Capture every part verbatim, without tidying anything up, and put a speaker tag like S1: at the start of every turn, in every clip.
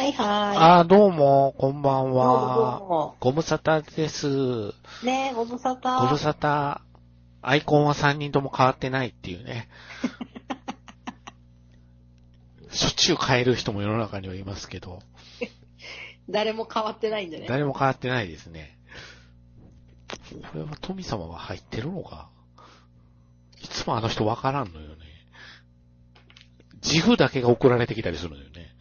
S1: はいはーい。
S2: あー、どうも、こんばん
S1: どうもどう
S2: は。
S1: も。
S2: ご無沙汰です。
S1: ねえ、ご無沙汰。
S2: ご無沙汰。アイコンはさんにんとも変わってないっていうね。しょっちゅう変える人も世の中にはいますけど。
S1: 誰も変わってないんじゃね。
S2: 誰も変わってないですね。これは富様は入ってるのか？いつもあの人わからんのよね。自負だけが送られてきたりするのよね。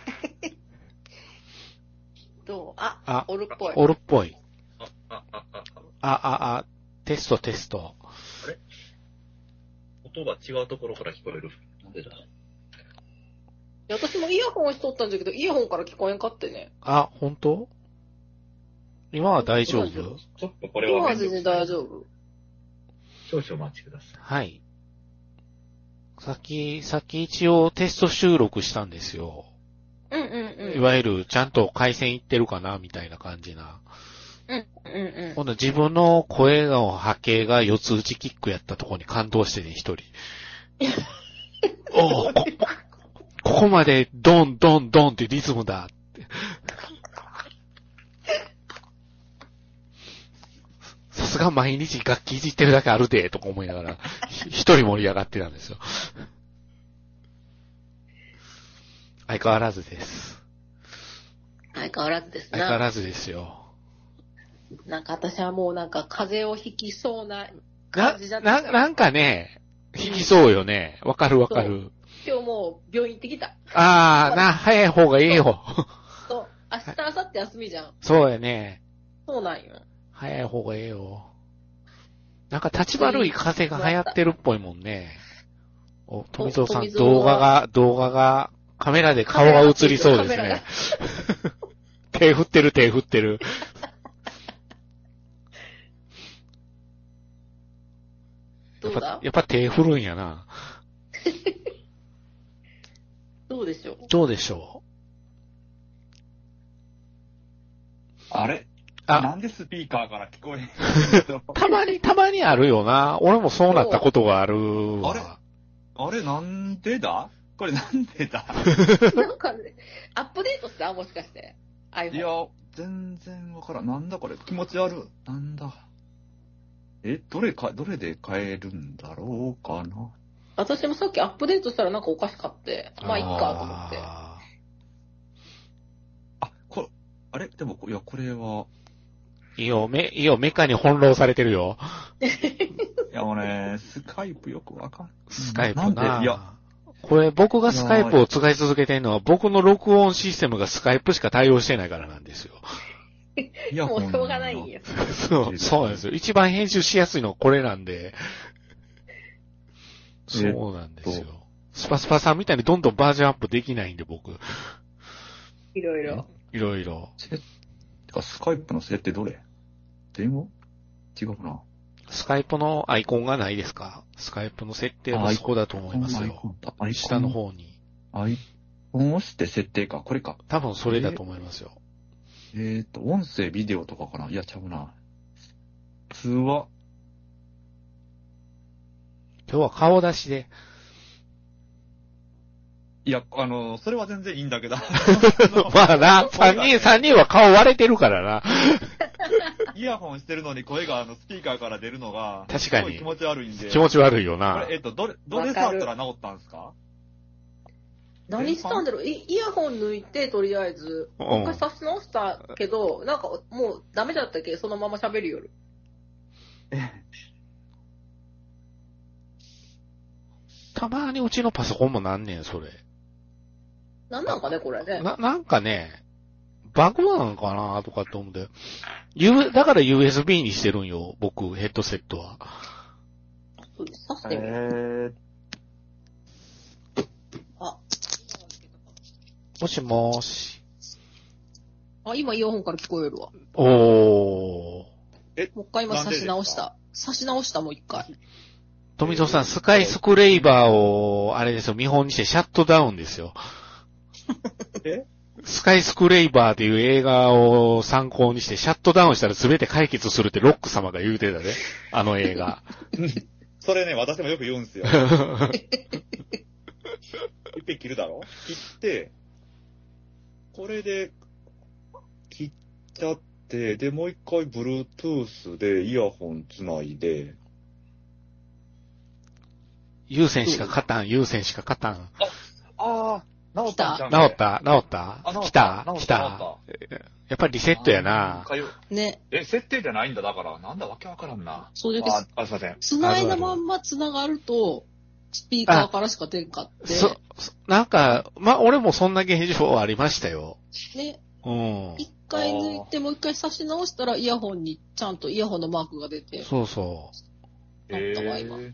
S1: どうあ、
S2: あ、
S1: おるっぽい。
S2: おるっぽい。
S3: あ、あ、あ、あ、
S2: あ、あ、あ、テストテスト。
S3: あれ音が違うところから聞こえる。なんでだ
S1: いや私もイヤホンしとったんだけど、イヤホンから聞こえんかってね。
S2: あ、本当？今は大丈夫？
S3: ちょっとこれ
S1: 今
S3: は面
S1: は全然
S3: 倒くさい。
S1: 大丈夫。
S3: 少々お待ちください。
S2: はい。さっき、さっき一応テスト収録したんですよ。
S1: うんうんうん。
S2: いわゆるちゃんと回線いってるかなみたいな感じな。
S1: うんうんうん。
S2: 今度自分の声の波形が四つ打ちキックやったところに感動してね、一人。おお、こ、ここまでドンドンドンってリズムだって。さすが毎日楽器いじってるだけあるで、とか思いながら、一人盛り上がってたんですよ。相変わらずです。
S1: 相変わらずですな。
S2: 相変わらずですよ。
S1: なんか私はもうなんか風邪をひきそうな
S2: な
S1: 感じだ、った。
S2: な、なんかね、引きそうよね。わかるわかる。
S1: 今日もう病院行ってきた。
S2: あー、な、早い方がいいよ。
S1: そう。明日、明後日休みじゃん。
S2: そうやね。
S1: そうなんよ。
S2: 早い方がいいよ。なんか立ち悪い風が流行ってるっぽいもんね。お、富蔵さん、
S1: 富蔵は
S2: 動画が、動画が、カメラで顔が映りそうですね。手振ってる手振ってる。
S1: どうだ
S2: やっぱ、やっぱ手振るんやな。
S1: どうでしょう
S2: どうでしょ
S4: あれ
S2: う。あ、
S4: なんでスピーカーから聞こえへんの
S2: たまに、たまにあるよな。俺もそうなったことがあるわ。
S4: あれあれなんでだこれなんでだ
S1: なんかね、アップデートしたもしかして。iPhone。
S4: いや、全然わからん。なんだこれ気持ち悪い。なんだ。え、どれか、どれで変えるんだろうかな。
S1: 私もさっきアップデートしたらなんかおかしかって。まあ、いっかと思って。
S2: あ
S4: あ、これ、あれでも、いや、これは、
S2: ーいいよ、め、いいよ、メカに翻弄されてるよ。
S4: いやもうね、スカイプよくわかん
S2: スカイプ
S4: なん
S2: な。
S4: でいや、
S2: これ僕がスカイプを使い続けてるのは僕の録音システムがスカイプしか対応してないからなんですよ。
S4: イヤホン
S1: もうしょうがないんよ。
S2: そう、そうなんですよ。一番編集しやすいのはこれなんで。そうなんですよ。スパスパさんみたいにどんどんバージョンアップできないんで僕。
S1: いろいろ。
S2: いろいろ。
S4: せてか、スカイプの設定どれ電話違うな。
S2: スカイプのアイコンがないですか？スカイプの設定はそこだと思います
S4: アイコ
S2: よ。
S4: ンだ。アイコン
S2: 下の方に。
S4: アイコンを押して設定か。これか。
S2: 多分それだと思いますよ。
S4: えーと、音声、ビデオとかかな。いや、ちゃうな。通話。
S2: 今日は顔出しで。
S4: いや、あの、それは全然いいんだけど。
S2: まあな、三人、三人は顔割れてるからな。
S4: イヤホンしてるのに声があのスピーカーから出るのが、
S2: 確かに
S4: すごい気持ち悪いんで。
S2: 気持ち悪いよ
S4: こ
S2: な
S4: れ、えっと、どれ、どれ触ったら治ったんですか
S1: 何したんだろうイイヤホン抜いて、とりあえず。
S2: うん
S1: もう一回差し直したけど、なんかもうダメだったっけそのまま喋るよる。
S4: え、
S2: たまにうちのパソコンもなんねん、それ。
S1: なんなんかね、これね。
S2: な、なんかね、バグなのかなとかって思うんで。U、だから ユーエスビー にしてるんよ、僕、ヘッドセットは。
S1: 刺してみる。
S4: えー、
S1: あ。
S2: もしもーし。
S1: あ、今イヤホンから聞こえるわ。
S2: おー。
S1: もう一回今差
S4: なんでですか
S1: し直した。差し直したもう一回。
S2: 富蔵さん、スカイスクレイバーを、あれですよ、見本にしてシャットダウンですよ。
S4: え
S2: スカイスクレイバーっていう映画を参考にしてシャットダウンしたら全て解決するってロック様が言うてたね。あの映画。
S4: それね、私もよく言うんですよ。いっぺん切るだろ切って、 これで切っちゃって、で、もう一回 Bluetooth でイヤホンつないで、
S2: 有線しか勝たん、有線しか勝たん。
S4: ああ、治ったんちゃうん
S2: 治った治った
S4: あ、治
S2: 来
S4: った
S2: た来たやっぱりリセットやな。
S1: ね。
S4: え、設定じゃないんだ、だから。なんだ、わけわからんな。
S1: そういう
S4: あ、あ、すいません。
S1: 繋いだまんま繋がると、スピーカーからしか出んかって。
S2: そ、なんか、ま、俺もそんな現象ありましたよ。
S1: ね。
S2: うん。
S1: 一回抜いて、もう一回差し直したら、イヤホンに、ちゃんとイヤホンのマークが出て。
S2: そうそう。
S1: なったわ、今。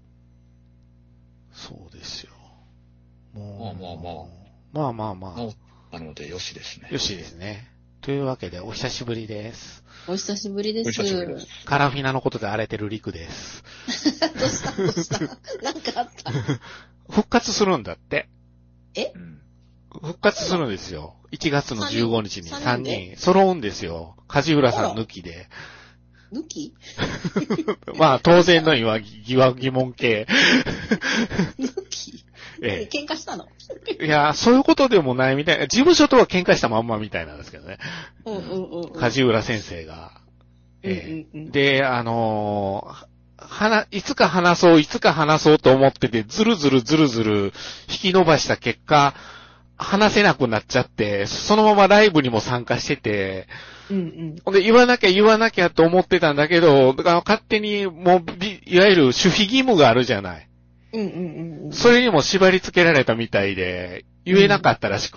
S2: そうですよ。
S4: まあまあまあ。
S2: まあまあま
S4: あ。なので、よしですね。
S2: よしですね。というわけで、お久しぶりです。
S1: お久しぶりです。
S4: お久しぶりです。
S2: カラフィナのことで荒れてるリクです。
S1: どうしたどうしたなんかあった
S2: 復活するんだって。
S1: え、
S4: うん、
S2: 復活するんですよ。いちがつのじゅうごにちにさんにん揃うんですよ。梶浦さん抜きで。
S1: 抜き
S2: まあ、当然の今、疑惑疑問系。
S1: 抜きええ、喧嘩したの
S2: いや、そういうことでもないみたいな。事務所とは喧嘩したまんまみたいなんですけどね。
S1: うんうんうん、うん。
S2: 梶浦先生が。ええ、うんうんうん、で、あのー、はな、いつか話そう、いつか話そうと思ってて、ずるずるずるずる引き伸ばした結果、話せなくなっちゃって、そのままライブにも参加してて、うんうん。ほんで、言わなきゃ言わなきゃと思ってたんだけど、勝手にもう、いわゆる守秘義務があるじゃない。うんうんうんうん。それにも縛り付けられたみたいで、言えなかったらしくって。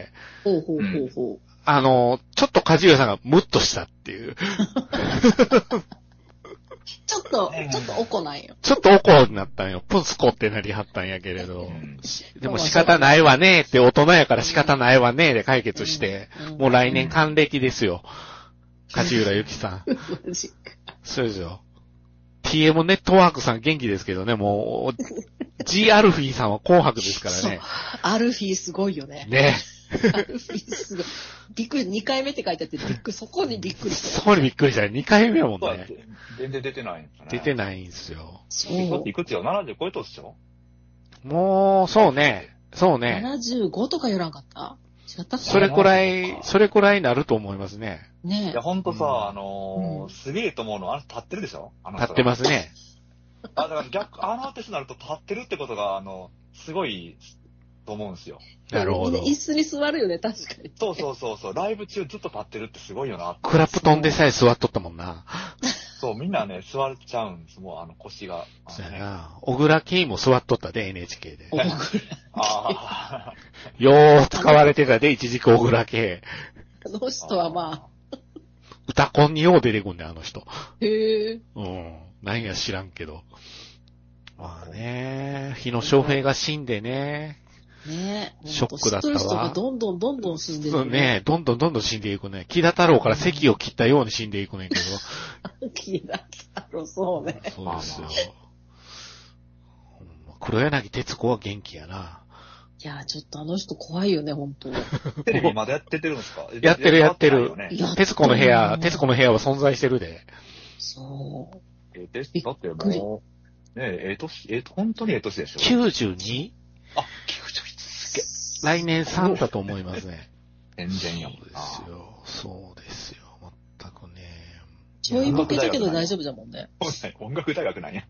S2: うん、ほうほうほうほう。あの、ちょっと梶浦さんがムッとしたっていう。
S1: ちょっと、ちょっとおこなんよ。
S2: ちょっとおこになったんよ。プスコってなりはったんやけれど。うん、でも仕方ないわねって、大人やから仕方ないわねで解決して、うん、もう来年還暦ですよ。梶浦由紀さん。そうですよ。ティーエム ネットワークさん元気ですけどね、もう、G アルフィーさんは紅白ですからね。
S1: アルフィーすごいよね。
S2: ね。
S1: アルフィーすごい。びっくり、にかいめって書いてあって、びっくり、そこにびっくりした。
S2: そこにびっくりした。にかいめやもんね。
S4: 全然出てないんです
S2: ね。出てないんですよ。
S4: そう。いくつよ ?ななじゅう 超えとっしょ
S2: もう、そうね。そうね。
S1: ななじゅうごとか言わなかった違ったっけ？
S2: それくらい、それくらいになると思いますね。
S1: ねえ。
S4: いや、ほんとさ、うん、あのー、すげえと思うのは、あの人立ってるでしょあの
S2: 人立ってますね。
S4: あ、だから逆、あのアーティストになると立ってるってことが、あの、すごい、と思うんですよ。
S2: なるほど。
S1: 椅子に座るよね、確かに。
S4: そうそうそうそう。ライブ中ずっと立ってるってすごいよな。
S2: クラプトンでさえ座っとったもんな。
S4: そう、みんなね、座っちゃうんです。もうあの腰が。
S2: そうやな。小倉圭も座っとったで、エヌエイチケー で。
S1: 小倉。
S4: ああ。
S2: よー使われてたで、一時期小倉圭。
S1: あの人はまあ。
S2: 歌コンによう出てくんね、あの人。
S1: へえ。
S2: うん。何や知らんけど。まあね、日野翔平が死んでね。
S1: ねえ。
S2: ショックだったわ。
S1: 人がどんどんどんどん死んでいく、ね。
S2: そうね、どんどんどんどん死んでいくね。木田太郎から席を切ったように死んでいくねんけ
S1: ど。木田太郎、そうね。
S2: そうですよ。黒柳徹子は元気やな。
S1: いや、ちょっとあの人怖いよね、本当。
S4: テレビまだやっててるんですか？
S2: やってるやってる。徹子の部屋、徹子の部屋は存在してるで。
S1: そう。
S4: え、ですだってもう、ねえ、ええ年、え、本当にええ年でしょ ?き
S2: ゅうじゅうに?
S4: あ、きゅうじゅういちす
S2: げえ。来年さんだと思いますね。
S4: 全然よ。
S2: そうですよ。そうですよ。全くね。
S1: ちょいボケだけど大丈夫だもんね。
S4: 音楽大学なんや。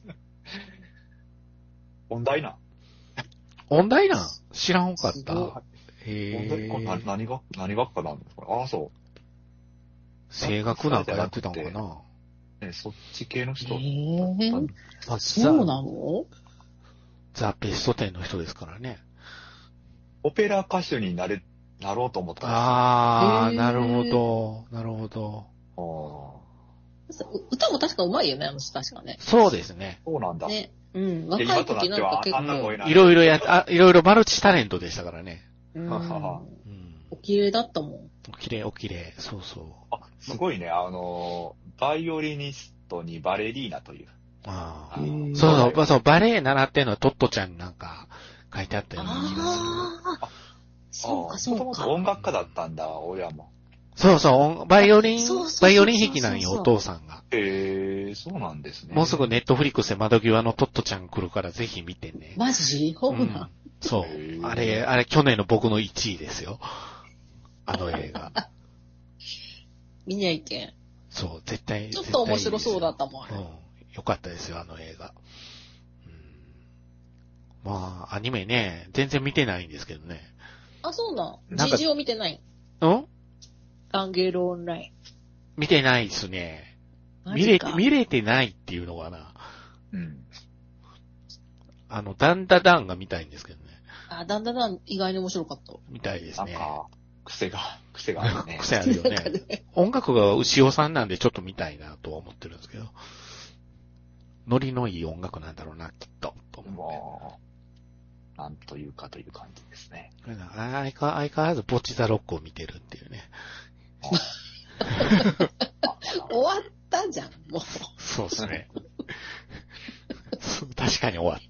S4: 音大な。
S2: 音大なん知らんかった。へ
S4: ぇー。何が、何学科なんですか？ああ、そう。
S2: 声楽なんかやってたのかな？
S4: ね、そっち系の人。
S1: えー、あ、そうなの？
S2: ザ・ベストテンの人ですからね。
S4: オペラ歌手になれ、なろうと思ったんですよ。
S2: ああ、なるほど。なるほど。
S1: あ歌も確か上手いよね、あの人確かね。
S2: そうですね。
S4: そうなんだ。
S1: ね。うん。若い時なんか結構。
S2: いろいろや、あ、いろいろマルチタレントでしたからね。
S1: うん。お綺麗だったもん。
S2: お綺麗、お綺麗。そうそう。
S4: あ、すごいね。あの、バイオリニストにバレリーナという。
S2: ああ。そうそう、そう、バレエ習ってんのはトットちゃんなんか書いてあったような気がする。
S1: ああ。そうか、そうか。
S4: もともと音楽家だったんだ、親も。
S2: そうそう、バイオリン、バイオリン弾きなんよ、お父さんが。
S4: へえー、そうなんですね。
S2: もうすぐネットフリックスで窓際のトットちゃん来るからぜひ見てね。
S1: マジ？ほうな、うん。
S2: そう。あれ、あれ去年の僕のいちいですよ。 あの映画。
S1: 見にゃいけん。
S2: そう、絶対。
S1: ちょっと面白そうだったもん、あれ。
S2: うん。よかったですよ、あの映画。うん、まあ、アニメね、全然見てないんですけどね。
S1: あ、そうなん。
S2: なんか
S1: ジジを見てない。
S2: うん
S1: アンゲールオンライン。
S2: 見てないですね。見れて、
S1: マジか。
S2: 見れてないっていうのかな。
S4: うん。
S2: あの、ダンダダンが見たいんですけどね。
S1: あ、だんだんだん意外に面白かった。
S2: 見たいですね。
S4: なんか、癖が、癖があるね。
S2: 癖あるよね。
S1: なんかね
S2: 音楽が牛尾さんなんでちょっと見たいなとは思ってるんですけど。ノリのいい音楽なんだろうな、きっと。と思って
S4: もう、なんというかという感じですね。
S2: 相変相変わらずボッチザロックを見てるっていうね。
S1: 終わったじゃん、もう。
S2: そうですね。確かに終わった。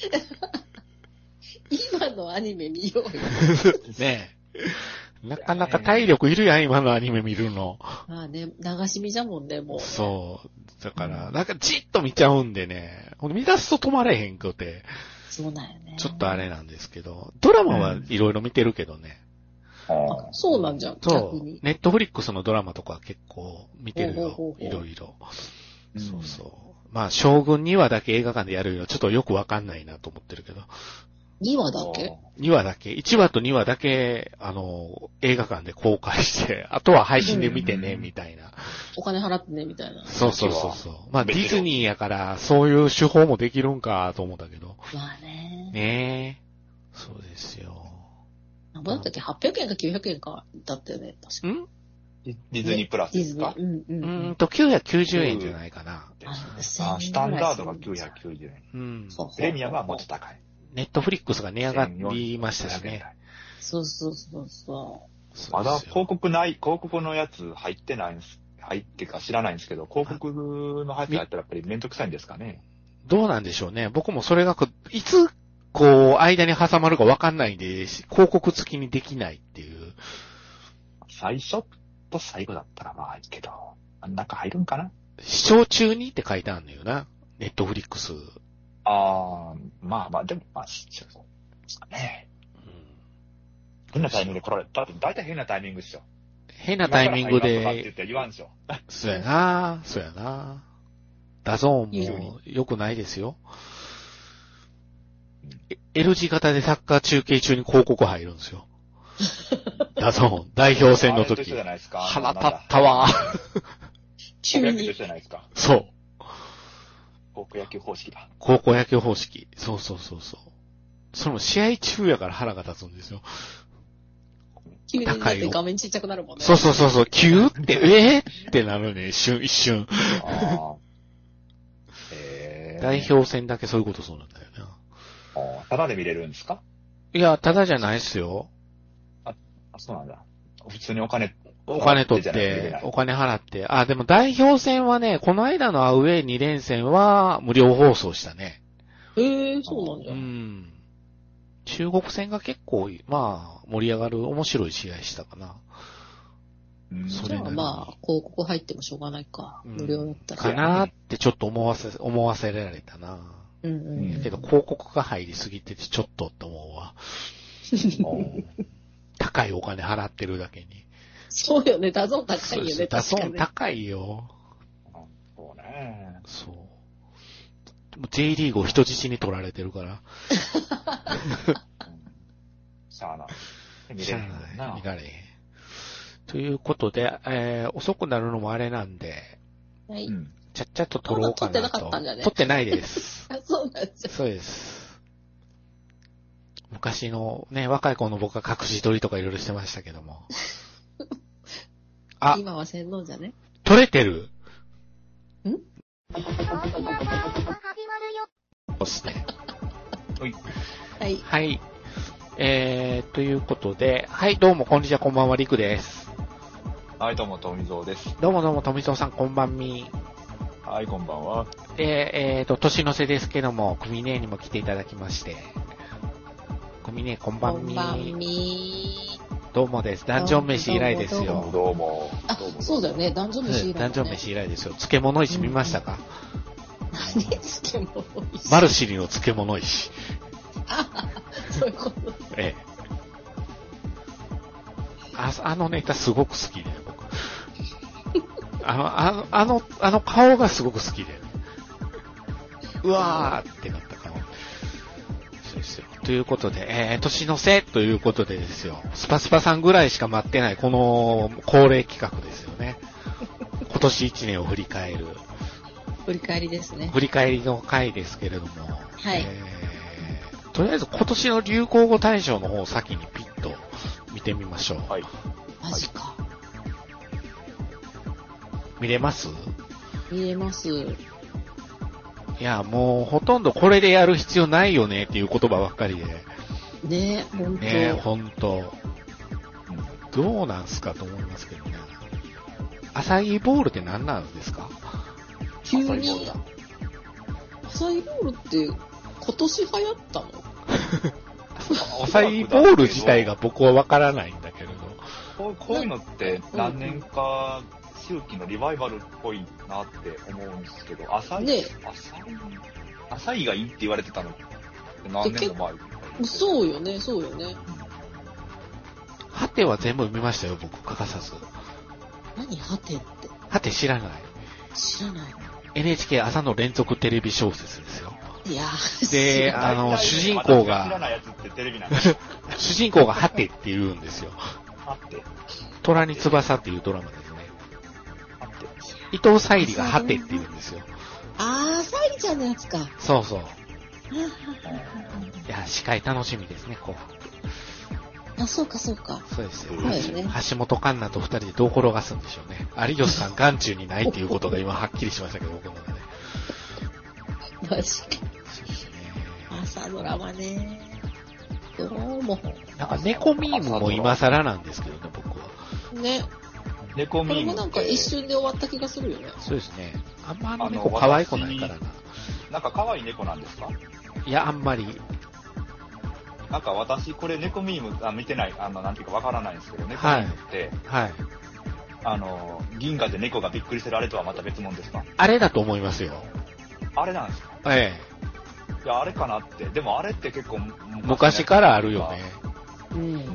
S1: 今のアニメ見ようよ。
S2: ねえ。なかなか体力いるやん、今のアニメ見るの。
S1: まあね、流し見じゃもんね、もう、ね。
S2: そう。だから、なんかじっと見ちゃうんでね、見出すと止まれへんくて。
S1: そうなんよね。
S2: ちょっとあれなんですけど、ドラマはいろいろ見てるけどね。
S1: あ、そうなんじゃん、
S2: そう
S1: 逆に。
S2: ネットフリックスのドラマとか結構見てるよ
S1: ほうほうほう、ほう
S2: いろいろ。
S4: うん
S2: そうそう。まあ、将軍にわだけ映画館でやるよ。ちょっとよくわかんないなと思ってるけど。
S1: にわだけ
S2: にわだけ、いちわとにわだけ、あの、映画館で公開して、あとは配信で見てね、
S4: うん
S2: みたいな。
S1: お金払ってね、みたいな。
S2: そうそうそうそう。まあ、ディズニーやから、そういう手法もできるんかと思ったけど。
S1: まあね。
S2: ねえ。そうですよ。
S1: なんぼだったっけ ?はっぴゃくえんかきゅうひゃくえんか、だったよね、確か。
S2: ん
S4: ディズニープラスですか？
S1: ディズニー。うんうん、
S2: う
S1: うん。
S2: ーんと、きゅうひゃくきゅうじゅうえんじゃないかな。
S1: あ
S4: あ、スタンダードがきゅうひゃくきゅうじゅうえん。
S2: うん。
S1: そう
S4: プレミアムはもっと高い。
S2: ネットフリックスが値上がりましたしね。
S1: そうそうそうそ
S4: まだ広告ない、広告のやつ入ってないんです。入ってか知らないんですけど、広告のやつ入ったらやっぱりめんどくさいんですかね。
S2: どうなんでしょうね。僕もそれが、いつ、こう、間に挟まるかわかんないんで、広告付きにできないっていう。
S4: 最初と最後だったらまあいいけど、真ん中入るんかな？
S2: 視聴中にって書いてあるのよな。ネットフリックス。
S4: ああ、まあまあ、でもまあ、そうですかね。
S2: うん、
S4: 変なタイミングで来られた。だって大体変なタイミングですよ。
S2: 変なタイミング
S4: 今から入りますとかって言っ
S2: で、
S4: て言わんですよ。
S2: そうやな、そうやな。ダゾーンも良くないですよ。L 字型でサッカー中継中に広告入るんですよ。ダゾーン、代表戦の時。腹立ったわ。
S1: 急に。
S4: 高校野球と一緒じゃないですか。
S2: そう。
S4: 高校野球方式だ。
S2: 高校野球方式。そうそうそうそう。その試合中やから腹が立つんですよ。
S1: 急にだって画面ちっちゃくなるもんね。
S2: そうそうそうそう。急って、えー、ってなるね。一瞬、一瞬。
S4: あへー
S2: 代表戦だけそういうことそうなんだよな。
S4: あただで見れるんですか？
S2: いや、ただじゃないっすよ。
S4: あ、そうなんだ。普通にお金、
S2: お金取って、お金払って。あ、でも代表戦はね、この間のアウェイに連戦は無料放送したね。
S1: へえー、そうなんじゃ。
S2: うん。中国戦が結構、まあ、盛り上がる面白い試合したかな。
S4: うん、
S1: じゃあまあ、広告入ってもしょうがないか。無料だったら。
S2: かなーってちょっと思わせ、思わせられたな。
S1: うんうん。
S2: けど広告が入りすぎててちょっとって思うわ。高いお金払ってるだけに。
S1: そうよね、ダゾーン高いよね、
S2: ダゾーン
S1: 確かに。
S2: 高いよ。
S4: そうね。
S2: そう。でも J リーグを人質に取られてるから。
S4: しゃあない。見
S2: しゃ
S4: れへん
S2: あない。
S4: な
S2: 見られへん。ということで、えー、遅くなるのもあれなんで、
S1: はい。
S4: うん。
S2: ちゃっちゃっと撮ろうかなと。
S1: 撮ってなかったんじゃね
S2: 撮ってないです。
S1: あ、そうなんじゃ。
S2: そうです。昔のね、若い子の僕は隠し撮りとかいろいろしてましたけども。あ、
S1: 今は洗脳じゃね。
S2: 撮れてる
S1: ん
S2: そうですね。
S1: はい。
S2: はい。えー、ということで、はい、どうも、こんにちは、こんばんは、りくです。
S4: はい、どうも、富蔵です。
S2: どうもどうも、富蔵さん、こんばんみ。
S4: はい、こんばんは。
S2: で、えーと、年の瀬ですけども、クミネーにも来ていただきまして、クミネー、こんばんみ。
S1: こんばんみ。
S2: どうもです。ダンジョン飯以来です
S1: どうも
S2: よ。
S4: どうも。
S1: あ
S4: どうも、
S1: そうだよね、ダンジョン飯以来、ね。
S2: ダンジョン飯以来ですよ。漬物石見ましたか？
S1: 何漬物石。
S2: マルシリの漬物石。
S1: あ、そういうこと。
S2: ええ。 ああのネタすごく好きで、僕。あの、あの、あの、あの顔がすごく好きで。うわーってなった顔。そうですよ。ということで、えー、年の瀬ということでですよ。スパスパさんぐらいしか待ってない、この恒例企画ですよね。今年一年を振り返る。
S1: 振り返りですね。
S2: 振り返りの回ですけれども。
S1: はい。
S2: えー、とりあえず今年の流行語大賞の方を先にピッと見てみましょう。
S3: はい。
S1: マジか。
S2: 見れます？
S1: 見れます。
S2: いや、もうほとんどこれでやる必要ないよねっていう言葉ばっかりで。
S1: ねえ、ほんと。
S2: ねえ、ほんと。どうなんすかと思いますけどね。アサイーボールって何なんですか？
S1: 急に。アサイーボールって今年流行ったの？
S2: アサイーボール自体が僕はわからないんだけれど。
S4: こうこういうのって何年か周期のリバイバルっぽいなって思うんですけど、浅い、
S1: ね、
S4: 浅い、浅いがいいって言われてたのって何年も前。
S1: そうよね、そうよね。
S2: ハテは全部見ましたよ、僕、欠かさず。
S1: 何ハテって。
S2: ハテ知らない。
S1: 知らない。
S2: エヌエイチケー 朝の連続テレビ小説ですよ。
S1: いやー、
S2: で、あの、主人公が、
S4: 知らないやつってテレビなんです。
S2: 主人公がハテって言うんですよ。
S4: ハテ。
S2: 虎に翼っていうドラマですね。伊藤沙莉がハテって言うんですよ。
S1: あー、沙莉ちゃんのやつか。
S2: そうそう。いや、司会楽しみですね、後半。
S1: あ、そうかそうか。
S2: そうですよ。
S1: そうですね。
S2: 橋本環奈と二人でどう転がすんでしょうね。有吉さん眼中にないっていうことが今はっきりしましたけど、僕の中で。
S1: 確かに。朝ドラマね。どうも。
S2: なんか猫ミームも今更なんですけどね、僕は。
S1: ね。
S4: 猫ミーム。
S1: これもなんか一瞬で終わった気がするよね。
S2: そうですね。あんまあの猫可愛くないからな。
S4: なんか可愛い猫なんですか？
S2: いや、あんまり。
S4: なんか私、これ猫ミームあ見てない、あの、なんていうかわからないんですけど、猫ミームって、
S2: はい。はい、
S4: あの、銀河で猫がびっくりするあれとはまた別物ですか？
S2: あれだと思いますよ。
S4: あれなんですか？
S2: え
S4: え。いや、あれかなって。でもあれって結構
S2: 昔、昔からあるよね。
S1: うん。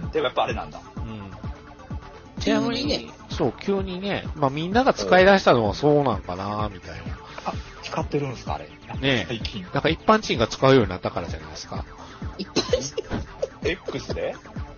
S4: でもやっぱあれなんだ。
S2: うん。
S1: 急にね。
S2: そう、急にね。まあみんなが使い出したのはそうなんかなみたいな。
S4: あ、使ってるんですかあれ。
S2: ねえ。最近。だから一般人が使うようになったからじゃないですか。
S1: 一般人
S4: X で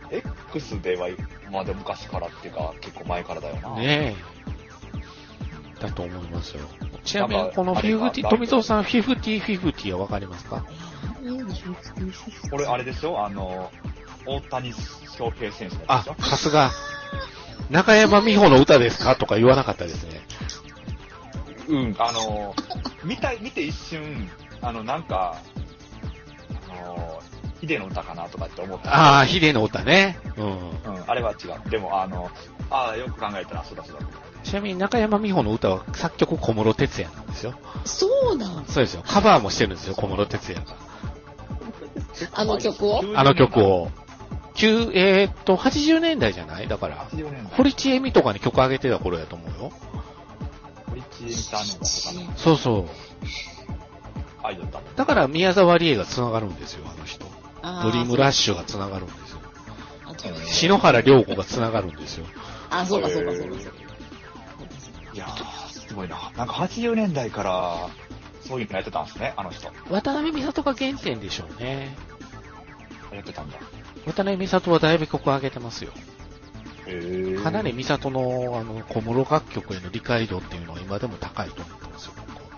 S4: ?X では、まあで昔からっていうか、結構前からだよな。
S2: ねえ。だと思いますよ。ちなみにこのフィフティ、富蔵さんフィフティフィフティはわかりますか？
S4: これあれでしょあの、大谷翔平選手でしょ？
S2: あ、さすが。中山美穂の歌ですかとか言わなかったですね。
S4: うん、あの、見たい、見て一瞬、あの、なんか、あの、ヒデの歌かなとかって思った。
S2: ああ、ヒデの歌ね。うん。うん、
S4: あれは違う。でも、あの、ああ、よく考えたら、そうだそうだ。
S2: ちなみに中山美穂の歌は作曲小室哲哉なんですよ。
S1: そうなん
S2: そうですよ。カバーもしてるんですよ、小室哲哉が。
S1: あの曲を
S2: あの曲を。旧、えー、っと、はちじゅうねんだいじゃないだから。堀ちえみとかに曲上げてた頃やと思うよ。
S4: 堀ちえみさんのことかな。
S2: そうそう。
S4: アイドルだ。
S2: だから宮沢りえが繋がるんですよ、あの人。ドリームラッシュが繋がるんですよ。篠原涼子が繋がるんですよ。
S1: あ、そうかそうかそうかそうか。
S4: いやー、すごいな。なんかはちじゅうねんだいから、そういうのやってたんですね、あの人。
S2: 渡辺美里が原点でしょうね。
S4: やってたんだ。
S2: 渡辺美里はだいぶ曲上げてますよ。
S4: へー。
S2: かなり美里の、あの、小室楽曲への理解度っていうのは今でも高いと思ってますよ、僕は。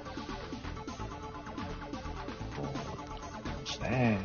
S4: そうですね。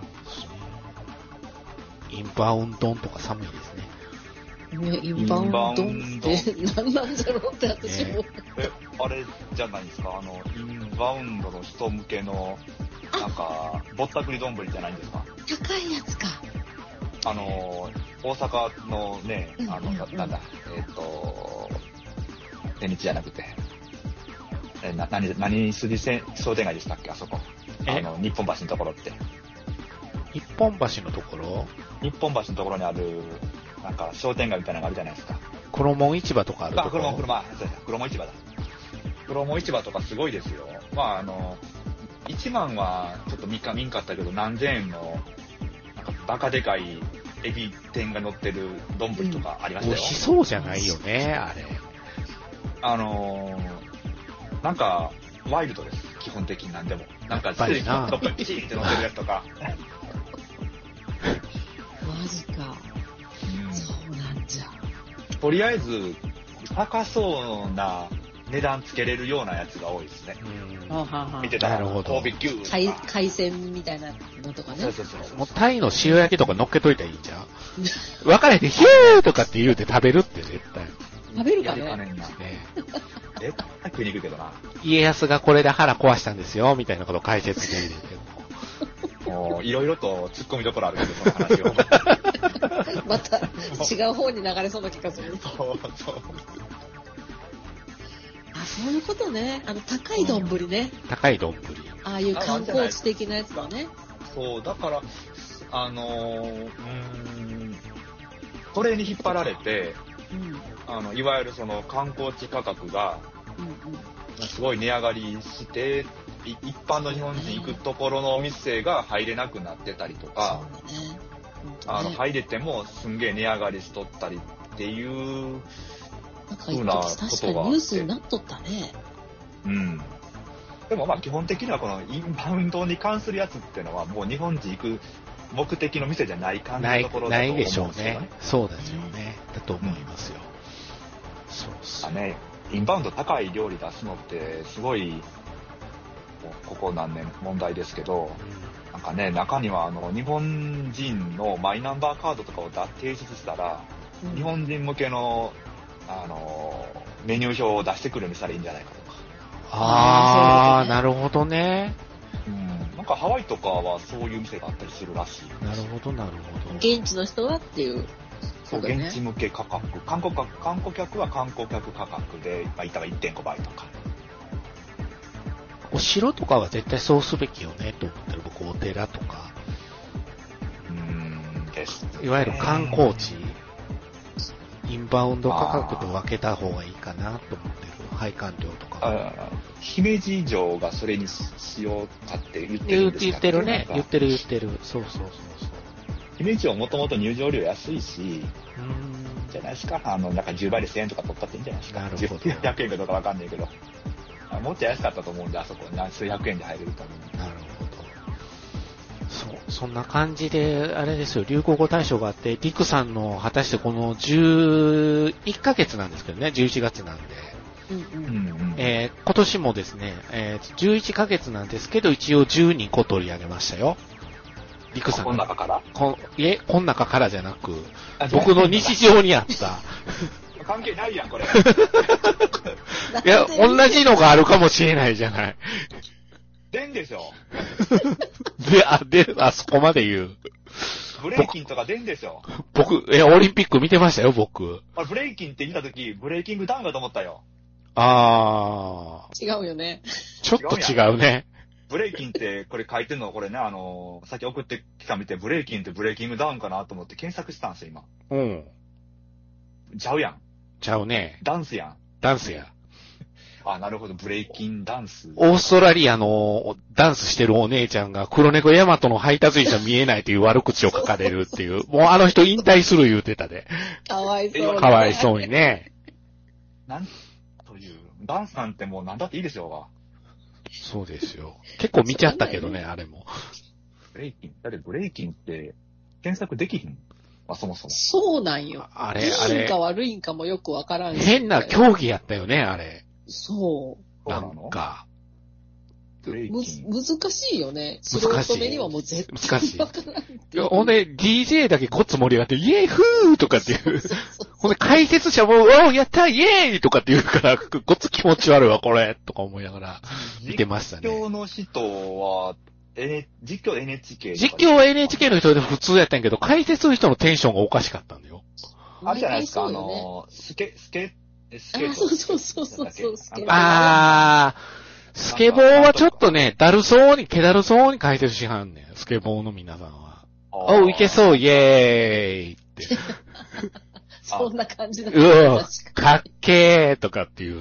S2: インバウンドンとか寒いですね。
S1: インバウンドンって何なんだろうって私も、ね。
S4: え、あれじゃないですか、あの、インバウンドの人向けの、なんか、ぼったくり丼じゃないんですか？
S1: 高いやつか。
S4: あの、大阪のね、あの、うんうんうん、なんだ、えっ、ー、と、手日じゃなくて、え、な、何、何筋線、商店街でしたっけ、あそこ。あの、日本橋のところって。
S2: 日本橋のところ？
S4: 日本橋のところにある、なんか商店街みたいなのがあるじゃないですか。
S2: 黒門市場とかあるところ？
S4: あ、黒門、黒門、黒門市場だ。黒門市場とかすごいですよ。まあ、あの、いちまんはちょっと見か見んかったけど、何千円の、なんかバカでかいエビ天が乗ってる丼とかありましたよ。
S2: 美味しそうじゃないよね、あれ。
S4: あのー、なんか、ワイルドです。基本的に何でも。なんか、
S2: ぱりな
S4: どっかピチンって乗ってるやつとか。
S1: マジか。
S4: うん、
S1: そうなんじゃ。
S4: とりあえず、高そうな値段つけれるようなやつが多いですね。
S2: うん
S1: はあはあはあ
S4: 見てたら、
S2: なるほど
S4: 神戸牛とか
S1: 海海鮮みたいなのとかね。
S4: そうそうそうそう。
S2: もうタイの塩焼きとか乗っけといたらいいんじゃん。分かれて、ヒューとかって言うて食べるって絶対。
S1: 食べるかね。
S4: やりかねんな。
S2: ね、
S4: 絶対食いに行くけどな。
S2: 家康がこれで腹壊したんですよ、みたいなことを解説してみるけど。
S4: もう、いろいろと突っ込みどころあるけど、その話を。
S1: また違う方に流れそうな気がする。
S4: そうそう。
S1: あ、そういうことね。あの、高い丼ね。
S2: 高い丼。
S1: ああいう観光地的なやつだね。
S4: そう、だから、あのー、うーん、それに引っ張られて、
S1: うん。
S4: あの、いわゆるその観光地価格が、
S1: うんうん。
S4: すごい値上がりして、い一般の日本人行くところのお店が入れなくなってたりとか、
S1: そうだね。
S4: あの、
S1: い。
S4: 入れてもすんげえ値上がりしとったりっていう、
S1: なんか一時確かにニュースになっとったね。
S4: うん。でもまあ基本的にはこのインバウンドに関するやつっていうのはもう日本人行く目的の店じゃない感じ
S2: ない
S4: のところだと思うん
S2: ない
S4: ですよね。
S2: でしょうね。そうですよね。だと思いますよ。そうそう。
S4: ね、インバウンド高い料理出すのってすごいここ何年問題ですけど、なんかね、中にはあの日本人のマイナンバーカードとかを提出したら、うん、日本人向けのあのメニュー表を出してくるようにしたらいいんじゃないかとか。
S2: ああ、なるほどね。
S4: うん、なんかハワイとかはそういう店があったりするらしい。
S2: なるほど、なるほど。
S1: 現地の人はっていう。
S4: そう、ね、現地向け価格。観光客、観光客は観光客価格で、まあ、いったらいってんごばいとか。
S2: お城とかは絶対そうすべきよね、と思ってる僕、お寺とか。
S4: うーん、ですね。
S2: いわゆる観光地、インバウンド価格と分けた方がいいかなと思ってる。配管料とか。
S4: あ姫路城がそれにしようかって言ってるんですか？
S2: 言ってるね。言ってる言ってる。そうそうそうそう。
S4: 姫路城もともと入場料安いし、
S2: うーん
S4: じゃないですか。あの、なんかじゅうばいでせんえんとか取ったっていいんじゃないですか。
S2: なるほど。
S4: ひゃくえんかどうかわかんないけど。もっと安かったと思うんで、あそこ数百円で入れると思う。
S2: なるほど。そう、そんな感じで、あれですよ、流行語大賞があって、リクさんの果たしてこのじゅういっかげつなんですけどね、じゅういちがつなんで。
S1: うんうん
S2: えー、今年もですね、えー、じゅういっかげつなんですけど、一応じゅうにこ取り上げましたよ。リクさん。
S4: この中から
S2: こいえ、この中からじゃなく、僕の日常にあった。
S4: 関係ないやん、これ。
S2: いや、同じのがあるかもしれないじゃない。
S4: でんでしょ。
S2: で、あ、で、あそこまで言う。
S4: ブレイキンとかでんでしょ。
S2: 僕、え、オリンピック見てましたよ、僕。
S4: あブレイキンって見たとき、ブレイキングダウンかと思ったよ。
S2: あ
S1: ー。違うよね。
S2: ちょっと違うね。
S4: ブレイキンって、これ書いてんのこれね、あのー、さっき送ってきた見て、ブレイキンってブレイキングダウンかなと思って検索したんですよ、今。
S2: うん。
S4: ちゃうやん。
S2: ちゃうね。
S4: ダンスやん。
S2: ダンスや。
S4: あ、なるほど、ブレイキンダンス。
S2: オーストラリアのダンスしてるお姉ちゃんが黒猫ヤマトの配達員じゃ見えないという悪口を書かれるっていう。もうあの人引退する言うてたで。
S1: かわいそうに。
S2: かわいそうにね。
S4: なんという、ダンスなんてもう何だっていいでしょうが。
S2: そうですよ。結構見ちゃったけどね、あれも。
S4: ブレイキン、だってブレイキンって検索できひん。あ、そもそも。
S1: そうなんよ。
S2: あれ、あれ。
S1: いいんか悪いんかもよくわからん。
S2: 変な競技やったよね、あれ。
S1: そう。
S2: なんか。
S1: む、難しいよね。素人目にはもう絶対わからん。
S2: いや、ほんで、ディージェー だけこっつ盛り上がって、イエーフーとかっていう。ほんで、解説者も、おー、やったイエーイとかって言うから、こっつ気持ち悪いわ、これ、とか思いながら、見てましたね。
S4: 実況の人は、N、実況 エヌエイチケー。
S2: 実況は エヌエイチケー の人で普通やったんやけど、解説の人のテンションがおかしかったんだよ。
S4: あれじゃないですか、あの、スケ、スケ、スケート。
S1: そうそうそうそうそう、スケボー。
S2: あー、スケボーはちょっとね、だるそうに、気だるそうに解説しはんねん、スケボーの皆さんは。おう、いけそう、イエーイって。
S1: そんな感じだった。
S2: うわ、かっけーとかっていう。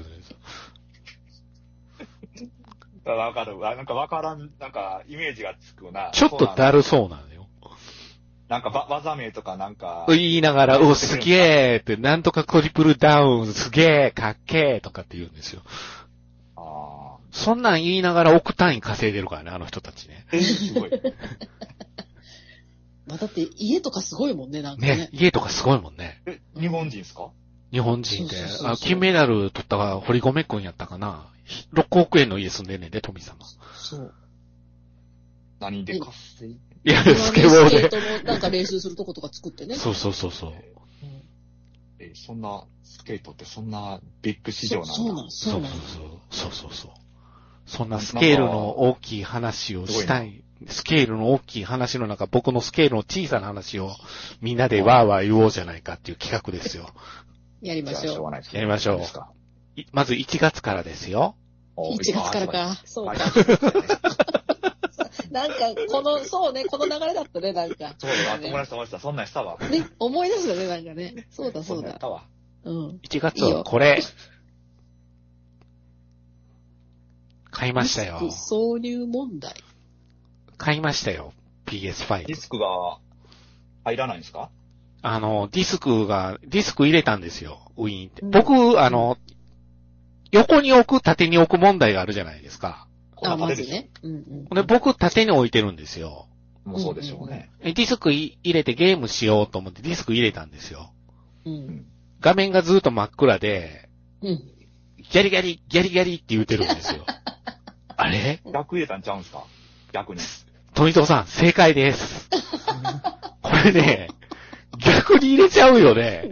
S4: わかる。なんかわからん、なんかイメージがつくな。
S2: ちょっとだるそうなのよ。
S4: なんかば技名とかなんか。
S2: 言いながら、お、すげーって、なんとかトリプルダウン、すげー、かっけーとかって言うんですよ。
S4: ああ。
S2: そんなん言いながら億単位稼いでるからね、あの人たちね。
S4: え、すごい。
S1: まあ、だって家とかすごいもんね、なんかね。
S2: ね、家とかすごいもんね。
S4: え、日本人ですか？
S2: 日本人で
S1: そうそうそうそう、
S2: あ金メダル取った堀米くんやったかな。ろくおくえんの家住んでんねんで、富様。
S1: そう。
S4: 何で活性？
S2: いや、スケボーで。
S1: スケートのなんか練習するとことか作ってね。
S2: そうそうそうそう。
S1: うん
S4: え、そんな、スケートってそんなビッグ市場なんだ。
S1: そうなん
S2: そそう
S1: そううなん
S2: そう。そうそうそう。そんなスケールの大きい話をしたい。スケールの大きい話の中、僕のスケールの小さな話をみんなでワーワー言おうじゃないかっていう企画ですよ。
S1: やりましょう。
S4: じゃあしょうがないですね。
S2: やりましょう
S4: ですか。
S2: いまずいちがつからですよ。
S4: お
S1: いちがつからか。そうか。
S4: はい
S1: なんか、この、そうね、この流れだったね、なんか。
S4: そうだ、友達と思ってた。そんなんしたわ。
S1: ね、思い出すよね、なんかね。そうだ、そうだ
S4: そんなんやっ。たわ。
S1: うん。
S2: いちがつはこれ。買いましたよ。
S1: ディスク挿入問題。
S2: 買いましたよ。ピーエスファイブ。
S4: ディスクが入らないんですか？
S2: あの、ディスクが、ディスク入れたんですよ。ウィーンって。
S1: うん
S2: 僕、あの、横に置く、縦に置く問題があるじゃないですか。
S1: あ、ま
S4: こんなで
S1: ずね。うんうん。
S2: で、僕、縦に置いてるんですよ。
S4: もうそうでしょうね。
S2: ディスクい入れてゲームしようと思ってディスク入れたんですよ。
S1: うん。
S2: 画面がずっと真っ暗で、
S1: うん。
S2: ギャリギャリ、ギャリギャリって言ってるんですよ。あれ
S4: 逆入れたんちゃうんすか？逆に。
S2: 富藤さん、正解です。これね、逆に入れちゃうよね。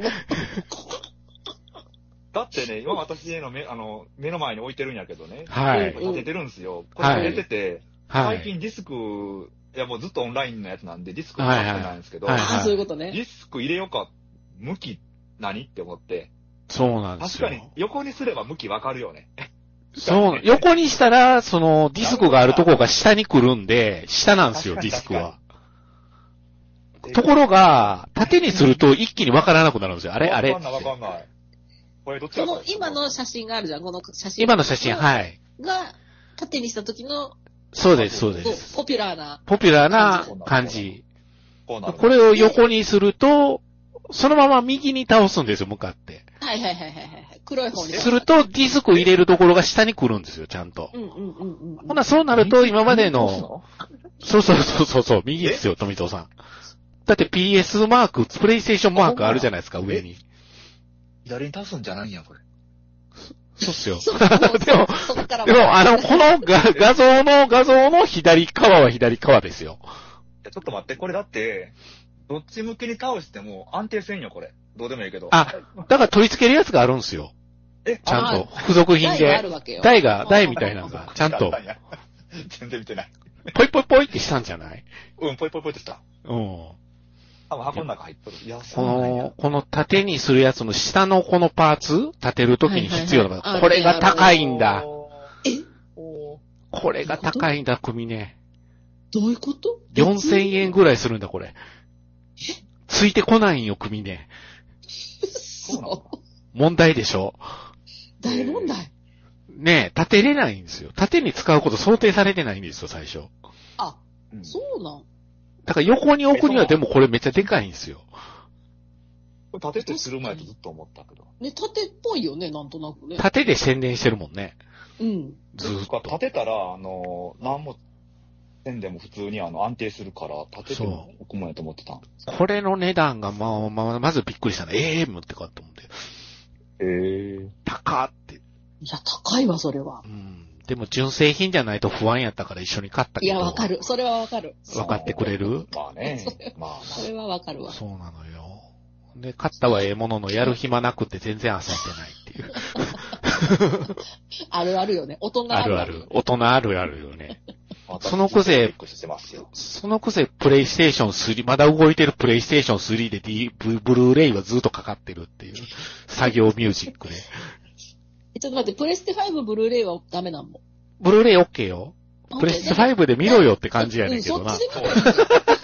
S4: だってね、今私の目、あの、目の前に置いてるんやけどね。
S2: はい。
S4: 立ててるんですよ。こ
S2: はい
S4: れ入れてて、
S2: はい。
S4: 最近ディスク、いやもうずっとオンラインのやつなんでディスク使ってないんですけど、
S2: はいはい
S1: あ、そういうこと
S4: デ
S1: ね。
S4: ィスク入れようか、向き何って思って、
S2: そうなんですよ。
S4: 確かに横にすれば向きわかるよね。
S2: そう、横にしたら、その、ディスクがあるところが下に来るんで、下なんですよ、ディスクは。ところが、縦にすると一気にわからなくなるんですよ。あれあれ
S4: わかんないわかんない。これどっちか
S1: この、今の写真があるじゃん、この写真。
S2: 今の写真、はい。
S1: が、縦にした時の、
S2: そうです、そうです。
S1: ポピュラーな。
S2: ポピュラーな感じ。
S4: こうなる。
S2: これを横にすると、そのまま右に倒すんですよ、向かって。
S1: はいはいはいはいはい。黒い方に。
S2: すると、ディスク入れるところが下に来るんですよ、ちゃんと。
S1: うんうんうんうん。
S2: ほな、そうなると、今までの、
S4: の
S2: そうそうそうそうそう、右ですよ、富藤さん。だって ピーエス マーク、プレイステーションマークあるじゃないですか、上に。
S4: 左に倒すんじゃないんや、これ。
S2: そうっすよ。
S1: そう
S2: でも、
S1: そっから
S2: でも、あの、この画画像の、画像の左側は左側ですよ。
S4: いやちょっと待って、これだって、どっち向きに倒しても安定せんよ、これ。どうでもいいけど。
S2: あ、だから取り付けるやつがあるんですよ。
S4: え、
S2: ちゃんと、付属品
S1: 台があ
S2: で。
S1: るわけよ。
S2: 台が、台みたいなのが、ちゃんと、
S4: 全然見てない。
S2: ポイポイポイってしたんじゃない？
S4: うん、ぽいぽいぽいってした。
S2: うん。
S4: 多分箱の中入っとる。いや、
S2: こ
S4: そうなんや
S2: の、この縦にするやつの下のこのパーツ、立てるときに必要な、
S1: はいはいはい
S2: これが高いんだ。
S1: え
S4: おー
S2: これが高いんだ、組ね。
S1: どういうこと？
S2: よんせんえんぐらいするんだ、これ。ついてこないんよ、組ね。
S4: そうなの
S1: そう。
S2: 問題でしょ。
S1: 大問題。
S2: ねえ、立てれないんですよ。縦に使うこと想定されてないんですよ、最初。
S1: あ、
S4: うん
S1: そうなん。
S2: だから横に置くにはでもこれめっちゃでかいんですよ。
S4: これ立ててする前とずっと思ったけど。
S1: ね、縦っぽいよね、なんとなくね。
S2: 縦で宣伝してるもんね。
S1: うん。
S2: ずーっ
S4: 立
S2: と。
S4: てたら、あの、何もせんでも普通にあの安定するから、立てても置くもんやと思ってたん。
S2: これの値段がまあまあ、まずびっくりしたの。エーエム ってかと思って。
S4: へえ。
S2: 高って。
S1: いや、高いわ、それは
S2: う。ん。でも純正品じゃないと不安やったから一緒に買ったけど。
S1: いや、わかる。それはわかる。
S2: 分かってくれる？
S4: まあね。まあま
S1: それはわかるわ。
S2: そうなのよ。で、買ったはええもののやる暇なくて全然遊んでないっていう。
S1: あるあるよね。大人
S2: あ
S1: あるある。
S2: るある。大人あるあるよね。
S4: あ。
S2: そのくせ
S4: チェックしてますよ。
S2: そのくせ、プレイステーションスリー、まだ動いてるプレイステーションスリーで D、ブブルーレイはずっとかかってるっていう、作業ミュージックで。
S1: えちょっと待って、プレステファイブブルーレイはダメなんも。
S2: ブルーレイ OK よ。プレステファイブで見ろよって感じやねんけどな。
S1: うん、そっちで見ろよ。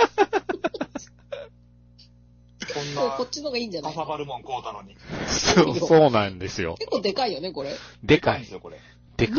S4: こん
S1: そうこっ
S4: な、
S1: ちの方がいいんじゃな
S4: か
S1: い？
S4: さばるもん買うたのに。
S2: そう、そうなんですよ。
S1: 結構でかいよね、これ。
S2: でかい
S4: んです。よ、これ。
S2: でかい。
S1: ね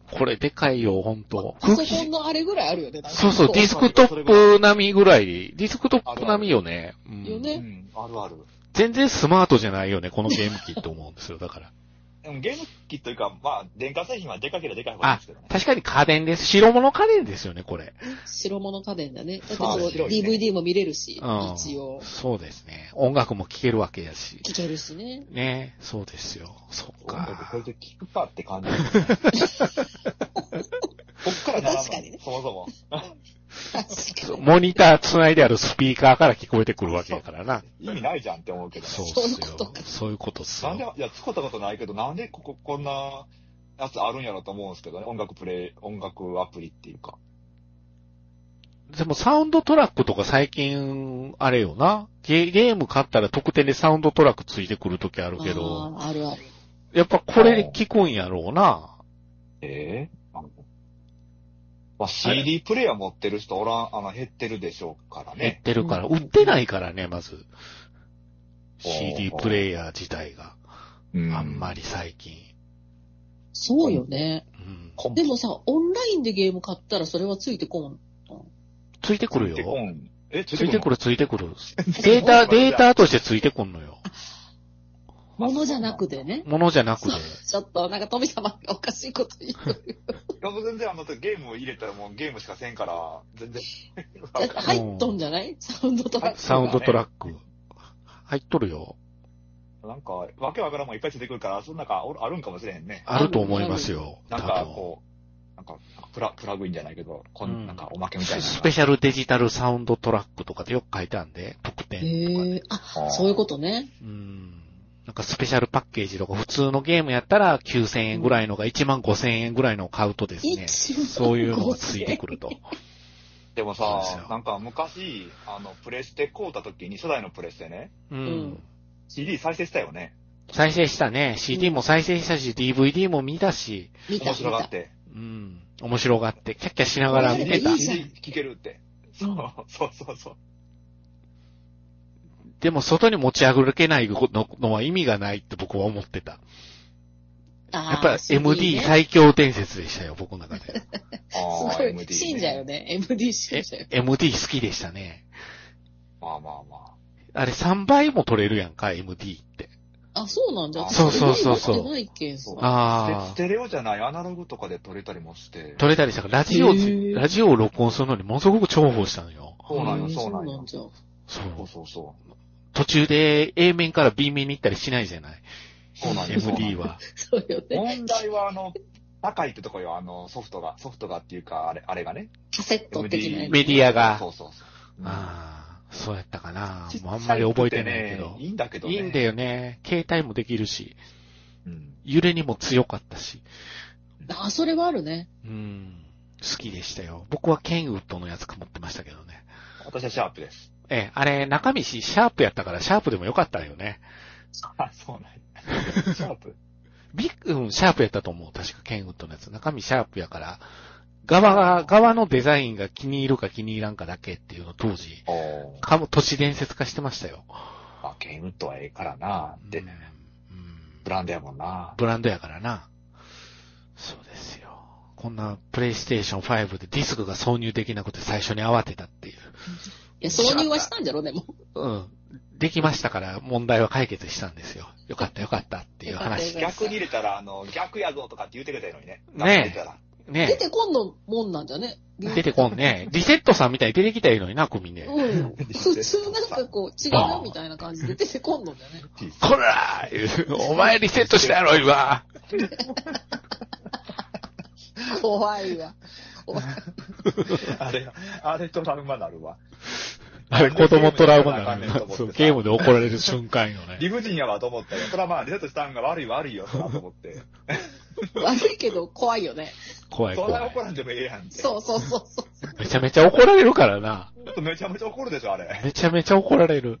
S2: これでかいよ、ほんと。
S1: パソコンのあれぐらいあるよね。なんか
S2: そうそう、ディスクトップ並みぐらい、ディスクトップ並みよね。うん、
S1: よね。
S4: うん、あるある。
S2: 全然スマートじゃないよね、このゲーム機って思うんですよ、だから。
S4: でもゲーム機というか、まあ、電化製品はでかければでかい方がいいんですけどね。
S2: 確かに家電です。白物家電ですよね、これ。
S1: 白物家電だね。だって
S2: そう
S1: こう、
S4: ですね
S1: ディーブイディー も見れるし、
S2: うん
S1: 一応。
S2: そうですね。音楽も聴けるわけやし。
S1: 聞けるしね。
S2: ね、そうですよ。そっ
S4: 音楽これ
S2: か。
S4: で聞くかって感じですね。こっからならない
S1: 確かにね
S4: そもそも。
S1: 確かに。
S2: モニター繋いであるスピーカーから聞こえてくるわけやからな。
S4: 意味ないじゃんって思うけどね。
S2: そうっ
S1: そういう
S2: すよ
S1: ことか。
S2: そういうことっす
S4: なんで、
S2: よ。
S4: いや、使ったことないけど、なんでここ、こんなやつあるんやろと思うんですけどね。音楽プレイ、音楽アプリっていうか。
S2: でもサウンドトラックとか最近、あれよな。ゲゲーム買ったら特典でサウンドトラックついてくるときあるけど、
S1: あーあるある。
S2: やっぱこれで聞くんやろうな。
S4: ええあのまあ、シーディー プレイヤー持ってる人おらん、あの、減ってるでしょうから
S2: 減っ
S4: ね。
S2: てるから、売ってないからね、まず。シーディー プレイヤー自体が。
S4: うん
S2: あんまり最近。
S1: そうよね。
S2: うん。
S4: コン
S1: でもさ、オンラインでゲーム買ったらそれはついてこん。
S2: ついてくる
S4: ついてこ
S2: よ。
S4: んえ、
S2: ついてく
S4: る
S2: るついてくる。データ、データとしてついてくんのよ。
S1: ものじゃなくてね。
S2: ものじゃなくて。
S1: ちょっと、なんか富様がおかしいこと言う。
S4: いや、全然あの、ゲームを入れたらもうゲームしかせんから、全然。
S1: 入っとんじゃないサウンドトラック。
S2: サウンドトラック。入っとるよ。
S4: なんか、わけわからんもんいっぱいついてくるから、その中あるんかもしれへんね。
S2: あると思いますよ。
S4: なん
S2: 多分。
S4: かこう、なんか、プラ、プラグインじゃないけど、こ
S2: うん
S4: んなんかおまけみたいなのが。
S2: スペシャルデジタルサウンドトラックとかでよく書いてあるんで、特典とか
S1: へ
S2: で。
S1: え。あ、そういうことね。
S2: うん。なんかスペシャルパッケージとか、普通のゲームやったらきゅうせんえんぐらいのがいちまんごせんえんぐらいのを買うとですね、
S1: いちまん
S2: そういうのがついてくると。
S4: でも
S2: そうですよ
S4: さ、なんか昔、あの、プレステ買うた時に、初代のプレステね、
S2: う
S1: うんん。
S4: シーディー 再生したよね。
S2: 再生したね。シーディー も再生したし、ディーブイディー も見たし、
S1: 見た
S4: 面
S1: 見た。
S4: 白がって。
S2: うん。面白がって、キャッキャしながら見てた
S1: いい。じゃん
S4: シーディー 聴けるって。そう、そうそうそう。
S2: でも外に持ち歩けないののは意味がないって僕は思ってた。
S1: あー
S2: やっぱ エムディー
S1: ね
S2: 最強伝説でしたよ、僕の中で。
S4: あ
S1: すごい、
S4: エムディー ね
S1: 信者よね。エムディー 信
S2: え
S1: 者よ。
S2: エムディー 好きでしたね。
S4: まあまあまあ。
S2: あれさんばいも取れるやんか、エムディー って。
S1: あ、そうなんだ。
S4: そう
S2: そうそうそう
S1: 持ってないけんさ
S4: そう
S2: あー
S4: ステレオじゃないアナログとかで撮れたりもして。
S2: 取れたりしたから、ラジオ
S1: へー、
S2: ラジオを録音するのにものすごく重宝したのよ。
S4: そうなんよ、
S1: へー
S4: そうなんよ。
S1: そうなんじゃ。
S2: そ
S4: そう
S2: う。
S4: そうそ
S2: 途中で A 面から B 面に行ったりしないじゃない。
S4: う。そうなんよ。
S2: エムディー は。
S1: そうよね。
S4: 問題はあの、高いってとこよ、あの、ソフトが、ソフトがっていうか、あれ、あれがね。
S1: カセット的なやつ。
S2: メディアが
S4: そうそうそう。うん
S2: ああ、そうやったかな
S4: ちっちゃい
S2: もうあんまり覚えてないけど
S4: くてね。いいんだけどね。
S2: いいんだよね。携帯もできるし、
S4: うん。
S2: 揺れにも強かったし。
S1: あ、それはあるね。
S2: うん。好きでしたよ。僕はケンウッドのやつ持ってましたけどね。
S4: 私はシャープです。
S2: ええ、あれ、中身シャープやったからシャープでもよかったよね。
S4: あ、そうなんや。シャープ
S2: ビッグ、うん、シャープやったと思う。確かケンウッドのやつ。中身シャープやから、側が、側のデザインが気に入るか気に入らんかだけっていうの当時、
S4: おー。
S2: かも都市伝説化してましたよ。
S4: あ、ゲームとはええからなって、
S2: うんうん
S4: ブランドやもんな。
S2: ブランドやからな。そうですよ。こんなプレイステーションファイブでディスクが挿入できなくて最初に慌てたっていう。
S1: いや、挿入はしたんじゃろ、でも。
S2: うん。できましたから問題は解決したんですよ。よかったよかったっていう話。
S4: 逆に入れたら、あの、逆やぞとかって言ってくれたらいいのにね。
S2: ねえ
S4: 逆に入れたら
S1: 出
S2: ね
S1: てこんのもんなんじゃね。
S2: 出てこんね。リセットさんみたいに出てきたらいいのにな、組ね。
S1: うん。普通なんかこう、違うなみたいな感じで出てこんのじゃね。
S2: こらーお前リセットしたやろ、今。
S1: 怖いわ。怖い。
S4: あれ、あれトラウマなるわ。
S2: あれ、子供トラウマなの
S4: ゲームやらなあかんねんと思ってさ
S2: そう、ゲームで怒られる瞬間よね。
S4: 理不尽やわと思ったよ。それはまあ、リセットしたんが悪い悪いよ、そらと思って。
S1: 悪いけど怖いよね。
S2: 怖い
S4: そんな
S2: 怖い。
S4: 怒らんでもええやんって。
S1: そうそうそうそう。
S2: めちゃめちゃ怒られるからな。
S4: めちゃめちゃ怒るでしょ、あれ。
S2: めちゃめちゃ怒られる。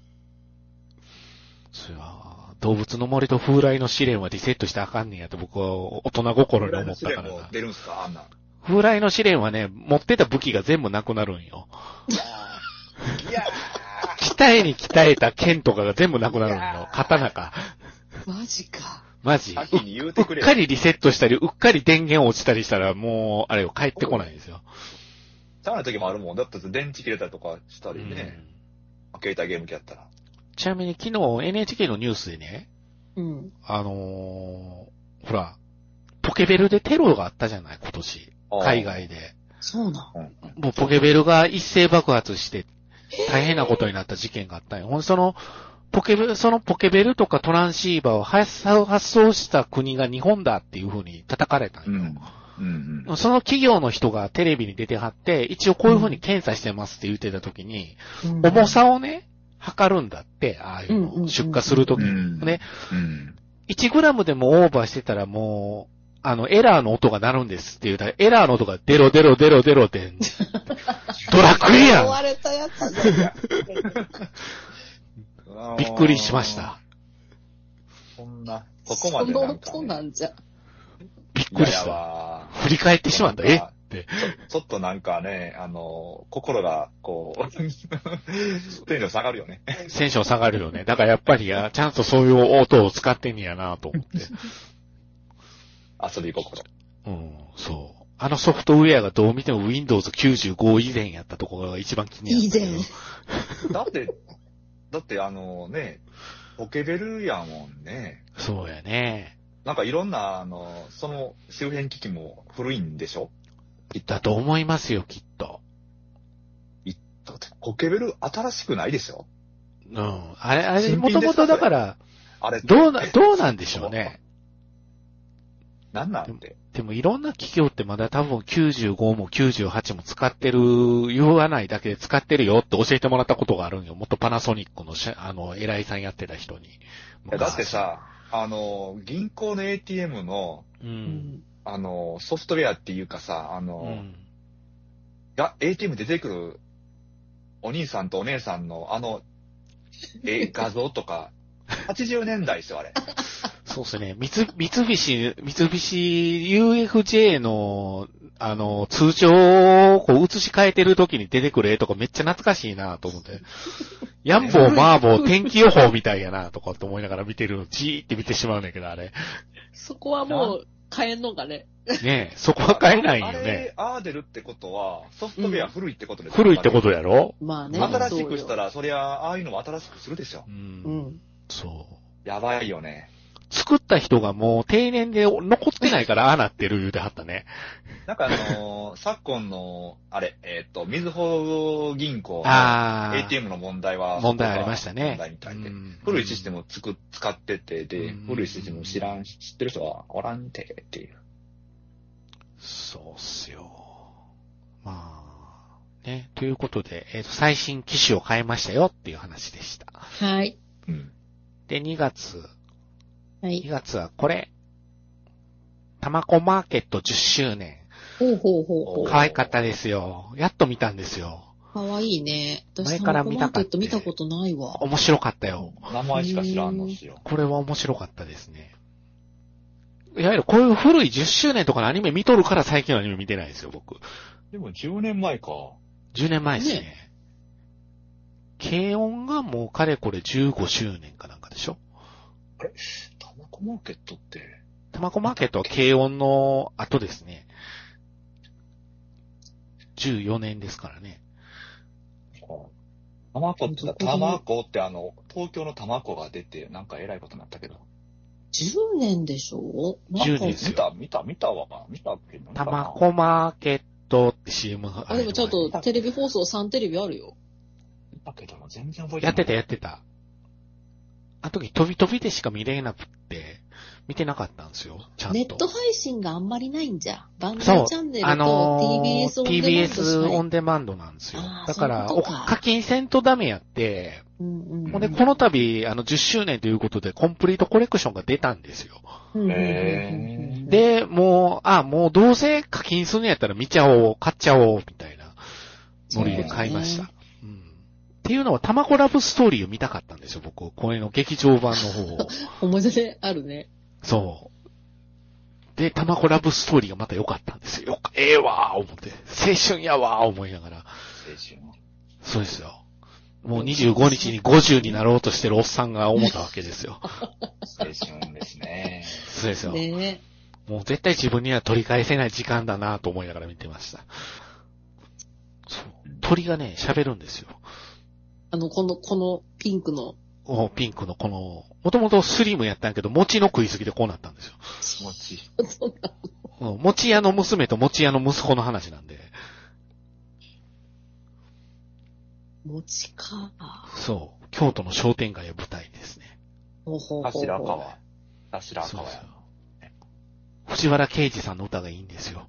S2: そうや、動物の森と風来の試練はリセットしてあかんねんやって僕は大人心に思ったからな。
S4: も出るんすか、あんなん。
S2: 風来の試練はね、持ってた武器が全部なくなるんよ。
S4: いや
S2: 鍛えに鍛えた剣とかが全部なくなるんよ。刀か。
S1: マジか。
S2: マジ。
S4: 先に言うてくれよ。
S2: うっかりリセットしたり、うっかり電源落ちたりしたら、もう、あれよ、帰ってこないんですよ。
S4: ちゃうな時もあるもん。だって電池切れたりとかしたりね。うん、携帯ゲーム機やったら。
S2: ちなみに昨日 エヌエイチケー のニュースでね、
S1: うん。
S2: あのー、ほら、ポケベルでテロがあったじゃない、今年。海外で。
S1: そうなん。
S2: もうポケベルが一斉爆発して、大変なことになった事件があったんよ。ほんで、その、ポケベル、そのポケベルとかトランシーバーを発送した国が日本だっていう風に叩かれたんよ。うんうんうん、その企業の人がテレビに出てはって、一応こういう風に検査してますって言ってた時に、うん、重さをね、測るんだって、ああいうの、出荷する時に、うん、ね、うん。いちグラムでもオーバーしてたらもう、あの、エラーの音が鳴るんですって言うたら、エラーの音がデロデロデロデロで、ドラクエやん。
S1: 壊れたやつだ。
S2: びっくりしました。
S4: そんな、そこまでなんか、ね。
S1: その音なんじゃ。
S2: びっくりした。振り返ってしまった。えって。
S4: ちょっとなんかね、あの、心が、こう、テンション下がるよね。
S2: テンション下がるよね。だからやっぱり、ちゃんとそういう音を使ってんやなと思って。
S4: 遊び心。
S2: うん、そう。あのソフトウェアがどう見ても ウィンドウズきゅうじゅうご 以前やったところが一番気になる。
S1: 以前。
S4: だって、だってあのね、ポケベルやもんね。
S2: そうやね。
S4: なんかいろんな、あの、その周辺機器も古いんでしょ？
S2: だと思いますよ、きっと。
S4: いだってポケベル新しくないですよ。
S2: うん。あれ、あれ、もともとだから、
S4: あれ、
S2: どうな、どうなんでしょうね。
S4: なんなんて。
S2: でもいろんな企業ってまだ多分きゅうじゅうごもきゅうじゅうはちも使ってる、言わないだけで使ってるよって教えてもらったことがあるんよ。もっとパナソニックの、あの、偉いさんやってた人に。
S4: だってさ、あの、銀行の エーティーエム の、
S2: うん、
S4: あの、ソフトウェアっていうかさ、あの、うん、が エーティーエム 出てくるお兄さんとお姉さんのあの、え、画像とか、はちじゅうねんだいですよ、あれ。
S2: そうですね。三菱、三菱 ユーエフジェー の、あの、通帳をこう映し替えてる時に出てくる絵とかめっちゃ懐かしいなと思って。ヤンボー、マーボー、天気予報みたいやなとかって思いながら見てるの、じーって見てしまうんだけど、あれ。
S1: そこはもう変えんのかね。
S2: ねえ、そこは変えないよね。
S4: あれ、あー出るってことは、ソフトウェア古いってことです
S2: よ、うん、古いってことやろ？
S1: まあね。
S4: 新しくしたら、そりゃ、ああいうのも新しくするでしょ。
S2: うん。うん、そう。
S4: やばいよね。
S2: 作った人がもう定年で残ってないからああなってる言うてはったね。
S4: なんかあのー、昨今の、あれ、えっ、ー、と、みずほ銀行の エーティーエム の問題は、
S2: 問題ありましたね。
S4: 問題みたいで。古いシステムをつく使ってて、で、古いシステムを知らん、知ってる人はおらんて、っていう。
S2: そうっすよ。まあ、ね。ということで、えっ、ー、と、最新機種を変えましたよっていう話でした。
S1: はい。
S4: うん、
S2: で、にがつ。
S1: はい。
S2: にがつはこれ。たまこマーケットじゅっしゅうね
S1: ん。ほうほうほうほう。
S2: 可愛かったですよ。やっと見たんですよ。
S1: 可愛いね。
S2: 前から見たかった。
S1: たまこマーケット見たことないわ。
S2: 面白かったよ。
S4: 名前しか知らんのですよ。
S2: これは面白かったですね。いわゆるこういう古いじゅっしゅうねんとかのアニメ見とるから最近のアニメ見てないですよ、僕。
S4: でもじゅうねんまえか。
S2: じゅうねんまえですね。ね、軽音がもうかれこれじゅうごしゅうねんかなんかでしょ？
S4: あれ？タマコマーケットって。
S2: タマコマーケットは軽音の後ですね。じゅうよねんですからね。
S4: タマコって、タマコってあの、東京のタマコが出て、なんか偉いことになったけど。
S1: じゅうねんでしょ？
S2: じゅうねんですよ。
S4: 見た、見た、見たわ。見たっけ？
S2: タマコマーケットって シーエム が
S1: あ、でもちょっとテレビ放送さんテレビあるよ。
S4: 見たけど全然覚えてない。
S2: やってた、やってた。あの時飛び飛びでしか見れなくって、見てなかったんですよ、ちゃんと。
S1: ネット配信があんまりないんじゃ。番組チャンネルと ティービーエス オンデマンド。
S2: ティービーエス オンデマンドなんですよ。だから、課金せんとダメやって、
S1: うんうんうん、
S2: ほんで、この度、あの、じゅっしゅうねんということで、コンプリートコレクションが出たんですよ。
S4: へ
S2: で、もう、あ、もうどうせ課金するんやったら見ちゃおう、買っちゃおう、みたいなノリで買いました。うん、っていうのは、タマコラブストーリーを見たかったんですよ、僕。これの劇場版の方を。
S1: 思い出であるね。
S2: そう。で、タマコラブストーリーがまた良かったんですよ。ええわー、思って。青春やわー、思いながら。青
S4: 春。
S2: そうですよ。もうにじゅうごにちにごじゅうになろうとしてるおっさんが思ったわけですよ。
S4: 青春ですね。
S2: そうですよ。
S1: ね
S2: もう絶対自分には取り返せない時間だなと思いながら見てました。そう。鳥がね、喋るんですよ。
S1: あの、この、このピンクの。
S2: おピンクのこの、もともとスリムやったんやけど、餅の食いすぎでこうなったんですよ。
S4: 餅。
S1: そうなの。
S2: うん、餅屋の娘と餅屋の息子の話なんで。
S1: 餅か。
S2: そう。京都の商店街を舞台ですね。
S1: ほうほうほうほう。
S4: 頭川。頭川や。
S2: 藤原啓治さんの歌がいいんですよ。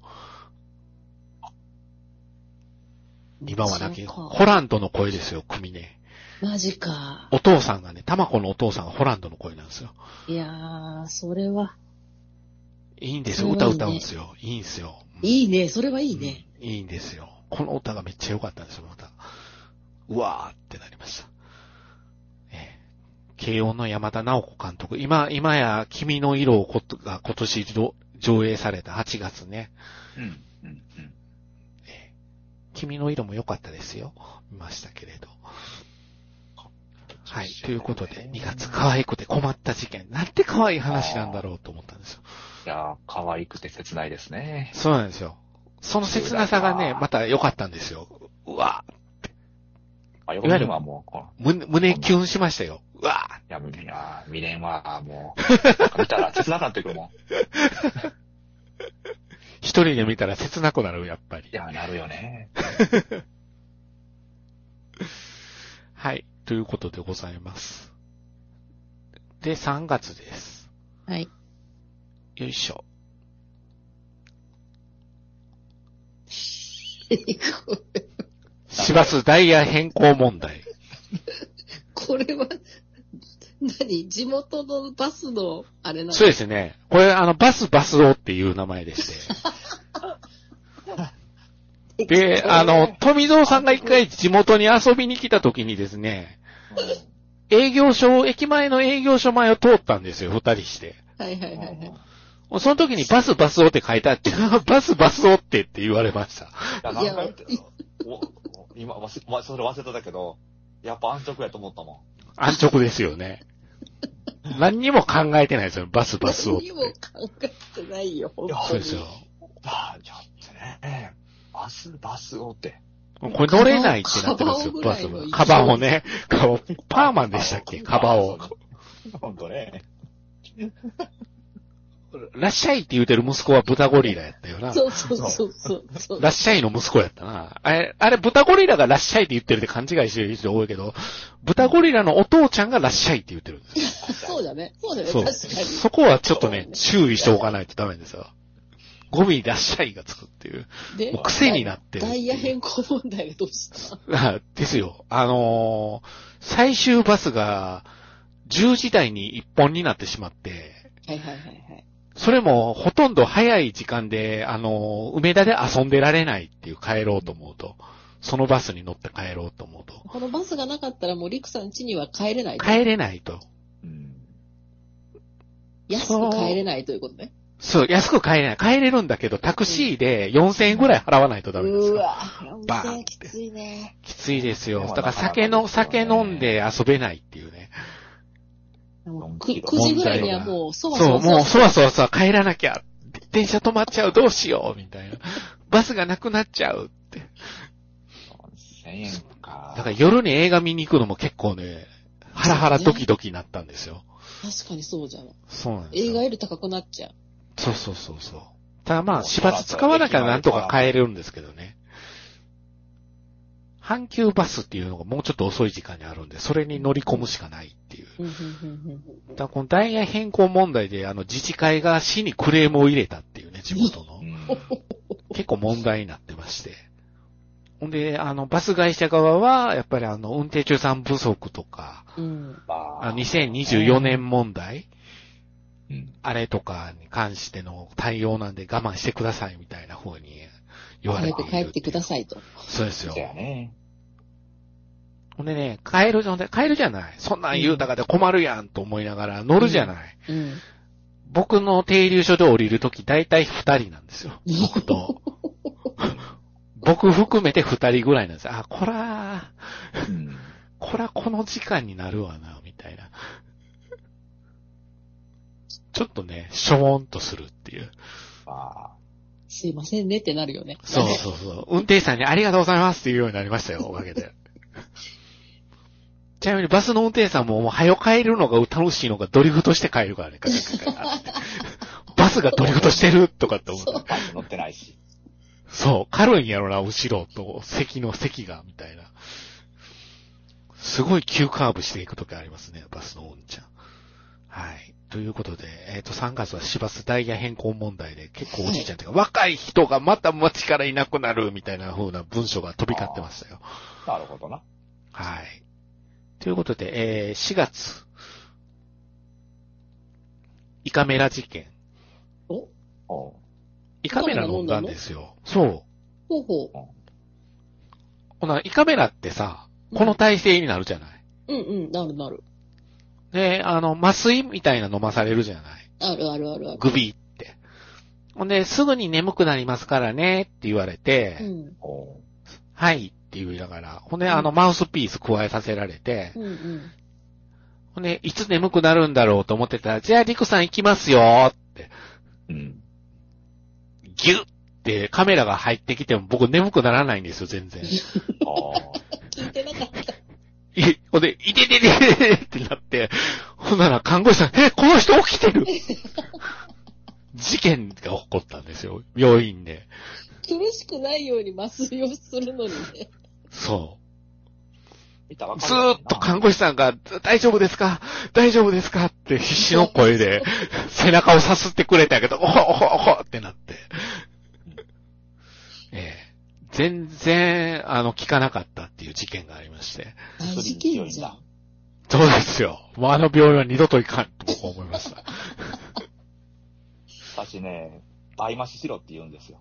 S2: 今はだけ、ホランドの声ですよ、組ね。
S1: マジか。
S2: お父さんがね、タマコのお父さんがホランドの声なんですよ。
S1: いやー、それは。
S2: いいんですよ、歌歌うんですよ。いいんですよ。
S1: いいね、それはいいね。
S2: うん、いいんですよ。この歌がめっちゃ良かったんですよ、また。うわーってなりました。えー、慶応の山田直子監督。今、今や君の色をことが今年上映されたはちがつね。
S4: うん、うん、うん。
S2: えー、君の色も良かったですよ。見ましたけれど。はい。ということで、にがつ可愛くて困った事件。なんて可愛い話なんだろうと思ったんですよ。
S4: いやー、可愛くて切ないですね。
S2: そうなんですよ。その切なさがね、また良かったんですよ。うわー。
S4: あ、いわゆるはもう、
S2: 胸、胸キュンしましたよ。うわ
S4: ー。いや、いや、未練はもう、見たら切なくなってくるもん。
S2: 一人で見たら切なくなる、やっぱり。
S4: いや、なるよね。
S2: はい。ということでございます。で、さんがつです。
S1: はい。
S2: よいしょ。市バスダイヤ変更問題。
S1: これは、何地元のバスの、あれなの？
S2: そうですね。これ、あの、バスバスオっていう名前でして。で、あの、富蔵さんが一回地元に遊びに来た時にですね、営業所、駅前の営業所前を通ったんですよ、二人して。
S1: はいはいはいはい。
S2: その時にバスバスオって書いてあって、バスバスオってって言われました。
S4: いや、何回言ってお今、わそれ忘れたけど、やっぱ安直やと思ったもん。
S2: 安直ですよね。何にも考えてないですよ、バスバスオって。
S1: 何にも考えてないよ、本当に。
S2: そうですよ。
S4: ああ、ちょっとね、バスバスオって。
S2: これ乗れないってなってますよ、バスの。カバンをね、カバパーマンでしたっけ、カバンを。
S4: ほんとね。
S2: らっしゃいって言うてる息子は豚ゴリラやったよな。
S1: そうそうそうそう。
S2: らっしゃいの息子やったな。あれ、あれ豚ゴリラがらっしゃいって言ってるって勘違いしてる人多いけど、豚ゴリラのお父ちゃんがらっしゃいって言ってるんですよ。
S1: そうだね。そうだね。
S2: そう。
S1: 確かに。
S2: そこはちょっとね、注意しておかないとダメですよ。ゴミらっしゃいがつくっていう。で、もう癖になってる。
S1: ダイヤ変更問題がどうした
S2: ですよ。あのー、最終バスがじゅうじ台にいっぽんになってしまって、
S1: はいはいはいはい。
S2: それもほとんど早い時間で、あの、梅田で遊んでられないっていう帰ろうと思うと、そのバスに乗って帰ろうと思うと。
S1: このバスがなかったらもうリクさん家には帰れないと。
S2: 帰れないと。
S4: うん、
S1: 安く帰れないということね。
S2: そう、安く帰れない。帰れるんだけど、タクシーでよんせんえんぐらい払わないとダメですよ。
S1: うわぁ、よんせんえんきついね。
S2: きついですよ。だから酒の、酒飲んで遊べないっていうね。
S1: く、くじぐらいにはもう、そわそ
S2: わ。そう、もう、そわそわさ、帰らなきゃ。電車止まっちゃう、どうしよう、みたいな。バスがなくなっちゃうって。
S4: せんえんか。
S2: だから夜に映画見に行くのも結構ね、ハラハラドキドキになったんですよ。
S1: 確かにそうじゃん。
S2: そうなんですよ。
S1: 映画より高くなっちゃう。
S2: そうそうそうそう。ただまあ、始発使わなきゃなんとか帰れるんですけどね。阪急バスっていうのがもうちょっと遅い時間にあるんで、それに乗り込むしかないっていう。だからこのダイヤ変更問題で、あの自治会が市にクレームを入れたっていうね、地元の。結構問題になってまして。ほんで、あの、バス会社側は、やっぱりあの、運転手さん不足とか、うん、あにせんにじゅうよねん問題、うん、あれとかに関しての対応なんで我慢してくださいみたいな風に言われている。
S1: 早く帰ってくださいと。
S2: そうですよ。
S4: そうやね。
S2: ほんでね、帰るじゃん、帰るじゃない。そんなん言うたかで困るやんと思いながら乗るじゃない。うんうん、僕の停留所で降りるとき大体二人なんですよ。僕と。僕含めて二人ぐらいなんですよ。あ、こらー、うん、こらこの時間になるわな、みたいな。 ちょっとね、しょぼんとするっていう。
S4: あ
S1: すいませんねってなるよね。
S2: そうそうそう。運転手さんにありがとうございますっていうようになりましたよ、おかげで。ちなみにバスの運転手さんももう早く帰るのが楽しいのがドリフトして帰るからね、ガチャガチャガチャバスがドリフトしてるとかって思って。
S4: バス乗ってないし。
S2: そう、軽いんやろな、後ろと席の席が、みたいな。すごい急カーブしていくときありますね、バスのうんちゃん。はい。ということで、えっと、さんがつは市バスダイヤ変更問題で、結構おじいちゃんというか、若い人がまた街からいなくなる、みたいな風な文章が飛び交ってましたよ。
S4: なるほどな。
S2: はい。ということで、えー、しがつ、イカメラ事件。
S1: お
S4: お
S2: イカメラ飲んだんですよ。そう。
S1: ほうほう。
S2: ほな、イカメラってさ、この体勢になるじゃない。
S1: うんうん、なるなる。
S2: で、あの、麻酔みたいな飲まされるじゃない。
S1: あるあるあるある。
S2: グビーって。ほんで、すぐに眠くなりますからねって言われて、
S1: うん、
S2: はいって言いながら、ほんで、あの、マウスピース加えさせられて、
S1: うんうん、
S2: ほんで、いつ眠くなるんだろうと思ってたら、じゃあ、リクさん行きますよって、
S4: うん、
S2: ギュッってカメラが入ってきても僕眠くならないんですよ、全然。
S1: 聞いてなかった。
S2: い、ほんで、いてててててってなって、ほんなら看護師さん、え、この人起きてる事件が起こったんですよ、病院で。
S1: 苦しくないように麻酔をするのにね。
S2: そう。ず
S4: ー
S2: ーっと看護師さんが、大丈夫ですか大丈夫ですかって必死の声で背中をさすってくれたけど、おほおほおほってなって。ええ。全然、あの、効かなかったっていう事件がありまして。
S1: 大事件じゃん。
S2: そうですよ。もうあの病院は二度と行かんと僕は思いました。
S4: 私ね、倍増ししろって言うんですよ。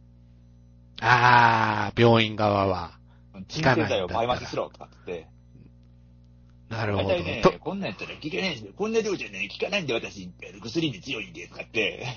S2: あー、病院側は。
S4: 聞かないんだよ、倍増ししろとかって。
S2: なるほど。
S4: 大体ね、こんなんやったら効かないんですよ。こんな量じゃね、効かないんで私、薬に強いんで、とかって。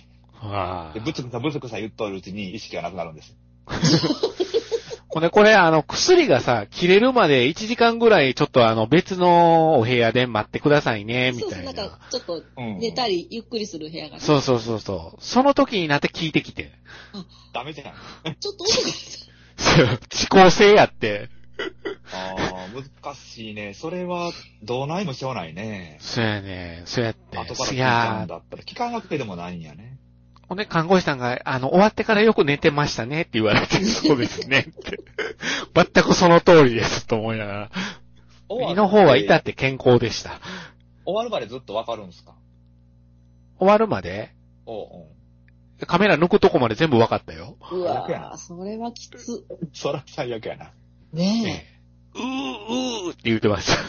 S4: で、ぶつくさぶつくさ言っとるうちに意識がなくなるんです。
S2: ほんで、これ、あの、薬がさ、切れるまでいちじかんぐらい、ちょっとあの、別のお部屋で待ってくださいね、みたいな。
S1: そうそう、なんか、ちょっと、寝たり、ゆっくりする部屋がね。
S2: そうそうそうそう。その時になって聞いてきて。
S4: あ、ダメじゃん。
S1: ちょっと音が
S2: そう、遅効性やって。
S4: ああ、難しいね。それは、どうないもしょうないね。
S2: そうやね。そうやって。
S4: 後から聞いたんだったら、聞かなくてでもないんやね。
S2: ほんで、看護師さんが、あの、終わってからよく寝てましたねって言われて、そうですねって。全くその通りですと思いながら。胃の方は至って健康でした。
S4: 終わるまでずっとわかるんですか？
S2: 終わるまで
S4: おうおう
S2: カメラ抜くとこまで全部わかったよ。
S1: うわぁ、それはきつ。
S4: そら最悪やな。
S1: ね
S2: え。うー、うーって言ってました。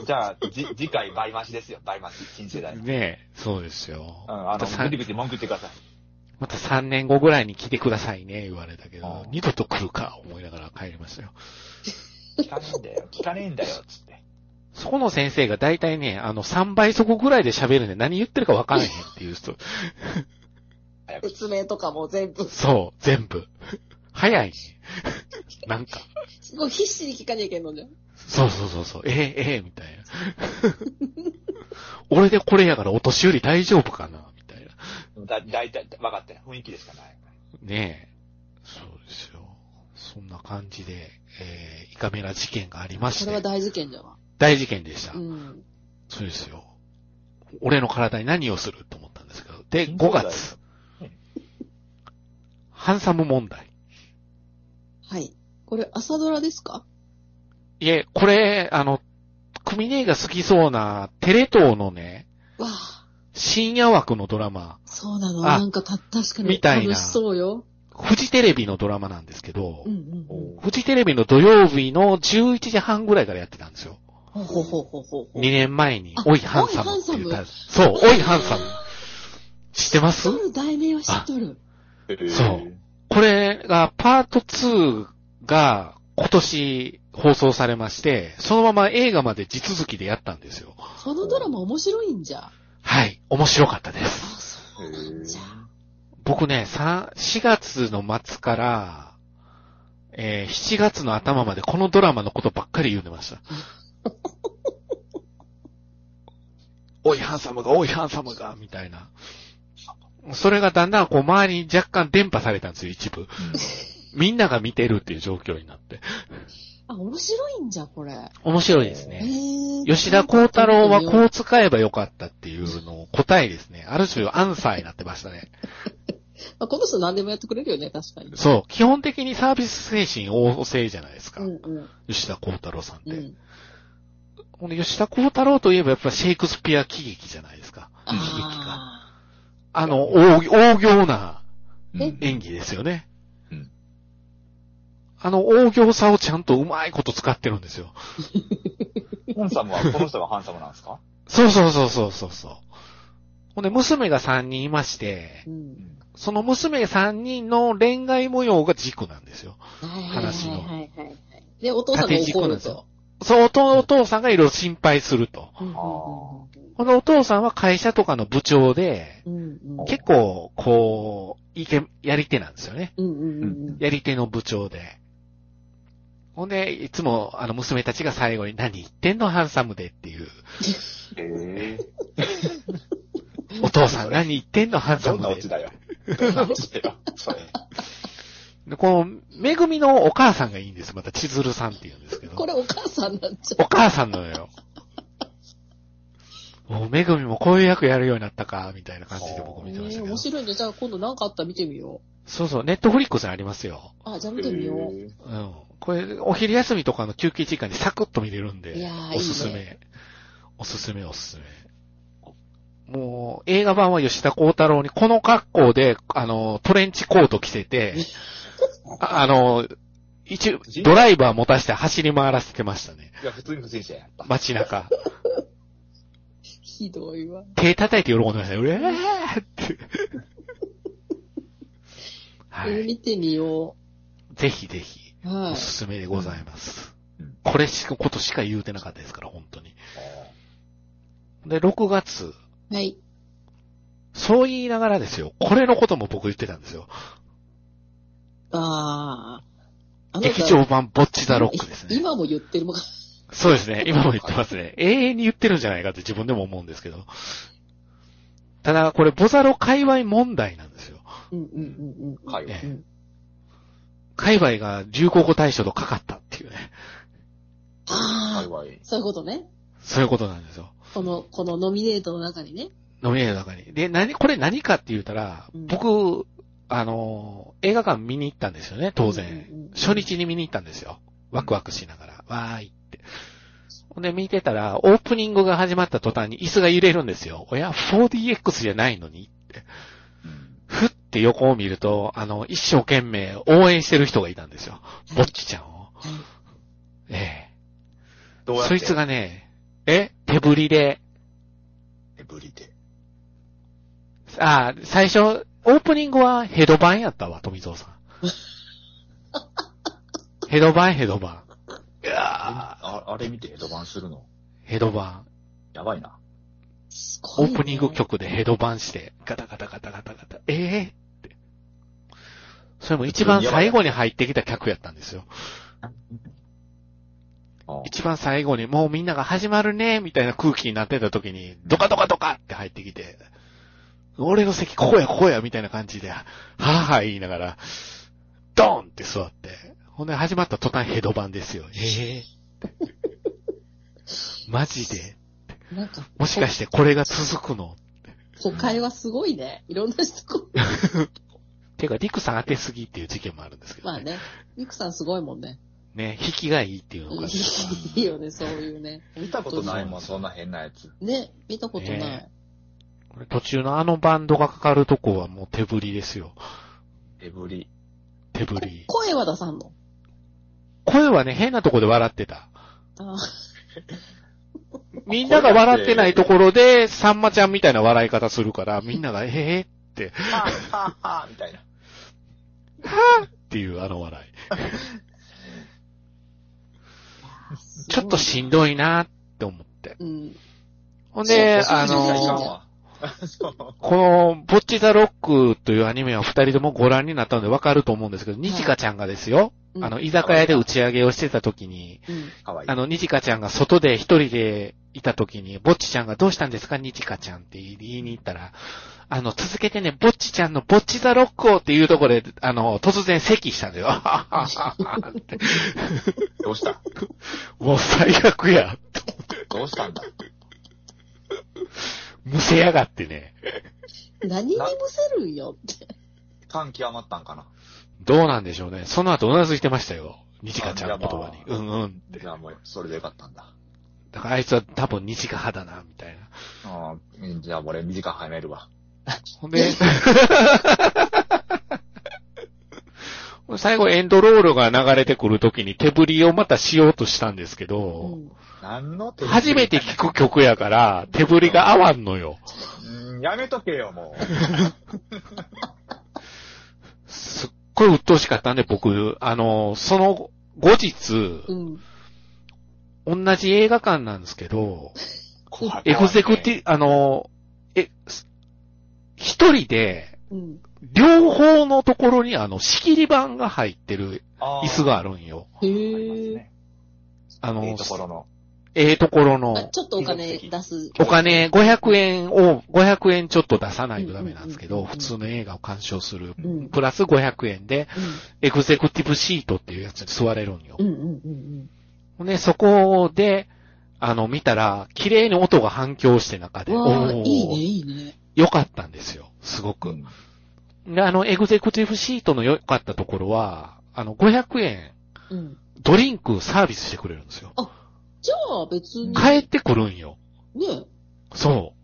S4: じゃあ、じ、次回倍増しですよ。倍増し。新世代。
S2: ねえ、そうですよ。
S4: うん、あの、ぐちぐち文句言ってください。
S2: またさんねんごぐらいに来てくださいね、言われたけど、
S4: うん、
S2: 二度と来るか、思いながら帰りましたよ。
S4: 聞かねえんだよ、聞かねえんだよ、つって。
S2: そこの先生が大体ね、あの、さんばい速ぐらいで喋るんで何言ってるかわからへんっていう人。
S1: 説明とかも全部。
S2: そう、全部。早い。なんか。
S1: すごい必死に聞かなきゃいけんのじゃん。
S2: そうそうそうそう。ええええみたいな。俺でこれやからお年寄り大丈夫かなみたいな。
S4: だ、だいたい、分かってない。雰囲気でしかない。
S2: ねえ。そうですよ。そんな感じで、えー、イカメラ事件がありまして。
S1: これは大事件じゃわ。
S2: 大事件でした。
S1: うん。
S2: そうですよ。俺の体に何をすると思ったんですけど。で、ごがつ。ハンサム問題。
S1: はい。これ朝ドラですか？
S2: いえ、これ、あの、クミネが好きそうなテレ東のね、
S1: わあ、
S2: 深夜枠のドラマ。
S1: そうなの。なんかた、確かに
S2: みたいな。
S1: 楽しそうよ。
S2: フジテレビのドラマなんですけど、
S1: うんうんうん、
S2: フジテレビの土曜日のじゅういちじはんぐらいからやってたんですよ。
S1: ほうほうほうほうほう。
S2: にねんまえに、おいハンサムって言った。
S1: おいハンサム。
S2: そう、おいハンサム。知ってます？
S1: 知っとる、題名は知っとる。
S2: そう。これが、パートツーが今年放送されまして、そのまま映画まで地続きでやったんですよ。
S1: そのドラマ面白いんじゃ。
S2: はい、面白かったです。
S1: あ、そうなんじゃ。
S2: 僕ね、しがつの末から、えー、しちがつの頭までこのドラマのことばっかり言うてました。 おいハンサムが、おいハンサムが、みたいな。それがだんだんこう周りに若干伝播されたんですよ、一部。みんなが見てるっていう状況になって。
S1: あ、面白いんじゃ、これ。
S2: 面白いです
S1: へ
S2: ね。
S1: ー
S2: 吉田幸太郎はこう使えばよかったっていうのを答えですね。ある種アンサーになってましたね。
S1: あ、この人何でもやってくれるよね、確かに。
S2: そう。基本的にサービス精神旺盛じゃないですか。
S1: うんうん。
S2: 吉田幸太郎さんって。
S1: うん。
S2: ほんで吉田幸太郎といえばやっぱシェイクスピア喜劇じゃないですか。喜劇が。
S1: あ
S2: あの、大大行な
S1: え
S2: 演技ですよね。
S4: うん
S2: あの大行さをちゃんとうまいこと使ってるんですよ。
S4: ハンサムは、この人がハンサムなんですか？
S2: そうそうそうそうそうそう。ほんで、娘がさんにんいまして
S1: ー。う、ん。
S2: その娘さんにんの恋愛模様が軸なんですよ。
S1: はいはい
S2: 話の
S1: はいはいはい。で、お父さんが
S2: 縦軸
S1: 怒る
S2: なんですよ
S1: と。
S2: そう、お父お父さんがいろいろ心配すると。
S1: うんうん
S2: このお父さんは会社とかの部長で、
S1: うんうんうん。
S2: 結構、こう、いけ、やり手なんですよね。
S1: うんうんうん
S2: やり手の部長で。ほんで、いつも、あの、娘たちが最後に何言ってんのハンサムでっていう。
S4: へぇ
S2: お父さん何言ってんのハンサ
S4: どん
S2: ムで。
S4: なオチだよ。どんなオチだよ。それ。
S2: でこの、めぐみのお母さんがいいんです。また、千鶴さんって言うんですけど。
S1: これお母さんなんちゃ
S2: お母さんなのよ。もう、めぐみもこういう役やるようになったか、みたいな感じで僕
S1: う。
S2: 見てましたけど。
S1: 面白いんで、じゃあ今度何かあったら見てみよ
S2: そうそう、ネットフリックスにありますよ。
S1: う。あ、じゃあ見てみよう。
S4: へ
S2: うん。これ、お昼休みとかの休憩時間にサクッと見れるんで、
S1: いやー
S2: おすすめ
S1: いいね
S2: おすすめおすすめ。もう、映画版は吉田幸太郎にこの格好で、あの、トレンチコート着せて、ああの、一、ドライバー持たせて走り回らせてましたね。
S4: いや、普通に不審者やった。
S2: 街中。
S1: ひどいわ。
S2: 手叩いて喜んでましたよ。うえーって。はい。
S1: えー見てみよ
S2: ぜひぜひ、
S1: う。は
S2: おすすめでございます。
S4: うん
S2: これしか、ことしか言うてなかったですから、本当に。で、ろくがつ、
S1: い。はい。
S2: そう言いながらですよ。これのことも僕言ってたんですよ。
S1: ああ。あの
S2: 劇場版ボッチザロックですね。
S1: 今も言ってるもん。
S2: そうですね。今も言ってますね。永遠に言ってるんじゃないかって自分でも思うんですけど。ただ、これ、ボザロ界隈問題なんですよ。
S1: うんうんうんうん。
S4: はい。
S2: ええ
S1: うん
S2: 界隈が流行語大賞とかかったっていうね。
S1: ああ、
S4: はいはい。
S1: そういうことね。
S2: そういうことなんですよ。
S1: この、このノミネートの中にね。
S2: ノミネートの中に。で、何、これ何かって言ったら、
S1: うん
S2: 僕、あの、映画館見に行ったんですよね、当然。
S1: うんうんうん
S2: 初日に見に行ったんですよ。ワクワクしながら。わーいって。ほんで見てたら、オープニングが始まった途端に椅子が揺れるんですよ。おや、フォーディーエックス じゃないのにって。
S4: うん
S2: ふって横を見ると、あの、一生懸命応援してる人がいたんですよ。ぼっちちゃんを。ええ。
S4: どうやって
S2: そいつがね、え手振りで、
S4: 手振りで。
S2: ああ、最初、オープニングはヘドバンやったわ、富蔵さん。ヘドバン、ヘドバン。いやー
S4: ああれ見てヘドバンするの
S2: ヘドバン。
S4: やばいな。
S1: すごいね
S2: オープニング曲でヘドバンして、ガタガタガタガタガタ、ええー、って。それも一番最後に入ってきた客やったんですよ。
S4: あ
S2: 一番最後にもうみんなが始まるね、みたいな空気になってた時に、ドカドカドカって入ってきて、俺の席ここやここや、みたいな感じで、はぁはぁ言いながら、ドーンって座って、ほんで始まった途端ヘドバンですよ。ええー、マジで
S1: なんか、
S2: もしかしてこれが続くの
S1: 都会はすごいね。いろんな人こ
S2: ていうか、リクさん当てすぎっていう事件もあるんですけどね。
S1: まあね。ミクさんすごいもんね。
S2: ね、引きがいいっていうのが。
S1: いいよね、そういうね。
S4: 見たことないもん、そんな変なやつ。
S1: ね、見たことない。
S2: ね途中のあのバンドがかかるとこはもう手振りですよ。
S4: 手振り。
S2: 手振り。
S1: 声は出さんの
S2: 声はね、変なとこで笑ってた。
S1: あ
S2: みんなが笑ってないところで、さんまちゃんみたいな笑い方するから、みんなが、えへーって、
S4: はぁ、はぁ、はぁ、みたいな。
S2: はぁっていうあの笑い。ちょっとしんどいなって思って。
S1: うん。
S2: ほんで、
S1: そう
S2: あ
S1: そうそう
S2: のー、
S4: そう。
S2: この、ボッチザロックというアニメは二人ともご覧になったのでわかると思うんですけど、ニチカちゃんがですよ、
S1: うん、
S2: あの、居酒屋で打ち上げをしてた時に、
S1: うん、
S4: かわいい。
S2: あの、ニチカちゃんが外で一人でいた時に、ボッチちゃんがどうしたんですか、ニチカちゃんって言いに行ったら、あの、続けてね、ボッチちゃんのボッチザロックをっていうところで、あの、突然咳したんだよ。
S4: どうした
S2: もう最悪や。
S4: どうしたんだ
S2: むせやがってね。
S1: 何にむせるんよって。
S4: 感極まったんかな。
S2: どうなんでしょうね。その後うなずいてましたよ。ニチカちゃんの言葉に。うんうんって。
S4: じゃあもう、それでよかったんだ。
S2: だからあいつは多分ニチカ派だな、みたいな。
S4: ああ、じゃあ俺短くはめるわ。
S2: ほんで、最後エンドロールが流れてくるときに手振りをまたしようとしたんですけど、うん、
S4: 何の手振り
S2: 初めて聞く曲やから手振りが合わんのよ。
S4: うん、やめとけよ、もう。
S2: すっごい鬱陶しかったんで僕、あの、その後日、うん、同じ映画館なんですけど、エグゼクティ、あの、え、一人で、うん、両方のところにあの、仕切り板が入ってる椅子があるんよ。
S1: へぇ
S2: あの、
S4: ええところの。
S2: ええところの。
S1: ちょっとお金出す。
S2: お金ごひゃくえんを、ごひゃくえんちょっと出さないとダメなんですけど、普通の映画を鑑賞する。うん、プラスごひゃくえんで、うん、エグゼクティブシートっていうやつに座れるんよ。うんうんうんうん、で、そこで、あの、見たら、綺麗に音が反響して中で。
S1: おー、いいね、いいね。
S2: 良かったんですよ、すごく。うん、で、あの、エグゼクティブシートの良かったところは、あの、ごひゃくえん、うん、ドリンクサービスしてくれるんですよ。
S1: あ、じゃあ別に。
S2: 帰ってくるんよ。
S1: ね。
S2: そう。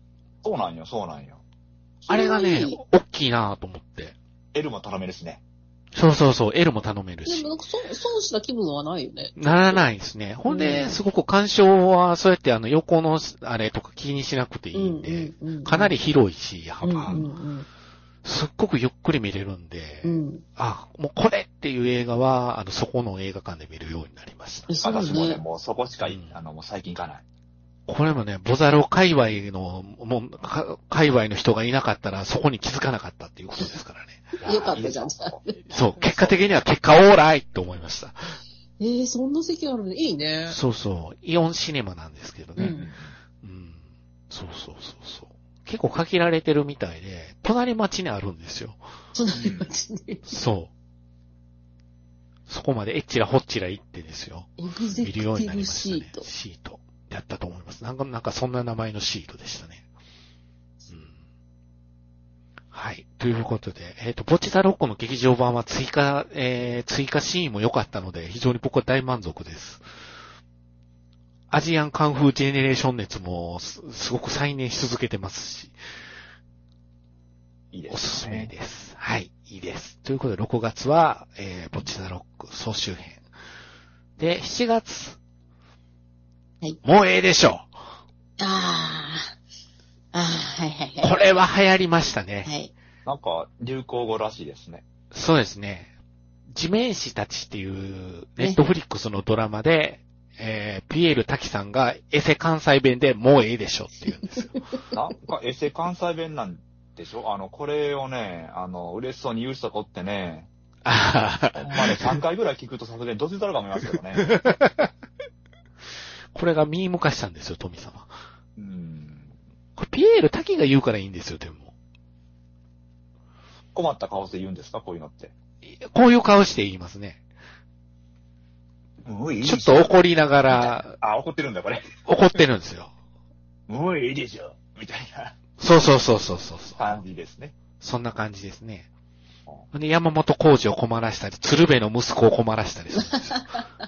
S4: そうなんよ、そうなんよ。
S2: あれがね、大きいなぁと思って。
S4: L も頼めるしね。
S2: そうそうそう、L も頼めるし。
S1: でもなんか損、損した気分はないよね。
S2: ならないですね。ほんで、すごく鑑賞は、そうやってあの、横の、あれとか気にしなくていいんで、うんうんうんうん、かなり広いし、幅。うんうんうん、すっごくゆっくり見れるんで、うん、あ、もうこれっていう映画は、あの、そこの映画館で見るようになりました。
S4: 私もね、もうそこしか、うん、あの、もう最近行かない。
S2: これもね、ボザロ界隈の、もう、界隈の人がいなかったら、そこに気づかなかったっていうことですからね。
S1: よかったじゃん、じゃあ。
S2: そう、結果的には結果オーライと思いました。
S1: えー、そんな席あるのいいね。
S2: そうそう、イオンシネマなんですけどね。うん。うん、そうそうそうそう。結構限られてるみたいで、隣町にあるんですよ。
S1: 隣町に。
S2: そう。そこまでエッチラホッチラ行ってですよ。見るようになりましたね。シート。シート。やったと思います。なんか、なんかそんな名前のシートでしたね。うん。はい。ということで、えっと、ボチザロッコの劇場版は追加、えー、追加シーンも良かったので、非常に僕は大満足です。アジアンカンフージェネレーション熱もす、すごく再燃し続けてますし。
S4: いいですね。
S2: おすすめです。はい。いいです。ということで、ろくがつは、えー、ボチザロック総集編。で、しちがつ。はい、もうええでしょう。
S1: ああ。ああ、はいはいはい。
S2: これは流行りましたね。
S1: はい。
S4: なんか、流行語らしいですね。
S2: そうですね。地面師たちっていう、ネットフリックスのドラマで、ねえー、ピエール滝さんがエセ関西弁でもうええでしょって言うんですよ。
S4: なんかエセ関西弁なんでしょあの、これをね、あの、嬉しそうに言う人がおってね。ああ。ほんまね、さんかいぐらい聞くとさすがにどついたるか思いますけどね。
S2: これがミーム化したんですよ、富様。
S4: うん。
S2: これピエール滝が言うからいいんですよ、でも。
S4: 困った顔して言うんですか、こういうのって。
S2: こういう顔して言いますね。
S4: もういい
S2: ちょっと怒りながら。
S4: あ、怒ってるんだ、これ。
S2: 怒ってるんですよ。
S4: もういいでしょ、みたいな。
S2: そうそうそうそうそう。
S4: 感じですね。
S2: そんな感じですね。で山本浩二を困らしたり、鶴瓶の息子を困らしたりするんですよ。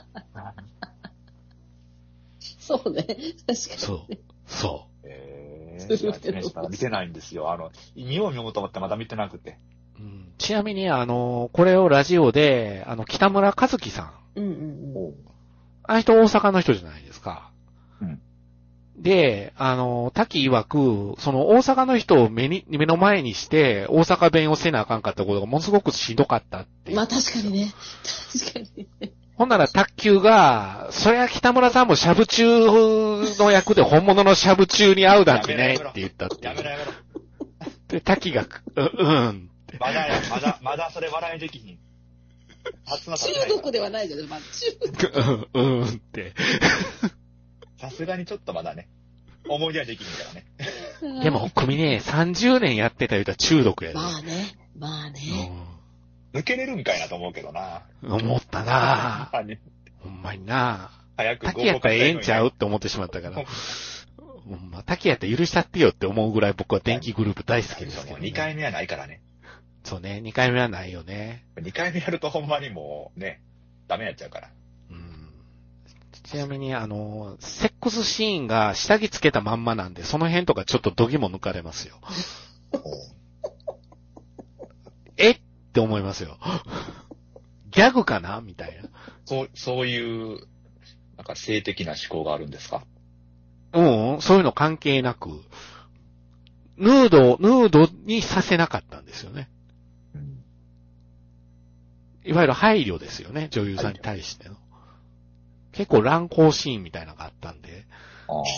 S1: そうね。確かに。
S2: そう。そう。
S4: えー。まだ見てないんですよ。あの、見よう見ようと思ってまだ見てなくて。
S2: うん、ちなみに、あの、これをラジオで、あの、北村和樹さん。
S1: うんうんうん。
S2: あの人大阪の人じゃないですか。
S4: うん。
S2: で、あの、滝曰く、その大阪の人を目に、目の前にして、大阪弁をせなあかんかったことがものすごくしんどかったっていう。
S1: まあ確かにね。確かにね。
S2: ほんなら卓球が、そりゃ北村さんもシャブ中の役で本物のシャブ中に会うだけねって言ったっていう。
S4: やめろやめろ。
S2: で、滝が、う、うんって。
S4: まだや、まだ、まだそれ笑いできひん。
S1: 中毒ではないじゃない、まあ、中毒。
S2: うん、うんって。
S4: さすがにちょっとまだね、思い出はできひんからね。
S2: でも、組ね、さんじゅうねんやってた言うたら中毒やで。
S1: まあね、まあね。
S4: うん、抜けれるんかいなと思うけどな。
S2: 思ったなぁ。ほんまになぁ。
S4: 早く
S2: 滝やったらええんちゃうって思ってしまったから。ほんま、滝やったら許したってよって思うぐらい僕は電気グループ大好きですけど、ね。
S4: にかいめはないからね。
S2: そうね、にかいめはないよね。
S4: にかいめやるとほんまにもうね、ダメやっちゃうから。
S2: うん。ちなみに、あの、セックスシーンが下着つけたまんまなんで、その辺とかちょっと度肝抜かれますよ。えって思いますよ。ギャグかなみたいな。
S4: そう、そういう、なんか性的な思考があるんですか？
S2: うん、そういうの関係なく、ヌード、ヌードにさせなかったんですよね。
S4: うん、
S2: いわゆる配慮ですよね、女優さんに対しての。結構乱行シーンみたいなのがあったんで。
S4: ああ。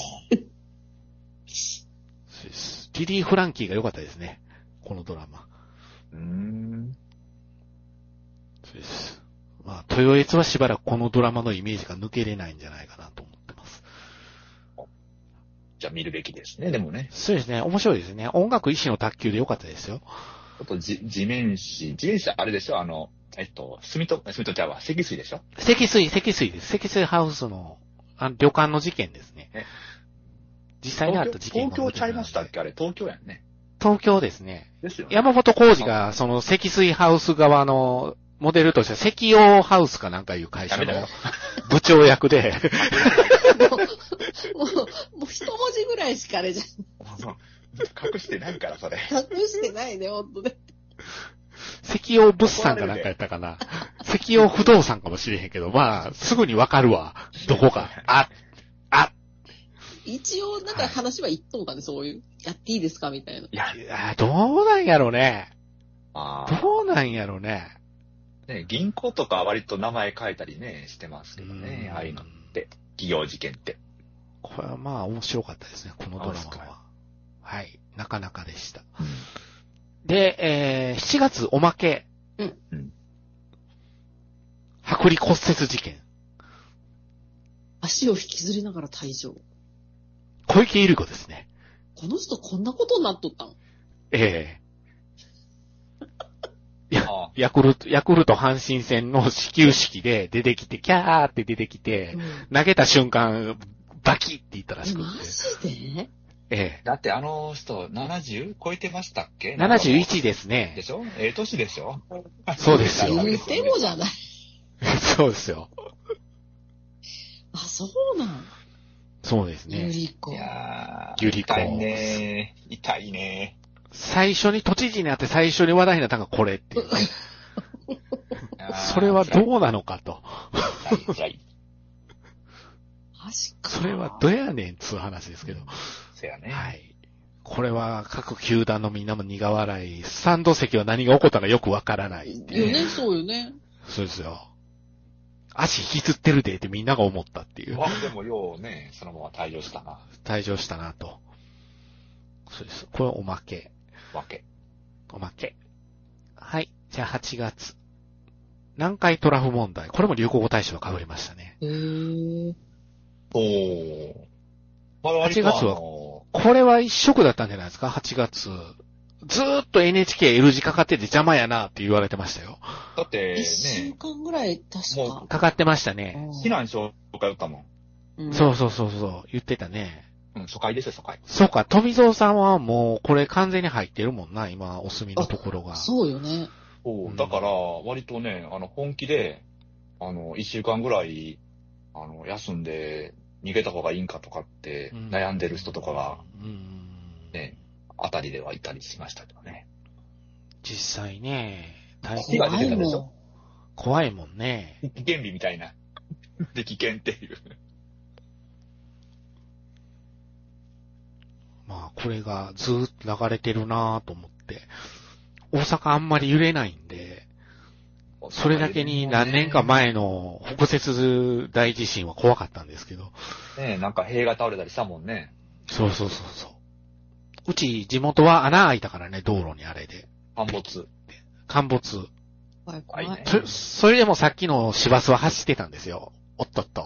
S2: そうです。リリー・フランキーが良かったですね、このドラマ。
S4: うーん。
S2: そうです。まあ、豊悦はしばらくこのドラマのイメージが抜けれないんじゃないかなと思ってます。
S4: じゃあ見るべきですね、でもね。
S2: そうですね、面白いですね。音楽医師の卓球で良かったですよ。
S4: ちょっとじ、地面師、地面師あれでしょあの、えっと、住と、住とちゃうわ、積水でしょ
S2: 積水、積水です。積水ハウスの、あの旅館の事件ですね。
S4: え
S2: 実際にあった事件
S4: 東京ちゃいましたっけあれ、東京やんね。
S2: 東京ですね。
S4: ですよね。
S2: 山本浩二が、その積水ハウス側のモデルとして、石油ハウスかなんかいう会社の部長役で。
S1: もう、もう、もう一文字ぐらいしかあれじゃん。
S4: 隠してないから、それ。
S1: 隠してないね、ほんとね。
S2: 石油物産かなんかやったかな。石油不動産かもしれへんけど、まあ、すぐにわかるわ。どこか。あ、あ。
S1: 一応、なんか話は言っとうかね、そういう。やっていいですかみたいな。
S2: いや、いやどうなんやろね。
S4: あ
S2: どうなんやろね。
S4: ね、銀行とか割と名前書いたりね、してますけどね。ああいうのって。企業事件って。
S2: これはまあ面白かったですね、このドラマは。はい。なかなかでした。
S4: うん、
S2: で、えー、しちがつおまけ。
S1: うん。うん。
S2: 剥離骨折事件。
S1: 足を引きずりながら退場。
S2: 小池百合子ですね。
S1: この人こんなことになっとったん？
S2: ええー。や、ヤクルト、ヤクルト阪神戦の始球式で出てきて、キャーって出てきて、うん、投げた瞬間、バキって言ったらしくて。
S1: マジで？
S2: ええ。
S4: だってあの人、ななじゅう 超えてましたっけ？
S2: ななじゅういち ですね。
S4: でしょ？ええ年でしょ？
S2: そうですよ。
S1: 言うてもじゃない。
S2: そうですよ。
S1: あ、そうなん。
S2: そうですね。
S1: ゆりこ。
S4: いや
S2: ゆりこ。
S4: 痛いね。痛いね。
S2: 最初に都知事になって最初に話題になったのがこれっていう。それはどうなのかと。
S4: 辛い。
S2: それはどやねんつう話ですけど。
S4: そうやね。
S2: はい。これは各球団のみんなも苦笑い。スタンド席は何が起こったかよくわからないっていう。
S1: よね、そうよね。
S2: そうですよ。足引きずってるでってみんなが思ったっていう。
S4: まあでもようね、そのまま退場したな。
S2: 退場したなと。そうです。これおまけ。
S4: おまけ。
S2: おまけ。はい。じゃあはちがつ。南海トラフ問題。これも流行語大賞が被りましたね。
S1: へー。
S4: おー。まあ、
S2: はちがつは、これは一色だったんじゃないですか ?はちがつ。ずーっと エヌエイチケー L 字かかってて邪魔やなって言われてましたよ。
S4: だってね。
S1: 一週間ぐらい確か。
S2: かかってましたね。
S4: 避難所とか言ったもん。
S2: うん、そうそうそうそう。言ってたね。
S4: うん、疎開ですよ、疎開。
S2: そうか、富蔵さんはもうこれ完全に入ってるもんな、今、お住みのところが。
S1: そうよね。
S4: そう、だから、割とね、あの、本気で、あの、一週間ぐらい、あの、休んで、逃げた方がいいんかとかって悩んでる人とかが、ね、あたりではいたりしましたけどね。
S2: 実際ね、
S4: 大変が出てたでしょ？
S2: 怖いもんね。
S4: 危険日みたいな。で、危険っていう。
S2: まあ、これがずーっと流れてるなぁと思って。大阪あんまり揺れないんで、それだけに何年か前の北摂大地震は怖かったんですけど。
S4: ねえ、なんか塀が倒れたりしたもんね。
S2: そうそうそうそう。 うち地元は穴開いたからね、道路にあれで。
S4: 陥没。
S2: 陥没。
S1: 怖い怖い。
S4: はいね
S2: そ、それでもさっきの市バスは走ってたんですよ。おっとっと。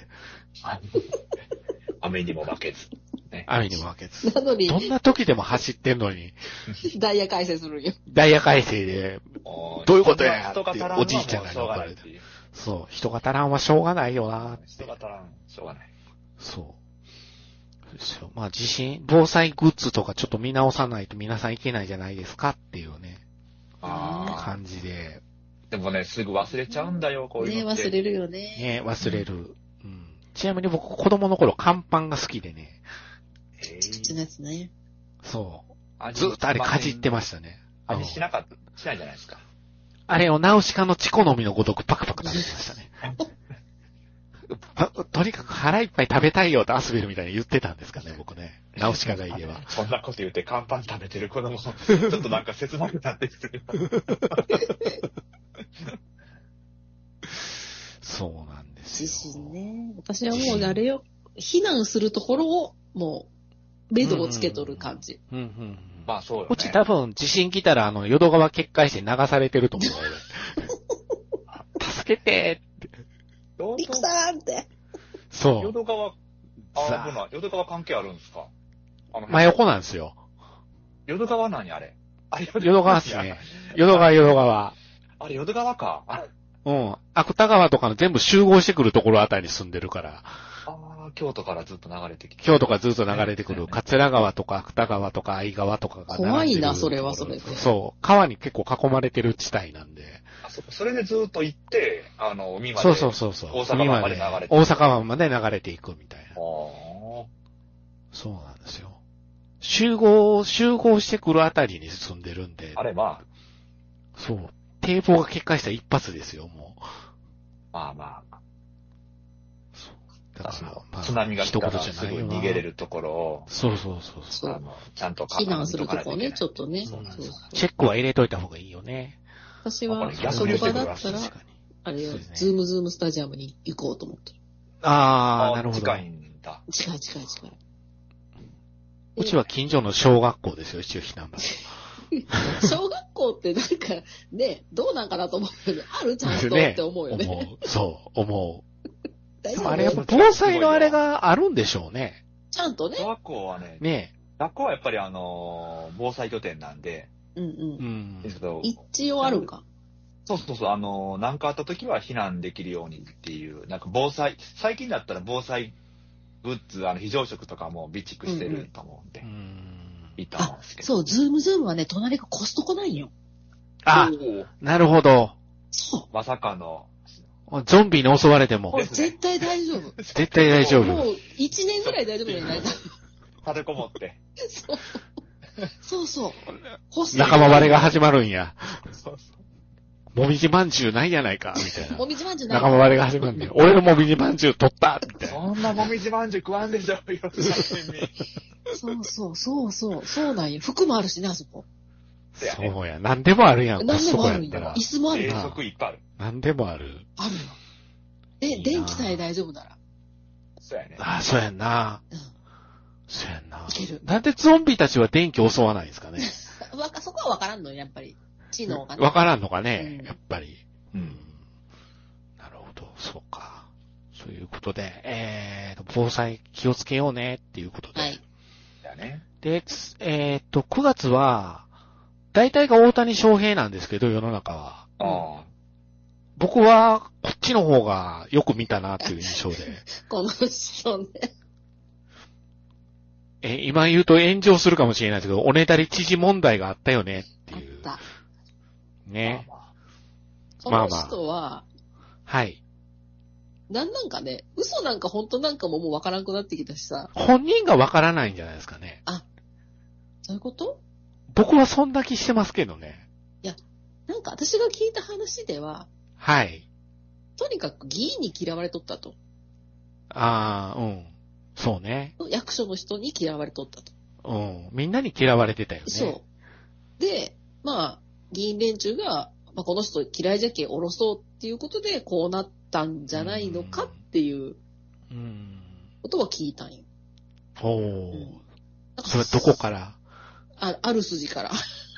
S4: 雨にも負けず。ね、
S2: 雨にも負けず。
S1: なのに、
S2: どんな時でも走ってんのに、
S1: ダイヤ改正するんよ。
S2: ダイヤ改正で、
S4: も
S2: どういうことや
S4: 人が足らんのは
S2: おじいちゃんが
S4: もうしょうがないっていう。
S2: そう、人が足らんはしょうがないよなって。
S4: 人が足らん、しょうがない。
S2: そう。そうですよ。まあ地震、防災グッズとかちょっと見直さないと皆さんいけないじゃないですかっていうね、
S4: ああ。
S2: 感じで。
S4: でもね、すぐ忘れちゃうんだよ、こういう
S1: ね
S4: のって。
S1: 忘れるよね。
S2: ね、忘れる。うん。ちなみに僕子供の頃乾パンが好きでね、
S4: へえ
S1: 口のやつね。
S2: そう。ずーっとあれかじってましたね。
S4: 味しなかった、しないじゃないですか。
S2: あれをナウシカのチコのみのごとくパクパク食べてましたね。とにかく腹いっぱい食べたいよってアスベルみたいに言ってたんですかね、僕ね。ナウシカが家は。
S4: そんなこと言って乾パン食べてる子供、ちょっとなんか切なくなってきてる。
S2: そうなんです
S1: 地
S2: よ。
S1: 震ね。私はもうあれよ。避難するところを、もう、目処をつけとる感じ。
S2: うんうんうん。
S4: まあそうよね。
S2: うち多分地震来たらあの淀川決壊して流されてると思うよ。助けてって。
S1: リクさんって。
S2: そう。
S4: 淀川、あ、
S2: さあ
S4: 危ない。淀川関係あるんですか？あの
S2: 真横なんですよ。
S4: 淀川何あれ？あれ
S2: 淀川っすね。淀川、淀川。
S4: あれ、淀川か。あ
S2: うん。芥川とかの全部集合してくるところあたりに住んでるから。
S4: あー、京都からずっと流れてきて。
S2: 京都からずっと流れてくる、桂川とか芥川とか相川とかが
S1: 怖いな
S2: 並んでる
S1: それはそれで
S2: そう。川に結構囲まれてる地帯なんで。
S4: あ、そそれでずっと行って、あの、海まで。
S2: そうそうそうそう。
S4: 大阪湾まで流れて
S2: 海まで大阪湾まで流れていくみたいな。
S4: あ
S2: そうなんですよ。集合、集合してくるあたりに住んでるんで
S4: ー。あ。れば、
S2: そう。堤防が決壊したら一発ですよ、もう。
S4: まあまあ。
S2: だから、まあ、
S4: 津波が来たら
S2: 一言じ
S4: すぐ
S2: ゃないよな
S4: 逃げれるところを、
S2: そうそうそうそう。
S1: そう
S4: あの、ちゃんと
S1: 避難するとこね、ちょっ
S4: と。
S1: とね。
S4: そうなんですよ
S2: チェックは入れといた方がいいよね。
S1: 私は、
S4: やっぱり逆
S1: 職
S4: 流してくる
S1: 場だったら
S2: 確、かに。
S1: あれよ
S2: そうですね、
S1: ズームズームスタジアムに行こうと思ってる。
S2: あー、なるほど。
S4: 近いんだ。
S1: 近い近い近い。
S2: うちは近所の小学校ですよ、一応避難場所。
S1: 小学校ってなんか、ね、どうなんかなと思うよね。あるちゃんと
S2: ね
S1: って思うよね。
S2: 思う。そう、思う。
S1: 大丈
S2: でもあれやっぱ
S1: 夫
S2: 防災のあれがあるんでしょうね。
S1: ちゃんとね。
S4: 小学校はね、
S2: ね
S4: 学校はやっぱりあの、防災拠点なんで、
S1: うんう。
S2: うんん
S4: です。けど、
S1: 一応あるんか。
S4: そうそうそう、あの、何かあった時は避難できるようにっていう、なんか防災、最近だったら防災グッズ、あの、非常食とかも備蓄してると思うんで、
S2: うん
S4: いいと思うん
S1: あ
S4: ですけ、ど。
S1: そう、ズームズームはね、隣がコストコないんよ。
S2: あ、
S4: おー
S2: なるほど。
S1: そ
S4: まさかの、
S2: ゾンビに襲われて
S1: う。
S2: も
S1: これ、
S4: ですね
S1: 絶対大丈夫。
S2: 絶対大丈夫。
S1: もう、一年ぐらい大丈夫じゃないか。
S4: 立てこもって。
S1: そう。そうそう。ホスト
S2: 仲間割れが始まるんや。
S4: そうそう。
S2: もみじまんじゅうないやないか、みたいな
S1: も。みじまんじゅうない。
S2: 仲間割れが始まるんで。俺のもみじまんじゅう取ったみたいな。
S4: そんなもみじまんじゅう食わんでしょ、よ、
S1: そうそう、そうそう、そうなんよ。服もあるしね、あそこ。
S4: そうやね
S2: そうや。何でもあるやん、コ
S1: 何
S2: スト
S1: でもあるんよ
S2: コやったら。。
S1: 椅子もある
S4: 冷
S1: よ。
S4: 食いっぱいある。
S2: 何でもある。
S1: あるよ。で、
S2: いいな
S1: 電気さえ大丈夫なら。
S4: そうやね。
S2: ああ、そうやんな。
S1: うん。
S2: そうやんな。
S1: いける
S2: なんでゾンビたちは電気襲わないんですかね。
S1: わか、そこはわからんのよ、やっぱり。知能がね。
S2: わからんのかね、
S1: うん
S2: やっぱり。
S4: うん。
S2: なるほど、そうか。そういうことで、えーと、防災気をつけようねっていうことで。
S1: はい。
S4: だよね。
S2: で、つえーと、くがつは、大体が大谷翔平なんですけど、世の中は。
S4: あ
S2: 僕は、こっちの方がよく見たなっていう印象で。
S1: この人ね。
S2: え、今言うと炎上するかもしれないですけど、おねだり知事問題があったよねって
S1: あっ
S2: いう。
S1: た。
S4: あ。
S2: ね。
S4: まあまあ
S1: その
S2: まあまあ
S1: 人は、
S2: はい。
S1: なんなんかね、嘘なんか本当なんかももうわからんくなってきたしさ。
S2: 本人がわからないんじゃないですかね。
S1: そういうこと？
S2: 僕はそんな気してますけどね。
S1: なんか私が聞いた話では、
S2: はい。
S1: とにかく議員に嫌われとったと。
S2: ああ、うん。そうね。
S1: 役所の人に嫌われとったと。
S2: うん。みんなに嫌われてたよね。
S1: そう。で、まあ、議員連中が、まあ、この人嫌いじゃけ下ろそうっていうことで、こうなったんじゃないのかっていう
S2: うん。
S1: ことは聞いたんよ。
S2: おー。
S1: うんなんか
S2: それどこから
S1: あ、ある筋から。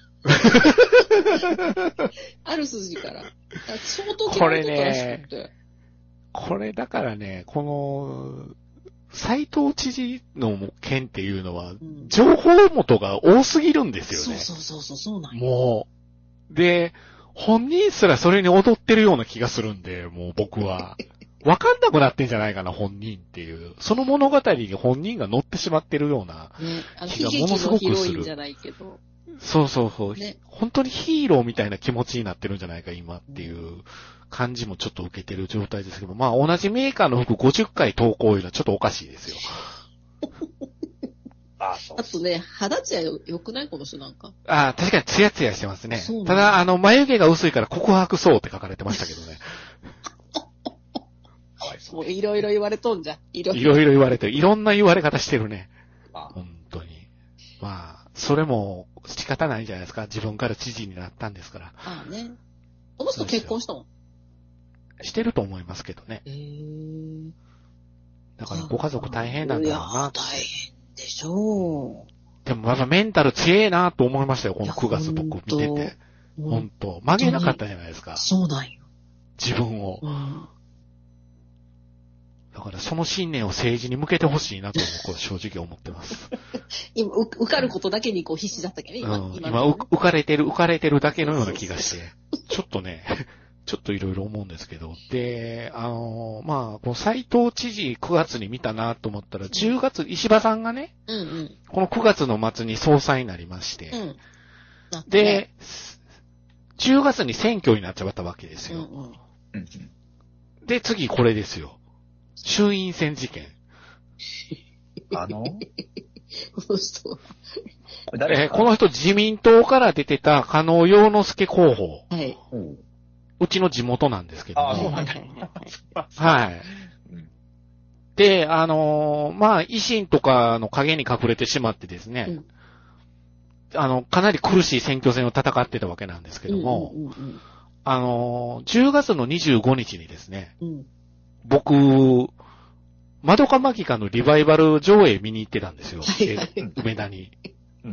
S1: ある筋から。相当嫌われとったらしくて。
S2: これだからね、この、斉藤知事の件っていうのは、情報元が多すぎるんですよね。
S1: そうそうそう、そうなんや。
S2: もう。で、本人すらそれに踊ってるような気がするんで、もう僕は。わかんなくなってんじゃないかな、本人っていう。その物語に本人が乗ってしまってるような気がものすごくする。
S1: 悲劇のヒロインじゃないけど。
S2: そうそうそう、
S1: ね。
S2: 本当にヒーローみたいな気持ちになってるんじゃないか、今っていう感じもちょっと受けてる状態ですけど、まあ同じメーカーの服ごじゅっかい投稿いうのはちょっとおかしいですよ。
S4: ああ、そう。
S1: あとね、肌ツヤ良くないこの人なんか。
S2: ああ、確かにツヤツヤしてますね。ただ、あの、眉毛が薄いから告白そうって書かれてましたけどね。
S1: もういろいろ言われとんじゃん。いろ
S2: いろいろ言われてる。いろんな言われ方してるね。本当に。まあ、それも仕方ないんじゃないですか。自分から知事になったんですから。
S1: ああね。この人結婚したの？
S2: してると思いますけどね。
S1: へー。
S2: だからご家族大変なんだろうな。
S1: いや、大変でしょう。
S2: でもまだメンタル強えなと思いましたよ。このくがつ僕見てて。本当曲げなかったじゃないですか。
S1: そうなんよ。
S2: 自分を。
S1: うん、
S2: だからその信念を政治に向けてほしいなと僕は正直思ってます。
S1: 今、受かることだけにこう必死だったけどね、今。
S2: うん、今、今浮かれてる、浮かれてるだけのような気がして、ちょっとね、ちょっといろいろ思うんですけど。で、あのー、まあ、この斉藤知事くがつに見たなと思ったら、じゅうがつ、石破さんがね、
S1: うんうん、
S2: このくがつの末に総裁になりまして、
S1: うん
S2: で、ね、じゅうがつに選挙になっちゃったわけですよ。
S1: うんうん、
S2: で、次これですよ。衆院選事件。
S4: あのこ
S1: の人
S2: えー、この人自民党から出てた加納陽之介候補。
S1: はい。
S2: うちの地元なんですけども。
S4: あ、そうなんだ。
S2: はい。で、あのー、まあ、維新とかの影に隠れてしまってですね、うん、あの、かなり苦しい選挙戦を戦ってたわけなんですけども、うんうんうんうん、あのー、じゅうがつのにじゅうごにちにですね、うん、僕、まどかマギカのリバイバル上映見に行ってたんですよ。はいはい、梅田に。うんうん、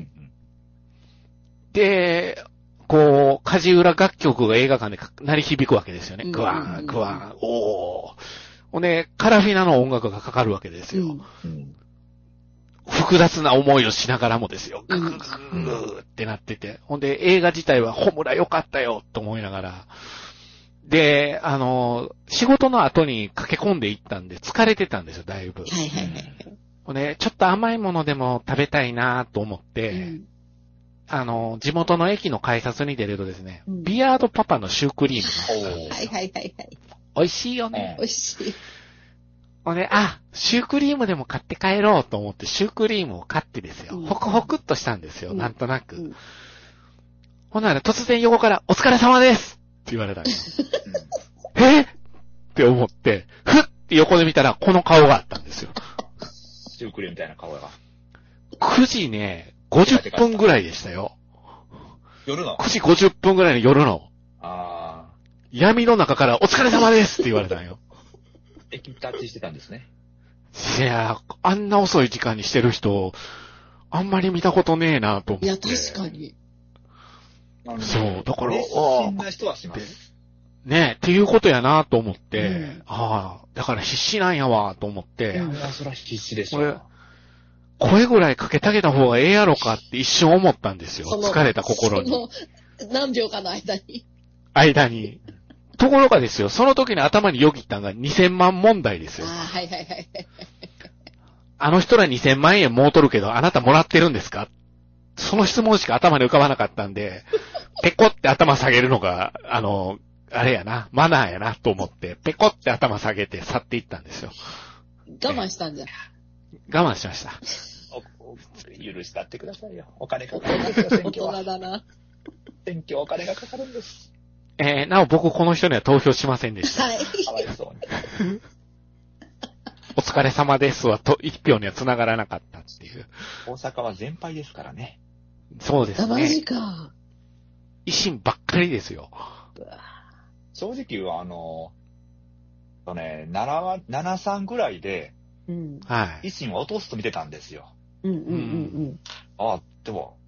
S2: で、こう、梶浦楽曲が映画館で鳴り響くわけですよね。グワーン、グワーン、おー。ほんで、カラフィナの音楽がかかるわけですよ。うんうん、複雑な思いをしながらもですよ。ググググーってなってて。ほんで、映画自体はホムラ良かったよと思いながら。で、あの、仕事の後に駆け込んでいったんで疲れてたんですよ、だいぶ。はいはいはい。ほんで、ちょっと甘いものでも食べたいなと思って、うん、あの、地元の駅の改札に出るとですね、うん、ビアードパパのシュークリームが。はいはいはいはい。美味しいよね。
S1: 美味しい。
S2: ほんで、あ、シュークリームでも買って帰ろうと思ってシュークリームを買ってですよ。うん、ホクホクっとしたんですよ、うん、なんとなく。うん、ほんなら突然横から、お疲れ様ですって言われたんですよ。えって思って、ふって横で見たらこの顔があったんですよ。
S4: シュークリームみたいな顔が。
S2: くじね、ごじゅっぷんぐらいでしたよ。
S4: 夜の ?く
S2: じごじゅっぷんぐらいの夜の。
S4: ああ。
S2: 闇の中からお疲れ様ですって言われたんよ。
S4: 駅タッチしてたんですね。
S2: いや、あんな遅い時間にしてる人、あんまり見たことねえなと思って。い
S1: や、確かに。
S2: そう、だから、
S4: 熱心な人はします。
S2: ねえ、っていうことやなと思って、うん、ああ、だから必死なんやわと思って。
S4: いや、そら必死でしょ。
S2: 声ぐらいかけてあげた方がええやろかって一瞬思ったんですよ。疲れた心に。
S1: その何秒かの間に。
S2: 間に。ところがですよ、その時に頭によぎったのがにせんまん問題ですよ。
S1: ああ、はいはいはい。
S2: あの人らにせんまんえんもうとるけど、あなたもらってるんですか？その質問しか頭に浮かばなかったんで、ペコって頭下げるのが、あの、あれやな、マナーやなと思って、ペコって頭下げて去っていったんですよ。
S1: 我慢したんじゃ。
S2: 我慢しました。
S4: 許したってくださいよ。お金かかるんですよ、選挙は。
S1: 大人だな。
S4: 選挙お金がかかるんです。
S2: えー、なお僕この人には投票しませんでした。
S1: はい。
S4: かわいそうに。
S2: お疲れ様ですはと一票には繋がらなかったっていう。
S4: 大阪は全敗ですからね。
S2: そうですね。
S1: マジか。
S2: 維新ばっかりですよ。
S4: 正直はあの、とね、なな、ななさんぐらいで、
S1: うん、
S2: はい。
S4: 維新を落とすと見てたんですよ。
S1: うんうんうんうん。
S4: ああ、でも、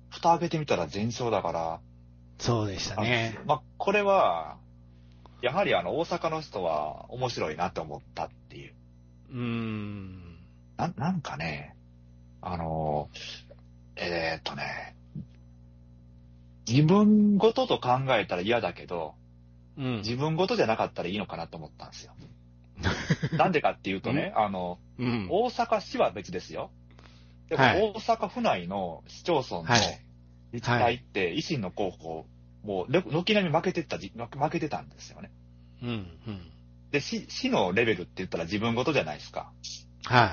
S4: 蓋開けてみたら全勝だから。
S2: そうでしたね。
S4: まあ、これは、やはりあの、大阪の人は面白いなと思ったっていう。
S2: うーん。
S4: な、なんかね、あの、えー、っとね、自分ごとと考えたら嫌だけど、
S2: うん。
S4: 自分ごとじゃなかったらいいのかなと思ったんですよ。なんでかっていうとね、あの、
S2: うん。
S4: 大阪市は別ですよ。でも
S2: はい
S4: 大阪府内の市町村の
S2: はい
S4: 自治体って維新の候補、もう軒並み負けてったじ、負けてたんですよね。
S2: うん。うん。
S4: で、市、市のレベルって言ったら自分ごとじゃないですか。
S2: はい。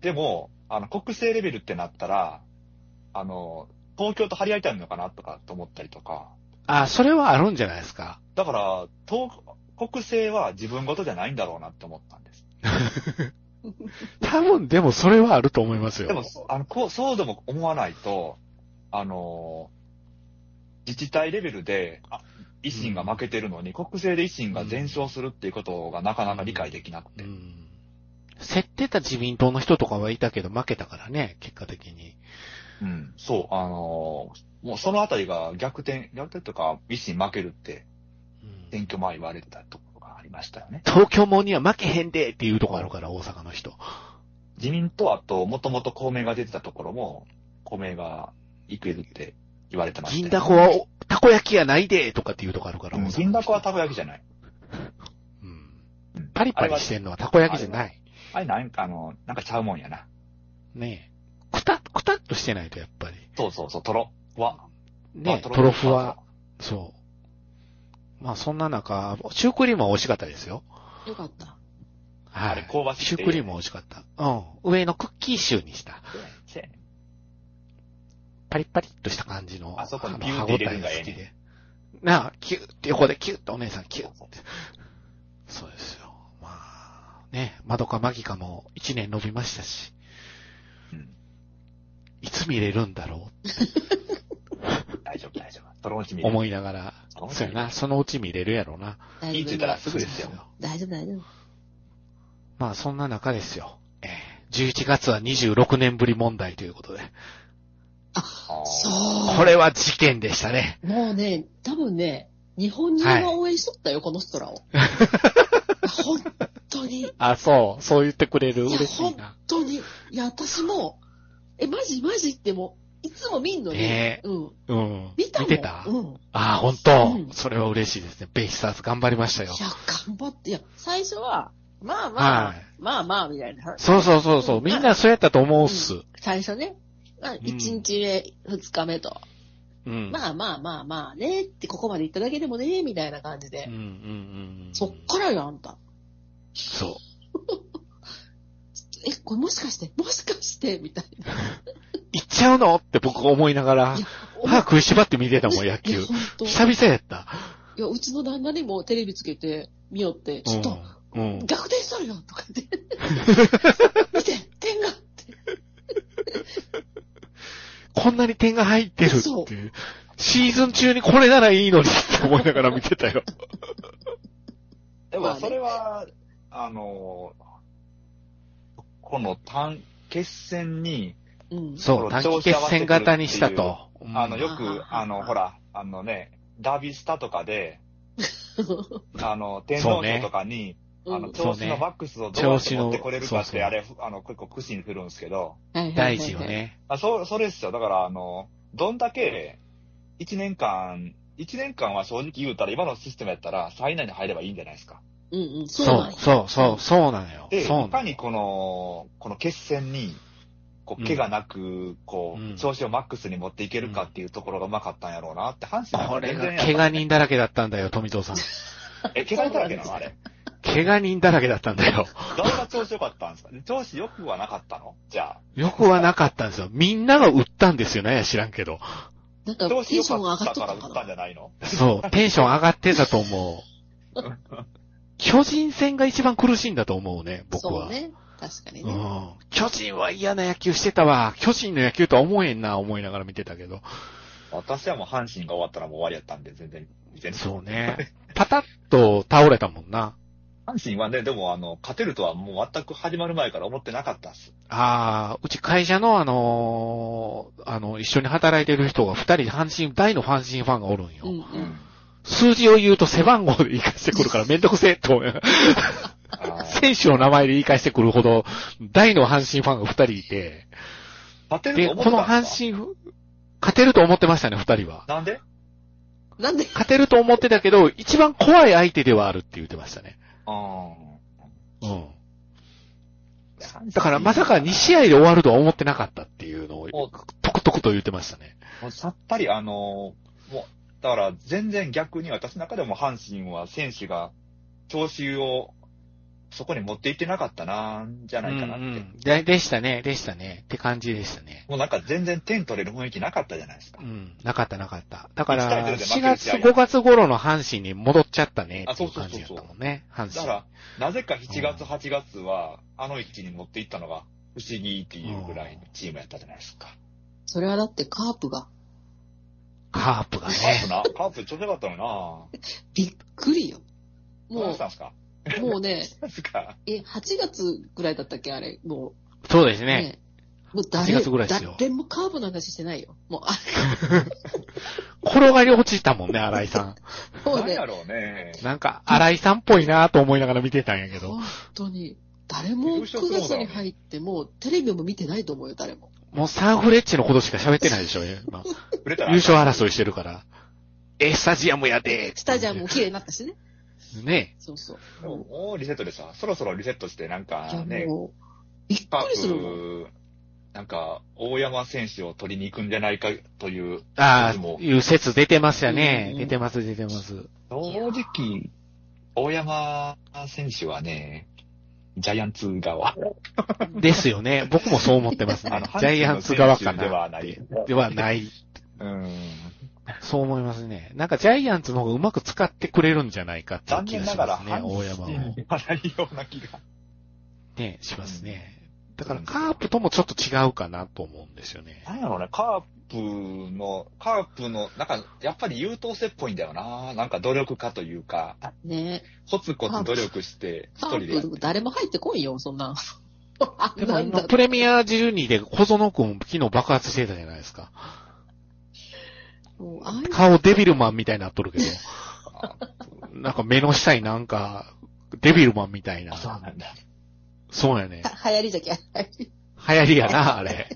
S4: でも、あの、国政レベルってなったら、あの、東京と張り合いたいのかなとかと思ったりとか。
S2: あ、それはあるんじゃないですか。
S4: だから、東、国政は自分ごとじゃないんだろうなって思ったんです。
S2: 多分、でもそれはあると思いますよ。
S4: でも、あの、こう、そうでも思わないと、あの、自治体レベルで、あ維新が負けてるのに、うん、国政で維新が全勝するっていうことがなかなか理解できなくて。
S2: うんうん、競ってた自民党の人とかはいたけど負けたからね、結果的に。
S4: うん、そう、あのー、もうそのあたりが逆転、逆転とか維新負けるって、選挙前言われてたところがありましたよね。
S2: 東京もんには負けへんでっていうところあるから、大阪の人。
S4: 自民党あと、もともと公明が出てたところも、公明がいけるって言われてました、ね。
S2: 銀だこはたこ焼きやないでとかっていうところあるから、
S4: うん、銀だこはたこ焼きじゃない。
S2: うん。パリパリしてんのはたこ焼きじゃない。
S4: あれなんかあの、なんかちゃうもんやな。
S2: ねえ。くた、くたっとしてないとやっぱり。
S4: そうそうそう、トロは。
S2: ねえ、トロフは。そう。まあそんな中、シュークリームは美味しかったですよ。
S1: よかった。
S2: はい。
S4: あれ香ばしい。
S2: シュークリーム美味しかった。うん。上のクッキーシューにした。パリッパリッとした感じの。
S4: あそこにピューって入れるんがええね。
S2: なあ、キューって横でキューってお姉さんキューって。そうですよ。まあ、ね、まどかマギカも一年伸びましたし。うん。いつ見れるんだろう
S4: 大丈夫大丈夫。そのうち見れる。
S2: 思いながら。そうやな。そのうち見れるやろうな。
S4: いいって言ったらすぐですよ。
S1: 大丈夫大丈夫。
S2: まあそんな中ですよ。えー、じゅういちがつはにじゅうろくねんぶり問題ということで。
S1: あ、そう。
S2: これは事件でしたね。
S1: もうね、多分ね、日本中が応援しとったよ、はい、この人らを。本当に。
S2: あ、そう。そう言ってくれる。嬉しいな。
S1: 本当に。いや、私も、え、マジマジってもう、いつも見んのに。
S2: えー、うん。うん。
S1: 見たもん。
S2: 見てた
S1: うん。
S2: あ、本当、うん、それは嬉しいですね。ベイスターズ頑張りましたよ。
S1: いや、頑張って。いや、最初は、まあまあ、はい、まあまあ、みたいな。
S2: そうそうそうそう、うん。みんなそうやったと思うっす。うん、
S1: 最初ね。いちにちめ、ふつかめと。うん、まあまあまあまあねって、ここまで行っただけでもね、みたいな感じで。うんうんうん、そっからよ、あんた。
S2: そう。
S1: え、これもしかしてもしかしてみたいな。
S2: 行っちゃうのって僕思いながら、歯食いしばって見てたもん、野球。久々やった。
S1: いや、うちの旦那にもテレビつけて、見よって、ちょっと、うんうん、逆転しとるよとか言って。見て、点がって。
S2: こんなに点が入ってるっていう。シーズン中にこれならいいのにって思いながら見てたよ。
S4: でもそれは、あの、この短、決戦に、
S2: うん、そう、短期決戦型にしたと。
S4: あの、よく、あの、ほら、あのね、ダービースタとかで、あの、天皇賞とかに、あの、調子のマックスをどうやって持ってこれるかって、あれ、あの、結構苦心するんですけど。
S2: 大事よね。
S4: あ、そう、それですよ。だから、あの、どんだけ、一年間、一年間は正直言うたら、今のシステムやったら、最内に入ればいいんじゃないですか。
S1: うんうん、
S2: そう、そう、そう、そうなのよ。
S4: で、いかにこの、この決戦に、こう、怪我なく、こう、調子をマックスに持っていけるかっていうところがうまかったんやろうなって、阪神
S2: これが怪我人だらけだったんだよ、富藤さん。
S4: え、怪我人だらけなのあれ。
S2: 怪我人だらけだったんだよ。
S4: 誰が調子良かったんですか？調子良くはなかったの？じゃあ。
S2: 良くはなかったんですよ。みんなが打ったんですよね、知らんけど。
S1: なんか、テンション上がってたから
S4: 打ったんじゃないの？
S2: そう、テンション上がってたと思う。巨人戦が一番苦しいんだと思うね、僕は。
S1: そうね。確かにね。
S2: うん。巨人は嫌な野球してたわ。巨人の野球とは思えんな、思いながら見てたけど。
S4: 私はもう阪神が終わったらもう終わりやったんで、全然見てない。
S2: そうね。パタッと倒れたもんな。
S4: 阪神はね、でもあの、勝てるとはもう全く始まる前から思ってなかったっす。
S2: ああ、うち会社のあのー、あの、一緒に働いてる人が二人阪神、大の阪神ファンがおるんよ。
S1: うんうん
S4: うん
S2: 数字を言うと背番号で言い返してくるからめんどくせえと思う。選手の名前で言い返してくるほど、大の阪神ファンが二人いて、で、
S4: 勝てると思って
S2: この
S4: たんですか？
S2: 阪神、勝てると思ってましたね、二人は。
S4: なんで？
S1: なんで
S2: 勝てると思ってたけど、一番怖い相手ではあるって言ってましたね。
S4: あ
S2: うん。
S4: ー
S2: だからまさかに試合で終わるとは思ってなかったっていうのを、
S4: お
S2: とくとくと言ってましたね。
S4: もうさっぱりあのー、もう、だから全然逆に私の中でも阪神は選手が調子をそこに持っていってなかったな、じゃないかなって。
S2: うんうん、で, でしたね、でしたね。って感じでしたね。
S4: もうなんか全然点取れる雰囲気なかったじゃないですか。
S2: うん、なかったなかった。だから
S4: いちたいゼロで負け
S2: し
S4: る試合
S2: がつ、ごがつ頃の阪神に戻っちゃったねっていう感じだったもんね、阪神。
S4: だから、なぜかしちがつ、はちがつは、あの位置に持っていったのが不思議っていうぐらいのチームやったじゃないですか。
S1: それはだってカープが。
S2: カープがね。
S4: カープな、カープちょっとよかったのにな
S1: びっくりよ。
S4: どう
S1: も
S4: したんすか？
S1: う、もうね、
S4: どうしたんすか？
S1: え、はちがつぐらいだったっけあれ、もう。
S2: そうですね。
S1: ねもう誰、
S2: はちがつぐらいですよ
S1: 誰もカープの話してないよ。もう、あ
S2: 転がり落ちたもんね、新井さん。
S1: もうね
S4: 何や、ろうね。
S2: なんか、新井さんっぽいなと思いながら見てたんやけど。
S1: 本当に、誰もくがつに入っても、テレビも見てないと思うよ、誰も。
S2: もうサンフレッチェのことしか喋ってないでしょ、今。
S4: 触れたら
S2: 優勝争いしてるから。え、スタジアムやで。
S1: スタジアムも綺麗になったしね。
S2: ね。
S1: そうそう。
S4: でももうリセットでさ、そろそろリセットしてなん
S1: い
S4: か
S1: や、
S4: ね、
S1: もう、びっ
S4: カ
S1: くりするもん。
S4: ープ、なんか、大山選手を取りに行くんじゃないかという、
S2: あ
S4: も
S2: あ、いう説出てますよね。
S1: うん
S2: 出てます、出てます。
S4: 正直、大山選手はね、ジャイアンツ側。
S2: ですよね。僕もそう思ってますね
S4: あの。
S2: ジャイアンツ側かな。
S4: ではない。
S2: ではない。
S4: うん。
S2: そう思いますね。なんかジャイアンツの方がうまく使ってくれるんじゃないかっていう
S4: 残
S2: 気が
S4: 念ながら、
S2: しますね、大山を。
S4: ではないような気が。
S2: ね、しますね。だからカープともちょっと違うかなと思うんですよね。
S4: なんやろうね、カープの、カープの、なんか、やっぱり優等生っぽいんだよな。なんか努力家というか、
S1: ね
S4: コツコツ努力して、一
S1: カ
S4: 人でやっ
S1: ープ誰も入ってこいよ、そんな。あ
S2: でも
S1: なんだ
S2: 今、プレミアじゅうにで小園くん昨日爆発してたじゃないですか。
S1: もうああいう
S2: 顔デビルマンみたいになっとるけど。なんか目の下になんか、デビルマンみたいな。
S4: そうなんだ。
S2: そうやね。
S1: は流行りじゃけ。
S2: 流行りやな、あれ。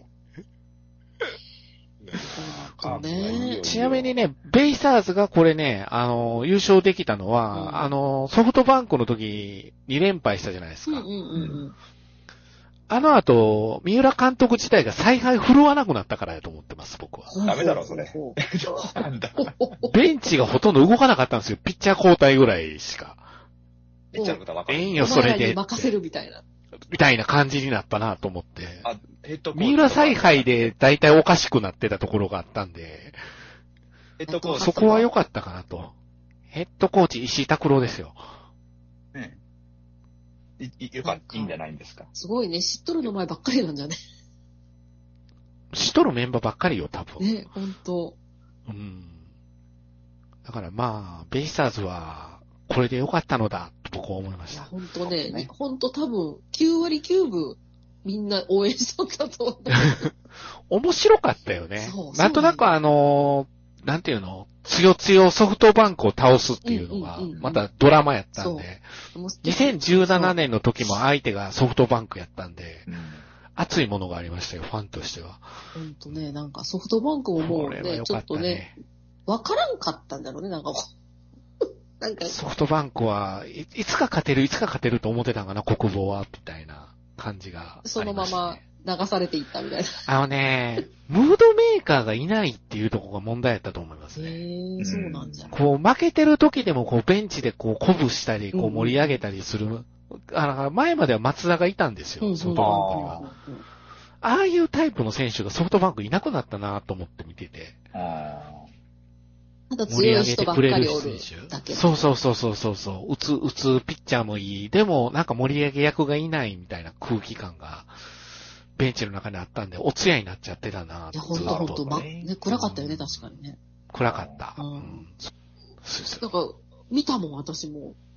S1: そうね。
S2: ちなみにね、ベイスターズがこれね、あの、優勝できたのは、
S1: うん
S2: あの、ソフトバンクの時に連敗したじゃないですか。
S1: うんうんうん
S2: あの後、三浦監督自体が采配振るわなくなったからやと思ってます、僕は。
S1: うん。
S4: ダメだろそれ
S1: ほ
S4: なんだ。
S2: ベンチがほとんど動かなかったんですよ。ピッチャー交代ぐらいしか。
S4: ピッチャーのことは分かる。
S2: ええん
S1: う
S2: よ、それで。
S1: お前らに任せるみたいな。
S2: みたいな感じになったなと思って。
S4: あ、ヘッドコーチ
S2: 三浦采配で大体おかしくなってたところがあったんで、
S4: ヘッドコーチ。
S2: そこは良かったかなと。ヘッドコーチ石井拓郎ですよ。
S4: ね。い、い、よかった、いいんじゃないんですか。
S1: すごいね。知っとる名前ばっかりなんじゃね。
S2: しとるメンバーばっかりよ、多分。
S1: ね、ほんと。
S2: うん。だからまあ、ベイスターズは、これで良かったのだ、と僕は思いま
S1: いや、
S2: した。
S1: ほんとね、
S4: ね
S1: ほんと多分、きゅうわりきゅうぶ、みんな応援しとったと思う。
S2: 面白かったよね
S1: そう。
S2: なんとなくあのー、なんていうの、つよつよソフトバンクを倒すっていうのが
S1: うんうんうんう、ん
S2: またドラマやったん
S1: そう
S2: で、
S1: もう
S2: にせんじゅうななねんの時も相手がソフトバンクやったんで、
S4: うん。
S2: 熱いものがありましたよ、ファンとしては。
S1: ほんとね、なんかソフトバンクももうね、
S2: これは良かっ
S1: ちょっとね、
S2: たね。
S1: わからんかったんだろうね、なんかこう。なんか、
S2: ソフトバンクはい、いつか勝てる、いつか勝てると思ってたんかな、国防は、みたいな感じがありました、ね。
S1: そのまま流されていったみたいな。
S2: あのね、ムードメーカーがいないっていうところが問題やったと思いますね。
S1: へえ、そうなんじゃ。
S2: こう、負けてる時でも、こう、ベンチでこう、鼓舞したり、こう、盛り上げたりする。あの、前までは松田がいたんですよ、
S1: うんうん
S2: ソフトバンクには。ああいうタイプの選手がソフトバンクいなくなったなと思って見てて。
S4: あ
S1: ただ
S2: 盛り上げ
S1: 強い人ばっか
S2: てくれる
S1: りおる
S2: 選手
S1: だけ。
S2: そうそうそうそうそうそう。打つ、打つピッチャーもいい。でも、なんか盛り上げ役がいないみたいな空気感が、ベンチの中にあったんで、お通夜になっちゃってたな。
S1: いや、ほんとほんと、ま、ね、暗かったよね、確かにね。
S2: 暗かった。
S1: うん
S2: うんそうそう
S1: なんか、見たもん、私も。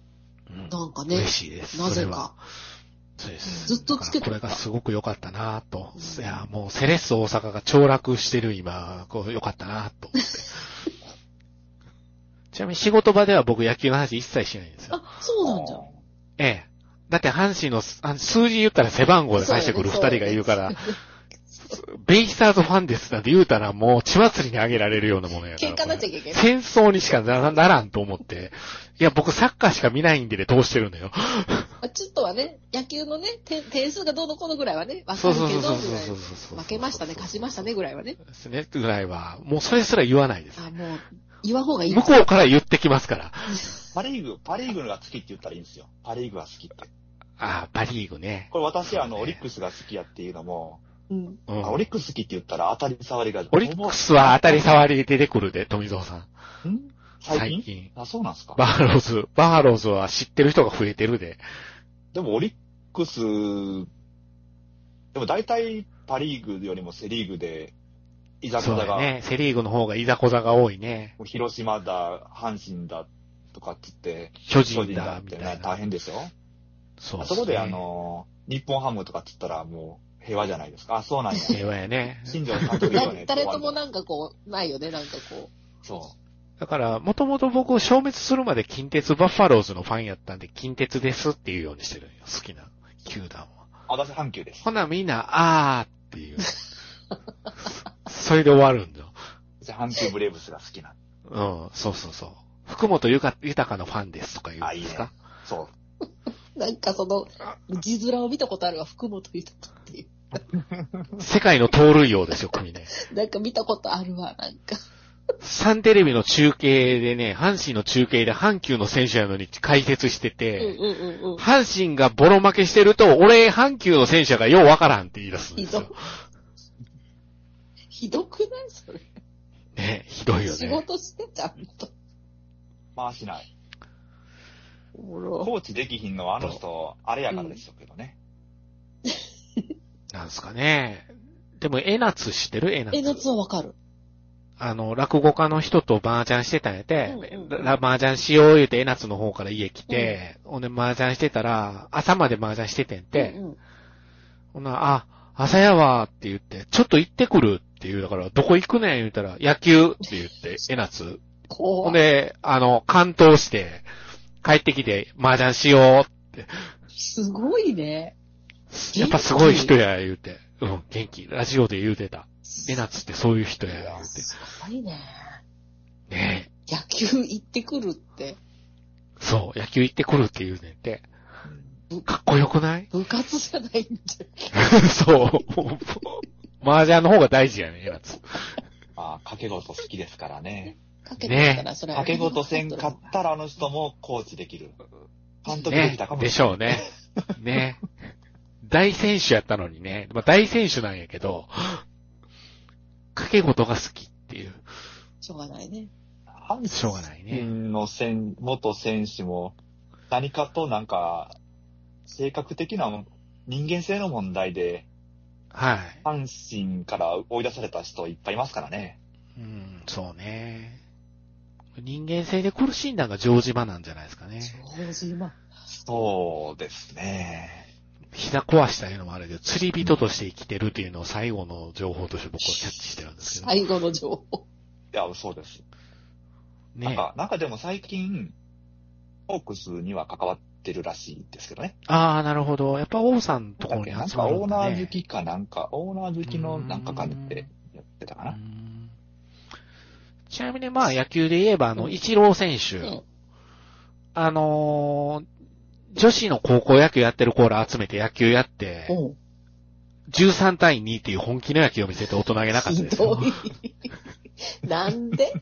S1: なんかね。
S2: 嬉しいです。
S1: なぜか。
S2: そうです。
S1: ずっとつけてた。
S2: これがすごく良かったなと。いや、もうセレッソ大阪が凋落してる今、こう良かったなと思って。ちなみに仕事場では僕野球の話一切しないんですよ。
S1: あ、そうなんじゃ。
S2: ええ。だって阪神の数字言ったら背番号で返してくる二人がいるから、ベイスターズファンですなんて言うたらもう血祭りにあげられるようなものやから。
S1: 喧嘩になっちゃいけない。
S2: 戦争にしかならならんと思って。いや、僕サッカーしか見ないんでね、通してるのよ。
S1: ちょっとはね、野球のね、点数がどうのこうのぐらいはね、わかるけど、負けましたね、勝ちましたねぐらいはね。
S2: ですね、ぐらいは、もうそれすら言わないです。
S1: あ、もう、言わん方がいい。
S2: 向こうから言ってきますから。
S4: パリーグ、パリーグが好きって言ったらいいんですよ。パリーグが好きって。
S2: ああ、パリーグね。
S4: これ私、あの、オリックスが好きやっていうのも、
S1: うん、
S4: あオリックス好きって言ったら当たり障りが。
S2: オリックスは当たり障り出てくるで、富蔵さん。
S4: ん最近
S2: 最近。
S4: あ、そうなんですか。
S2: バファローズ、バファローズは知ってる人が増えてるで。
S4: でもオリックス、でも大体パリーグよりもセリーグで、いざこざが。
S2: そうね。セリーグの方がいざこざが多いね。
S4: 広島だ、阪神だとかって言って、
S2: 巨人だ、みたいな。
S4: 大変ですよ。
S2: そう、ね。
S4: そこであの、日本ハムとかって言ったらもう、平和じゃないですか。あ、そうなんや。
S2: 平和やね。
S4: 新庄監督よね。
S1: 誰ともなんかこう、ないよね、なんかこ
S4: う。そう。
S2: だから、もともと僕を消滅するまで近鉄バファローズのファンやったんで、近鉄ですっていうようにしてるんよ。好きな球団は。
S4: 私、阪急です。
S2: ほな、みんな、あーっていう。それで終わるんだよ。
S4: 私、阪急ブレーブスが好きな。
S2: うん、そうそうそう。福本豊のファンですとか言うんですか？
S4: あ、いいね。そう。
S1: なんかその、字面を見たことあるわ、福本豊っていう。
S2: 世界の盗塁王ですよ、国ね。
S1: なんか見たことあるわ、なんか。
S2: サンテレビの中継でね、阪神の中継で阪急の選手なのに解説してて、
S1: うんうんうんうん、
S2: 阪神がボロ負けしてると、俺、阪急の選手がようわからんって言い出すんですよ。
S1: ひどくないそれ。
S2: ね、ひどいよね。
S1: 仕事してちゃんと。
S4: 回しない。コーチできひんのはあの人、あれやからでしょうけどね。
S2: なんですかね。でも、江夏知ってる？江夏。
S1: 江夏はわかる。
S2: あの、落語家の人と麻雀してたんやて、うんうんうん、麻雀しよう言うて江夏の方から家来て、うん、ほんで麻雀してたら、朝まで麻雀しててんて、うんうん、ほんなら、あ、朝やわって言って、ちょっと行ってくるって言うだから、どこ行くねん言うたら、野球って言って、江夏。ほんで、あの、関東して、帰ってきて麻雀しようって。
S1: すごいね。
S2: やっぱすごい人や言うて。うん、元気。ラジオで言うてた。江夏ってそういう人や言うて。
S1: すごいね。
S2: ね
S1: え。野球行ってくるって。
S2: そう、野球行ってくるって言うねんて。かっこよくない？
S1: 部活じゃないんじ
S2: ゃ。そう。麻雀の方が大事やね、江夏。
S4: ああ、掛け事好きですからね。
S1: 掛け事からそれ
S4: 掛け事せんかったらあの人もコーチできる。監督できたかもしれない。
S2: ね、でしょうね。ね。大選手やったのにね。まあ、大選手なんやけど、掛け事が好きっていう。
S1: しょうがないね。
S2: しょうがないね。
S4: の選元選手も何かとなんか性格的な人間性の問題で、
S2: はい。
S4: 阪神から追い出された人いっぱいいますからね。
S2: うん、そうね。人間性で苦しんだのが城島なんじゃないですかね。
S1: 城島。
S4: そうですね。
S2: 膝壊したいうのもあるけど、釣り人として生きてるっていうのを最後の情報として僕はキャッチしてるんですけど。
S1: 最後の情報。
S4: いや、そうです。
S2: ね。
S4: なんか、なんかでも最近、ホークスには関わってるらしいですけどね。
S2: ああ、なるほど。やっぱ王さんのところに集まるんだ、ね。
S4: なんかオーナー好きかなんか、オーナー好きのなんかかんってやってたかな。
S2: ちなみにまあ野球で言えば、あの、イチロー選手。うん、あのー、女子の高校野球やってる子ら集めて野球やって、うん、じゅうさんたいにっていう本気の野球を見せて大人げなかったですよ。
S1: なんで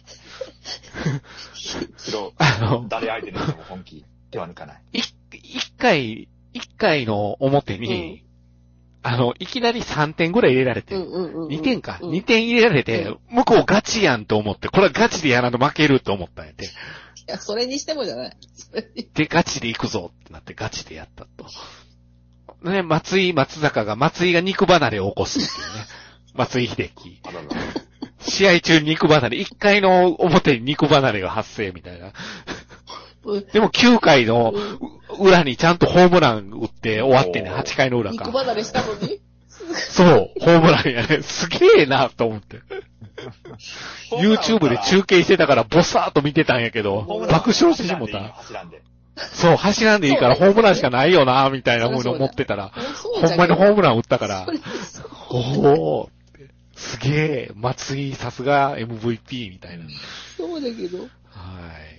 S4: あの、誰相手にしても本気では抜かない。
S2: 一回、一回の表に、うん、あの、いきなりさんてんぐらい入れられて、うんうんうんうん、にてんか、うん、にてん入れられて、うん、向こうガチやんと思って、これはガチでやらんと負けると思ったんやて。
S1: いや、それにしてもじゃない。
S2: で、ガチで行くぞってなってガチでやったと。ね、松井、松坂が、松井が肉離れを起こすっていうね。松井秀喜。試合中肉離れ、一回の表に肉離れが発生みたいな。 でもきゅうかいの裏にちゃんとホームラン打って終わってね、はちかいの裏か。
S1: 肉離れしたのに
S2: そう、ホームランやね。すげえなと思って。YouTube で中継してたからボサーっと見てたんやけど、爆笑してしもた。そう、走らんでいいからホームランしかないよなみたいな風に思ってたら、ほんまにホームラン打ったから、おー、すげえ、松井さすが エムブイピー みたいな。
S1: そうだけど。
S2: はい。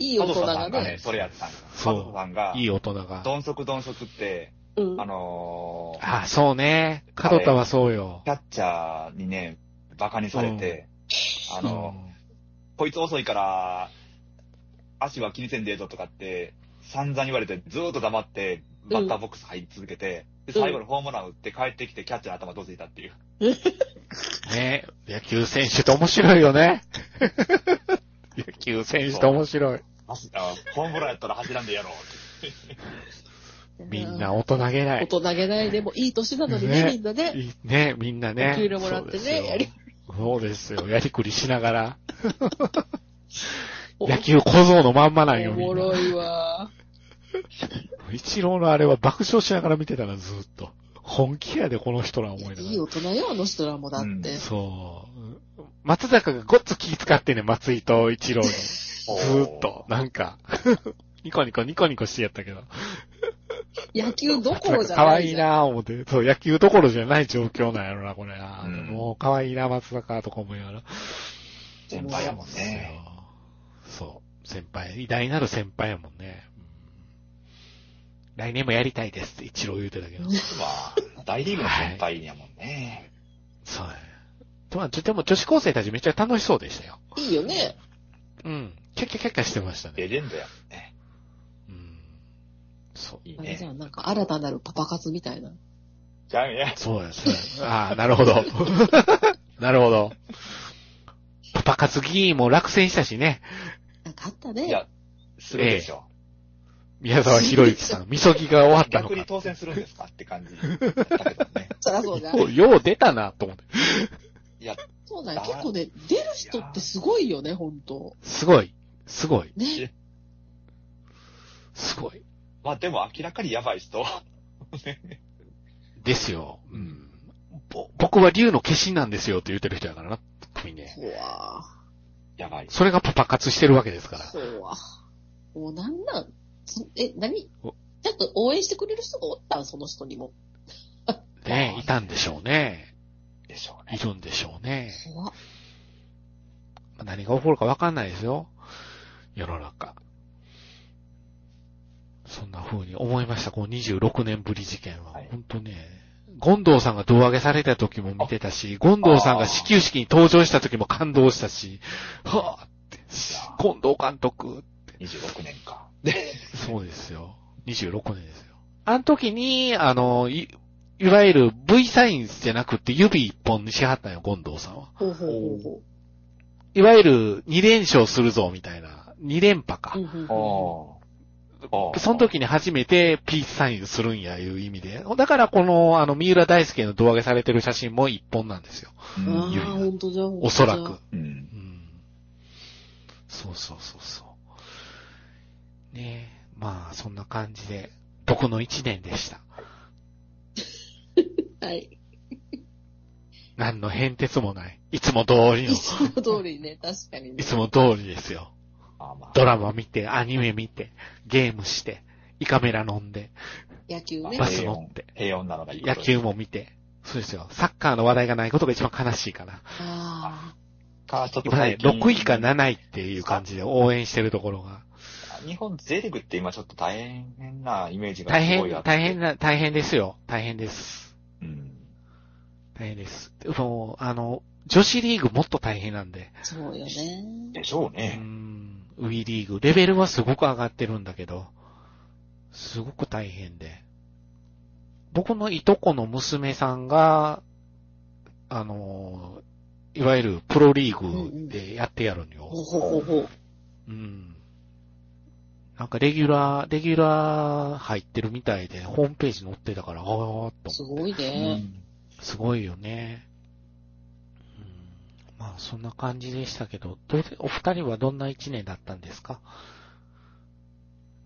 S1: いい大人がね。
S4: ねそれやってたんです。
S2: そう。
S4: さんが。
S2: いい大人が。
S4: どんそくどんそくって、うん、あの
S2: ー、あ、そうね。角田はそうよ。
S4: キャッチャーにね、バカにされて、うん、あの、うん、こいつ遅いから、足は気にせんでええぞとかって、散々言われて、ずーっと黙って、バッターボックス入り続けて、うん、で、最後のホームラン打って帰ってきて、キャッチャーの頭どついたっていう。
S2: ねえ、野球選手って面白いよね。野球選手って面白い。
S4: あ、ホームランやったら走らんでやろう
S2: って。みんな大人げない。
S1: 大人げない。でもいい年なのにね、ねみんなね。
S2: ね、みんなね。
S1: お給料もらってね、やり。
S2: そうですよ。やりくりしながら。野球小僧のまんまなんよ。
S1: おもろいわ。
S2: 一郎のあれは爆笑しながら見てたな、ずっと。本気やで、この人ら思いながら。
S1: いい大人よ、あの人らもだって。うん、
S2: そう。松坂がごっつ気使ってね、松井と一郎に。ずーっと、なんか、ニコニコニコニコしてやったけど。
S1: 野球どころじゃないじゃん。
S2: かわいいなぁ思って。そう、野球どころじゃない状況なんやろな、これな。うん、もうかわいいな、松坂とか思いながら。
S4: 先輩やもんね。
S2: そう。先輩、偉大なる先輩やもんね。うん、来年もやりたいですって一郎言うてたけど。
S4: まあ、大リーグの先輩やもんね。
S2: はい、そうや。まあ、でも女子高生たちめっちゃ楽しそうでしたよ。
S1: いいよね。
S2: うん。キャッキャキャッキャしてましたね。
S4: レジェンドやもんね。
S2: うん。そう。
S1: いいね。じゃあなんか新たなるパパ活みたいな。
S4: じゃあね。
S2: そうですね。ああ、なるほど。なるほど。パパ活議員も落選したしね。
S1: なんかあったね。
S4: いや、するでしょ。
S2: ええ、宮沢博之さん、みそぎが終わったのか。
S4: 逆に当選するんですかって感じだったけどね。
S1: そらそうだ。
S2: よう出たな、と思って。
S4: いや、
S1: そうだよ。結構ね、出る人ってすごいよね、ほんと。
S2: すごい。すごい。
S1: ね。
S2: すごい。
S4: まあでも明らかにやばい人。
S2: ですよ。うん。僕は竜の化身なんですよって言ってる人やからな。ね、
S1: うわ
S4: やばい。
S2: それがパパ活してるわけですから。
S1: そうわ。もうなんなんえ、何ちゃんと応援してくれる人がおったんその人にも。
S2: ねえ、いたんでしょうね。
S4: でしょうね。
S2: いるんでしょうね。
S1: 怖っ。
S2: 何が起こるか分かんないですよ。世の中。そんな風に思いました。このにじゅうろくねんぶり事件は。はい、本当ね。権藤さんが胴上げされた時も見てたし、権藤さんが始球式に登場した時も感動したし、はぁって、権藤監督って。
S4: にじゅうろくねんか。
S2: そうですよ。にじゅうろくねんですよ。あの時に、あの、い、いわゆる V サインじゃなくて指一本にしはったんよ、権藤さんは。
S1: ほうほうほうほう。
S2: いわゆるに連勝するぞ、みたいな。に連覇か。
S1: うんうんうん
S2: その時に初めてピースサインするんやいう意味で。だからこの、あの、三浦大輔の胴上げされてる写真も一本なんですよ。
S1: うん、ああ、ほんとじゃん。
S2: おそらく、
S4: うん。うん。
S2: そうそうそうそう。ねえ。まあ、そんな感じで、僕の一年でした。
S1: はい。
S2: 何の変哲もない。いつも通りの。
S1: いつも通りね、確かにね。
S2: いつも通りですよ。ドラマ見て、アニメ見て、ゲームして、胃カメラ飲んで、
S1: 野球ね。
S2: バス乗って、
S4: 平穏なのがいい。
S2: 野球も見て、そうですよ。サッカーの話題がないことが一番悲しいかな。
S1: あ
S4: あ。か、ちょっと
S2: 今ね、ろくいかなないっていう感じで応援してるところが。
S4: 日本 J リーグって今ちょっと大変なイメージが
S2: 大変、大変な、大変ですよ。大変です。
S4: うん。
S2: 大変です。もう、あの、女子リーグもっと大変なんで。
S1: そうよね。
S4: でしょうね。
S2: うん。ウィリーグ。レベルはすごく上がってるんだけど、すごく大変で。僕のいとこの娘さんが、あの、いわゆるプロリーグでやってやるんよ。
S1: ほうほうほうほう。
S2: うん。なんかレギュラー、レギュラー入ってるみたいで、ホームページ載ってたから、あーっと。
S1: すごいね、
S2: うん。すごいよね。まあ、そんな感じでしたけど、どうお二人はどんな一年だったんですか？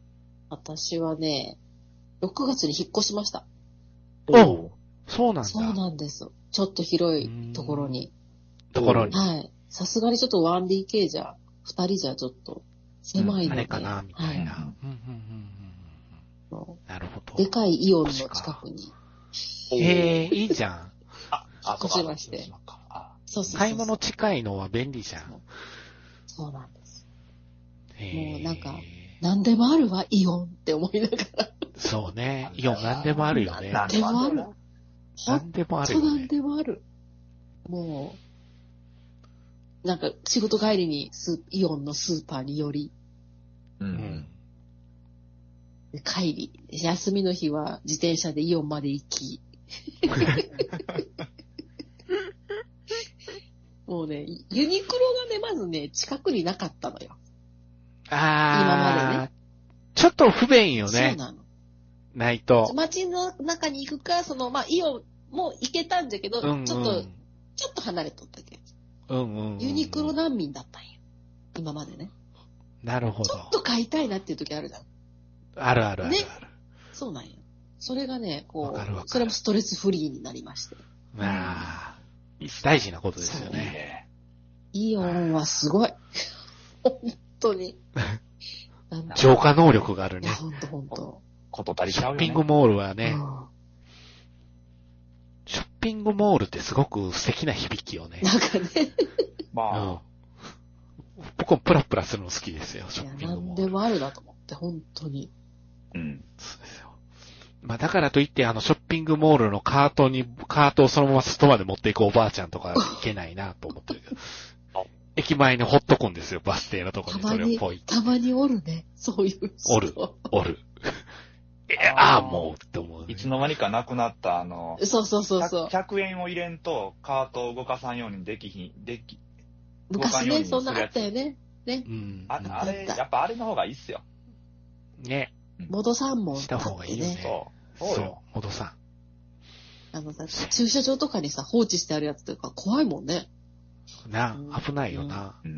S1: 私はね、ろくがつに引っ越しました。
S2: おそうなんだ。
S1: そうなんです。ちょっと広いところに。
S2: ところに。
S1: はい。さすがにちょっと ワンディーケー じゃ、ふたりじゃちょっと狭いので。
S2: うん、あれかな、みたいな。
S1: はい
S2: うんうんうんうん、なるほど。
S1: でかいイオンの近くに。
S2: へえ、いいじゃん。
S1: あ、引っ越しまして。
S2: そうそうそう。買い物近いのは便利じゃん。
S1: そうなんです。もうなんか、何でもあるわ、イオンって思いながら。
S2: そうね。イオン何でもあるよね。
S1: 何でもある。
S2: 何でもあるよね。
S1: 何でもある。もう、なんか仕事帰りにスイオンのスーパーに寄り、
S2: うん、
S1: で帰り、休みの日は自転車でイオンまで行き、もうね、ユニクロがね、まずね、近くになかったのよ。
S2: ああ。
S1: 今までね。
S2: ちょっと不便よね。
S1: そうなの。
S2: ないと。
S1: 街の中に行くか、その、まあ、イオンも行けたんだけど、うんうん、ちょっと、ちょっと離れとったけど。
S2: うんうんうんうん、
S1: ユニクロ難民だったんよ。今までね。
S2: なるほど。
S1: ちょっと買いたいなっていう時あるじゃん。
S2: あるあるあるある。ね。
S1: そうなんよ。それがね、こう、
S2: わかるわかる
S1: それもストレスフリーになりまして。
S2: ああ、大事なことですよね。
S1: イオンはすごい。本当に。
S2: 浄化能力があるね。
S1: いや、ほんとほんと。
S4: こと足りちゃうよね。
S2: ショッピングモールはね、うん、ショッピングモールってすごく素敵な響きよね。
S1: なんかね。
S4: まあ、うん、
S2: 僕もプラプラするの好きですよ、ショッピングモール。
S1: いや、なんでもあるなと思って、本当に。
S2: うん。そうですよ。まあだからといって、あの、ショッピングモールのカートに、カートをそのまま外まで持っていくおばあちゃんとかいけないなと思ってるけど。駅前にほっとくんですよ、バス停のところにそれをポイ。
S1: たまにおるね、そういう人。
S2: おる、おる。え、ああ、もうって思う、
S4: ね。いつの間にかなくなった、あの、
S1: そうそうそうそう。
S4: ひゃくえんを入れんと、カートを動かさんようにできひん、でき、
S1: 昔ね、そんなあったよね。ね。
S2: うん。
S4: あ, あれ、やっぱあれの方がいいっすよ。
S2: ね。
S1: 戻さんもん、ね。
S2: した方がいいよね。
S4: そう。
S2: そう、戻さん。
S1: あの、駐車場とかにさ、放置してあるやつとか怖いもんね。
S2: な、危ないよな。うん。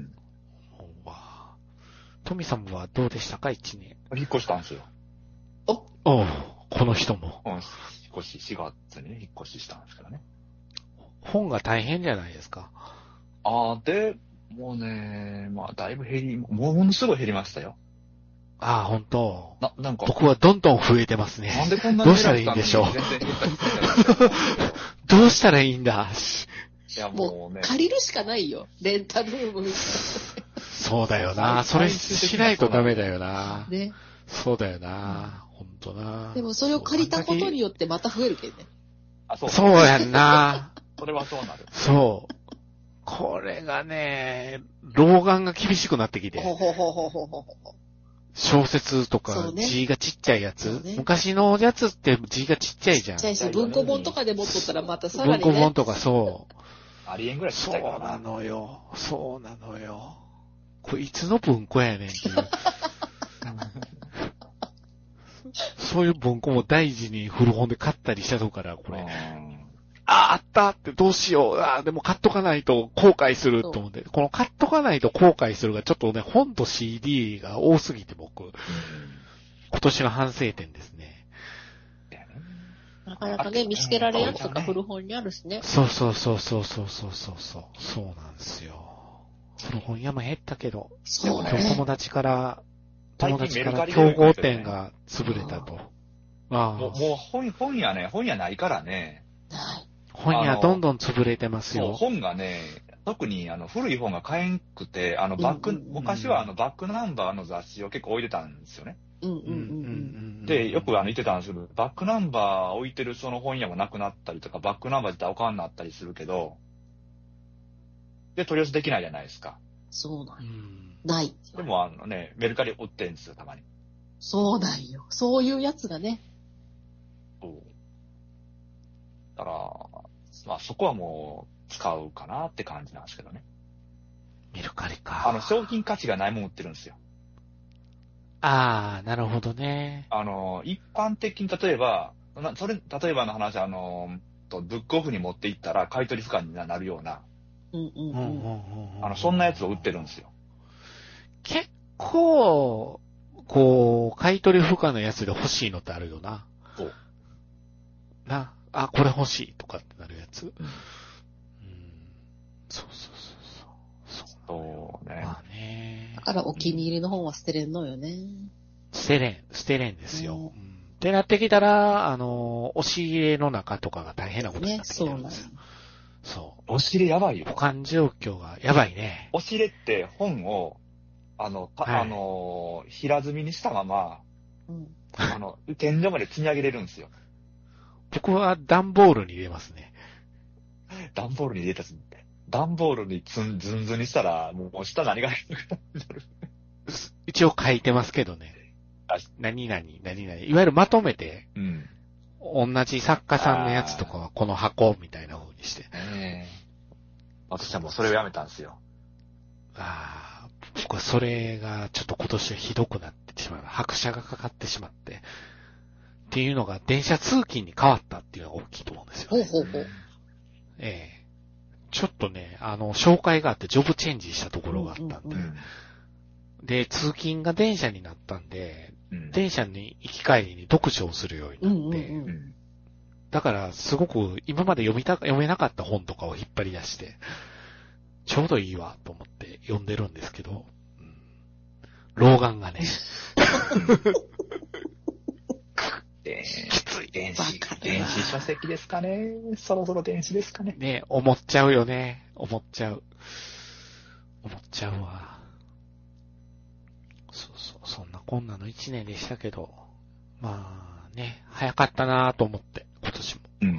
S2: トミさんはどうでしたか、一年。
S4: 引っ越したんですよ。
S2: おおう、この人も。
S4: うん、引っ越し、しがつにね、引っ越ししたんですけどね。
S2: 本が大変じゃないですか。
S4: ああ、で、もうね、まあ、だいぶ減り、もうものすごい減りましたよ。
S2: ああ、ほんと。
S4: な、なんか。
S2: 僕はどんどん増えてますね。
S4: なんでこんなに
S2: どうしたらいいんでしょう。全然減ったどうしたらいいんだ。
S4: いや、もうね。
S1: 借りるしかないよ。レンタルーム。
S2: そうだよな。それしないとダメだよな。
S1: ね。
S2: そうだよな。ほんとな。
S1: でもそれを借りたことによってまた増えるけどね。
S4: あ、そう。
S2: そうやんな。
S4: それはそうなる。
S2: そう。これがね、老眼が厳しくなってきて。
S1: ほほほほほほほ。
S2: 小説とか字がちっちゃいやつ、ね、昔のやつって字がちっちゃいじゃん。
S1: ちっちゃいし、文庫本とかで持っとったらまたさらにね。
S2: 文庫本とかそう。
S4: ありえんぐらいちっちゃいから
S2: な。そうなのよ。そうなのよ。これいつの文庫やねんっていう。そういう文庫も大事に古本で買ったりしたとから、これ。ああ、あったってどうしよう。ああ、でも買っとかないと後悔すると思って。この買っとかないと後悔するがちょっとね、本と シーディー が多すぎて僕、うん、今年の反省点ですね。
S1: なかなかね、見つけられるやつとか古本にあるしね。
S2: そうそうそうそうそうそうそうそう。そうなんですよ。古本屋も減ったけど、
S1: そうね、
S2: 今日友達から、友達から競合店が潰れたと。
S4: ああもう、もう本、本屋ね、本屋ないからね。
S1: ない。
S2: 本屋どんどん潰れてますよ。
S4: 本がね、特にあの古い本が買えんくて、あのバック、うんうんうん、昔はあのバックナンバーの雑誌を結構置いてたんですよね。
S1: うんうんうんうん、
S4: で、よくあの言ってたんですけど、バックナンバー置いてるその本屋もなくなったりとか、バックナンバー自体おかんなったりするけど、で、取り寄せできないじゃないですか。
S1: そうなんよ。ない。
S4: でもあのね、メルカリ売ってるんですよ、たまに。
S1: そうなんよ。そういうやつがね。
S4: そう。だから、まあそこはもう使うかなって感じなんですけどね。
S2: メルカリか。
S4: あの、商品価値がないもん売ってるんですよ。
S2: ああ、なるほどね。
S4: あの、一般的に例えば、なそれ、例えばの話、あの、とブックオフに持っていったら買い取り不可になるような、
S1: うんうんうん、
S4: あの、そんなやつを売ってるんですよ。
S2: 結構、こう、買買い取り不可のやつで欲しいのってあるよな。
S4: そう。
S2: な、あ、これ欲しいとかってなるやつ。うん。うん、そうそうそうそう。
S4: そうね。
S2: まあね。
S1: だからお気に入りの本は捨てれんのよね。
S2: 捨てれん、捨てれんですよ。うん、ってなってきたら、あの、押し入れの中とかが大変なことになってきてるんですよ。ね、そう。
S4: 押し入れやばいよ。
S2: 保管状況がやばいね。
S4: 押し入れって本を、あの、はい、あの、平積みにしたまま、うん、あの、天井まで積み上げれるんですよ。
S2: 僕は段ボールに入れますね。
S4: 段ボールに入れたつ段ボールにずんずんずんにしたら、もう下何が入るのかなる。
S2: 一応書いてますけどね。何々、何々。いわゆるまとめて、うん、同じ作家さんのやつとかはこの箱みたいな風にして。え
S4: ー、私はもうそれをやめたんですよ。
S2: ああ、僕はそれがちょっと今年はひどくなってしまう。拍車がかかってしまって。っていうのが電車通勤に変わったっていうのが大きいと思うんですよ、ね。
S1: ほうほうほう。
S2: ええー。ちょっとね、あの、紹介があってジョブチェンジしたところがあったんで。うんうんうん、で、通勤が電車になったんで、うん、電車に行き帰りに読書をするようになって、うんうんうん、だからすごく今まで読みた、読めなかった本とかを引っ張り出して、ちょうどいいわと思って読んでるんですけど、うん、老眼がね、
S4: きつい。電子、電子書籍ですかね。そろそろ電子ですかね。
S2: ね、思っちゃうよね。思っちゃう。思っちゃうわ。そうそう、そんなこんなの一年でしたけど、まあね、早かったなぁと思って、今年も。うん。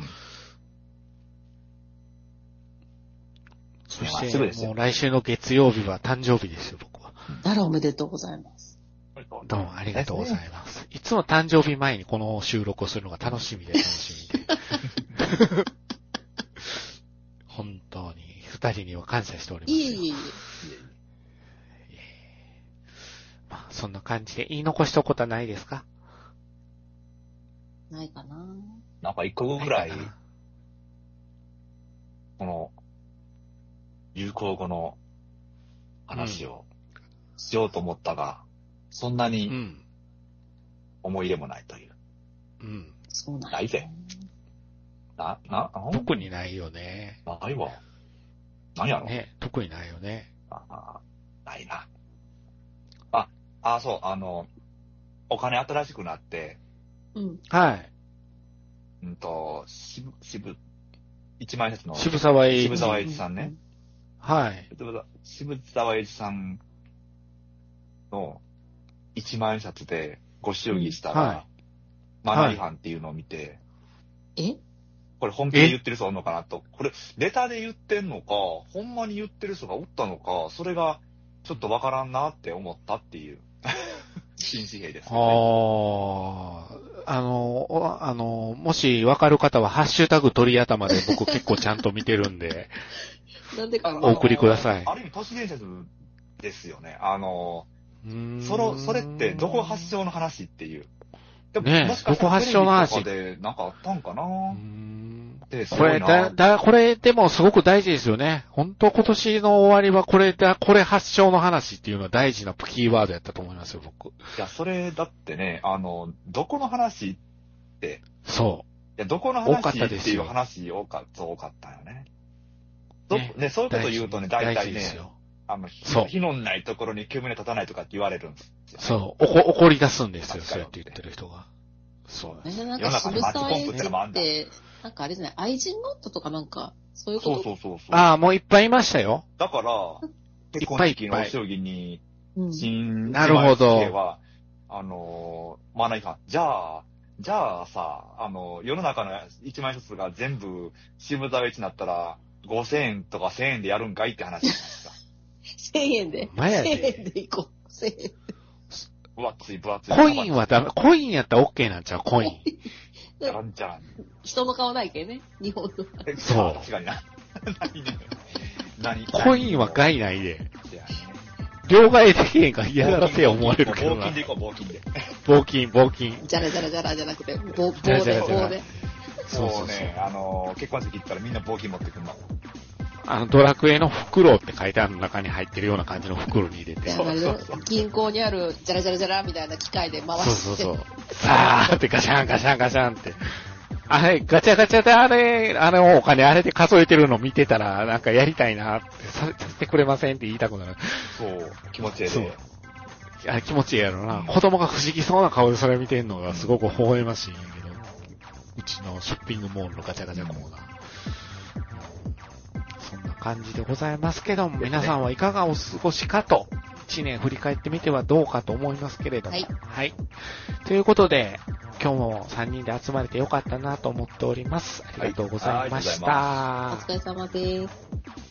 S2: そして、もう来週の月曜日は誕生日ですよ、僕は。
S1: あら、おめでとうございます。
S2: どうもありがとうございます。いつも誕生日前にこの収録をするのが楽しみで楽しみで。本当に二人には感謝しておりますよ。いえいえいえ。まあそんな感じで言い残したことはないですか？
S1: ないかな。
S4: なんか一個ぐらい、この流行語の話をしようと思ったが、うんそんなに思い入れもないという。
S2: うん。
S1: そうなん
S4: ないぜ。な、な、
S2: 特にないよね。
S4: ないわ。何やろ
S2: ね、特にないよね。
S4: あないな。あ、あ、そう、あの、お金新しくなって、
S2: うん。はい。
S4: うんと、渋、渋、一万円札の。
S2: 渋沢栄一。
S4: 渋沢栄一さんね。
S2: はい。
S4: 渋沢栄一さんの、一万円札でご祝儀したら、うんはい、マナー違反っていうのを見て、
S1: はい、え
S4: これ本気で言ってる人おんのかなと。これ、ネタで言ってんのか、ほんまに言ってる人がおったのか、それがちょっとわからんなって思ったっていう、新紙幣です、ね。
S2: ああ、あの、あの、もしわかる方は、ハッシュタグ鳥頭で僕結構ちゃんと見てるんで、
S1: なんでか
S2: お送りください。
S4: ある意味都市伝説ですよね。あの、その、それってどこ発祥の話っていう。でも
S2: ねえ、
S4: もしかしたら
S2: どこ発祥の話
S4: でなんかあったんかな
S2: で、これだ、だ、これでもすごく大事ですよね。本当今年の終わりはこれだ、これ発祥の話っていうのは大事なキーワードやったと思いますよ、僕。い
S4: や、それだってね、あの、どこの話って。
S2: そう。
S4: いや、どこの話っていう話多かった、多かったよね。どねね、そういうこと言うとね、大体ね、あの、火のないところに煙立たないとかって言われるんです。
S2: そう。おこ、怒り出すんですよ、そうやって言ってる人が。そう
S1: です。なんか渋沢栄一って、なんかあれじゃない、愛人ノットとかなんか、そういうこと。
S4: そうそうそうそう。
S2: ああ、もういっぱいいましたよ。
S4: だから、結婚式のお将棋に、新
S2: なるほど。
S4: は、あの、マナー違反。じゃあ、じゃあさ、あの、世の中の一万円札が全部渋沢栄一になったら、ごせんえんとかせんえんでやるんかいって話じゃないですか。
S1: せんえんで。
S2: 前やで。
S1: せんえんでいこう。せんえん。
S4: 分厚い分厚い。
S2: コインはダメ。コインやったら OK なんちゃうコイン。
S4: じゃらんじゃらん。
S1: 人の顔ないけね。日本の。
S4: そう。確かにな。何ね。何
S2: コインは害ないで。両替できへんから嫌がらせや思われるけどな。
S4: 棒金でいこう、棒金で。
S2: 棒金、棒金。
S1: じゃらじゃらじゃらじゃなくて、棒、棒で、棒で。
S4: そうね、あの、結婚式行ったらみんな棒金持ってくんの。
S2: あの、ドラクエの袋って書いてある中に入ってるような感じの袋に入れて。
S1: 銀行にある、ジャラジャラジャラみたいな機械で回して。
S2: そうそうそう。さーってガシャンガシャンガシャンって。あれ、ガチャガチャであれ、あのお金あれで数えてるの見てたら、なんかやりたいなってさ、させてくれませんって言いたくなる。
S4: そう、気持ちいいね。
S2: そう。あれ気持ちいいやろな、うん。子供が不思議そうな顔でそれ見てるのがすごく微笑ましいんやけど、うちのショッピングモールのガチャガチャコーナー。そんな感じでございますけども、皆さんはいかがお過ごしかと、一年振り返ってみてはどうかと思いますけれども。はい。はい。ということで、今日もさんにんで集まれてよかったなと思っております。ありがとうございました。
S1: はい、お疲れ様です。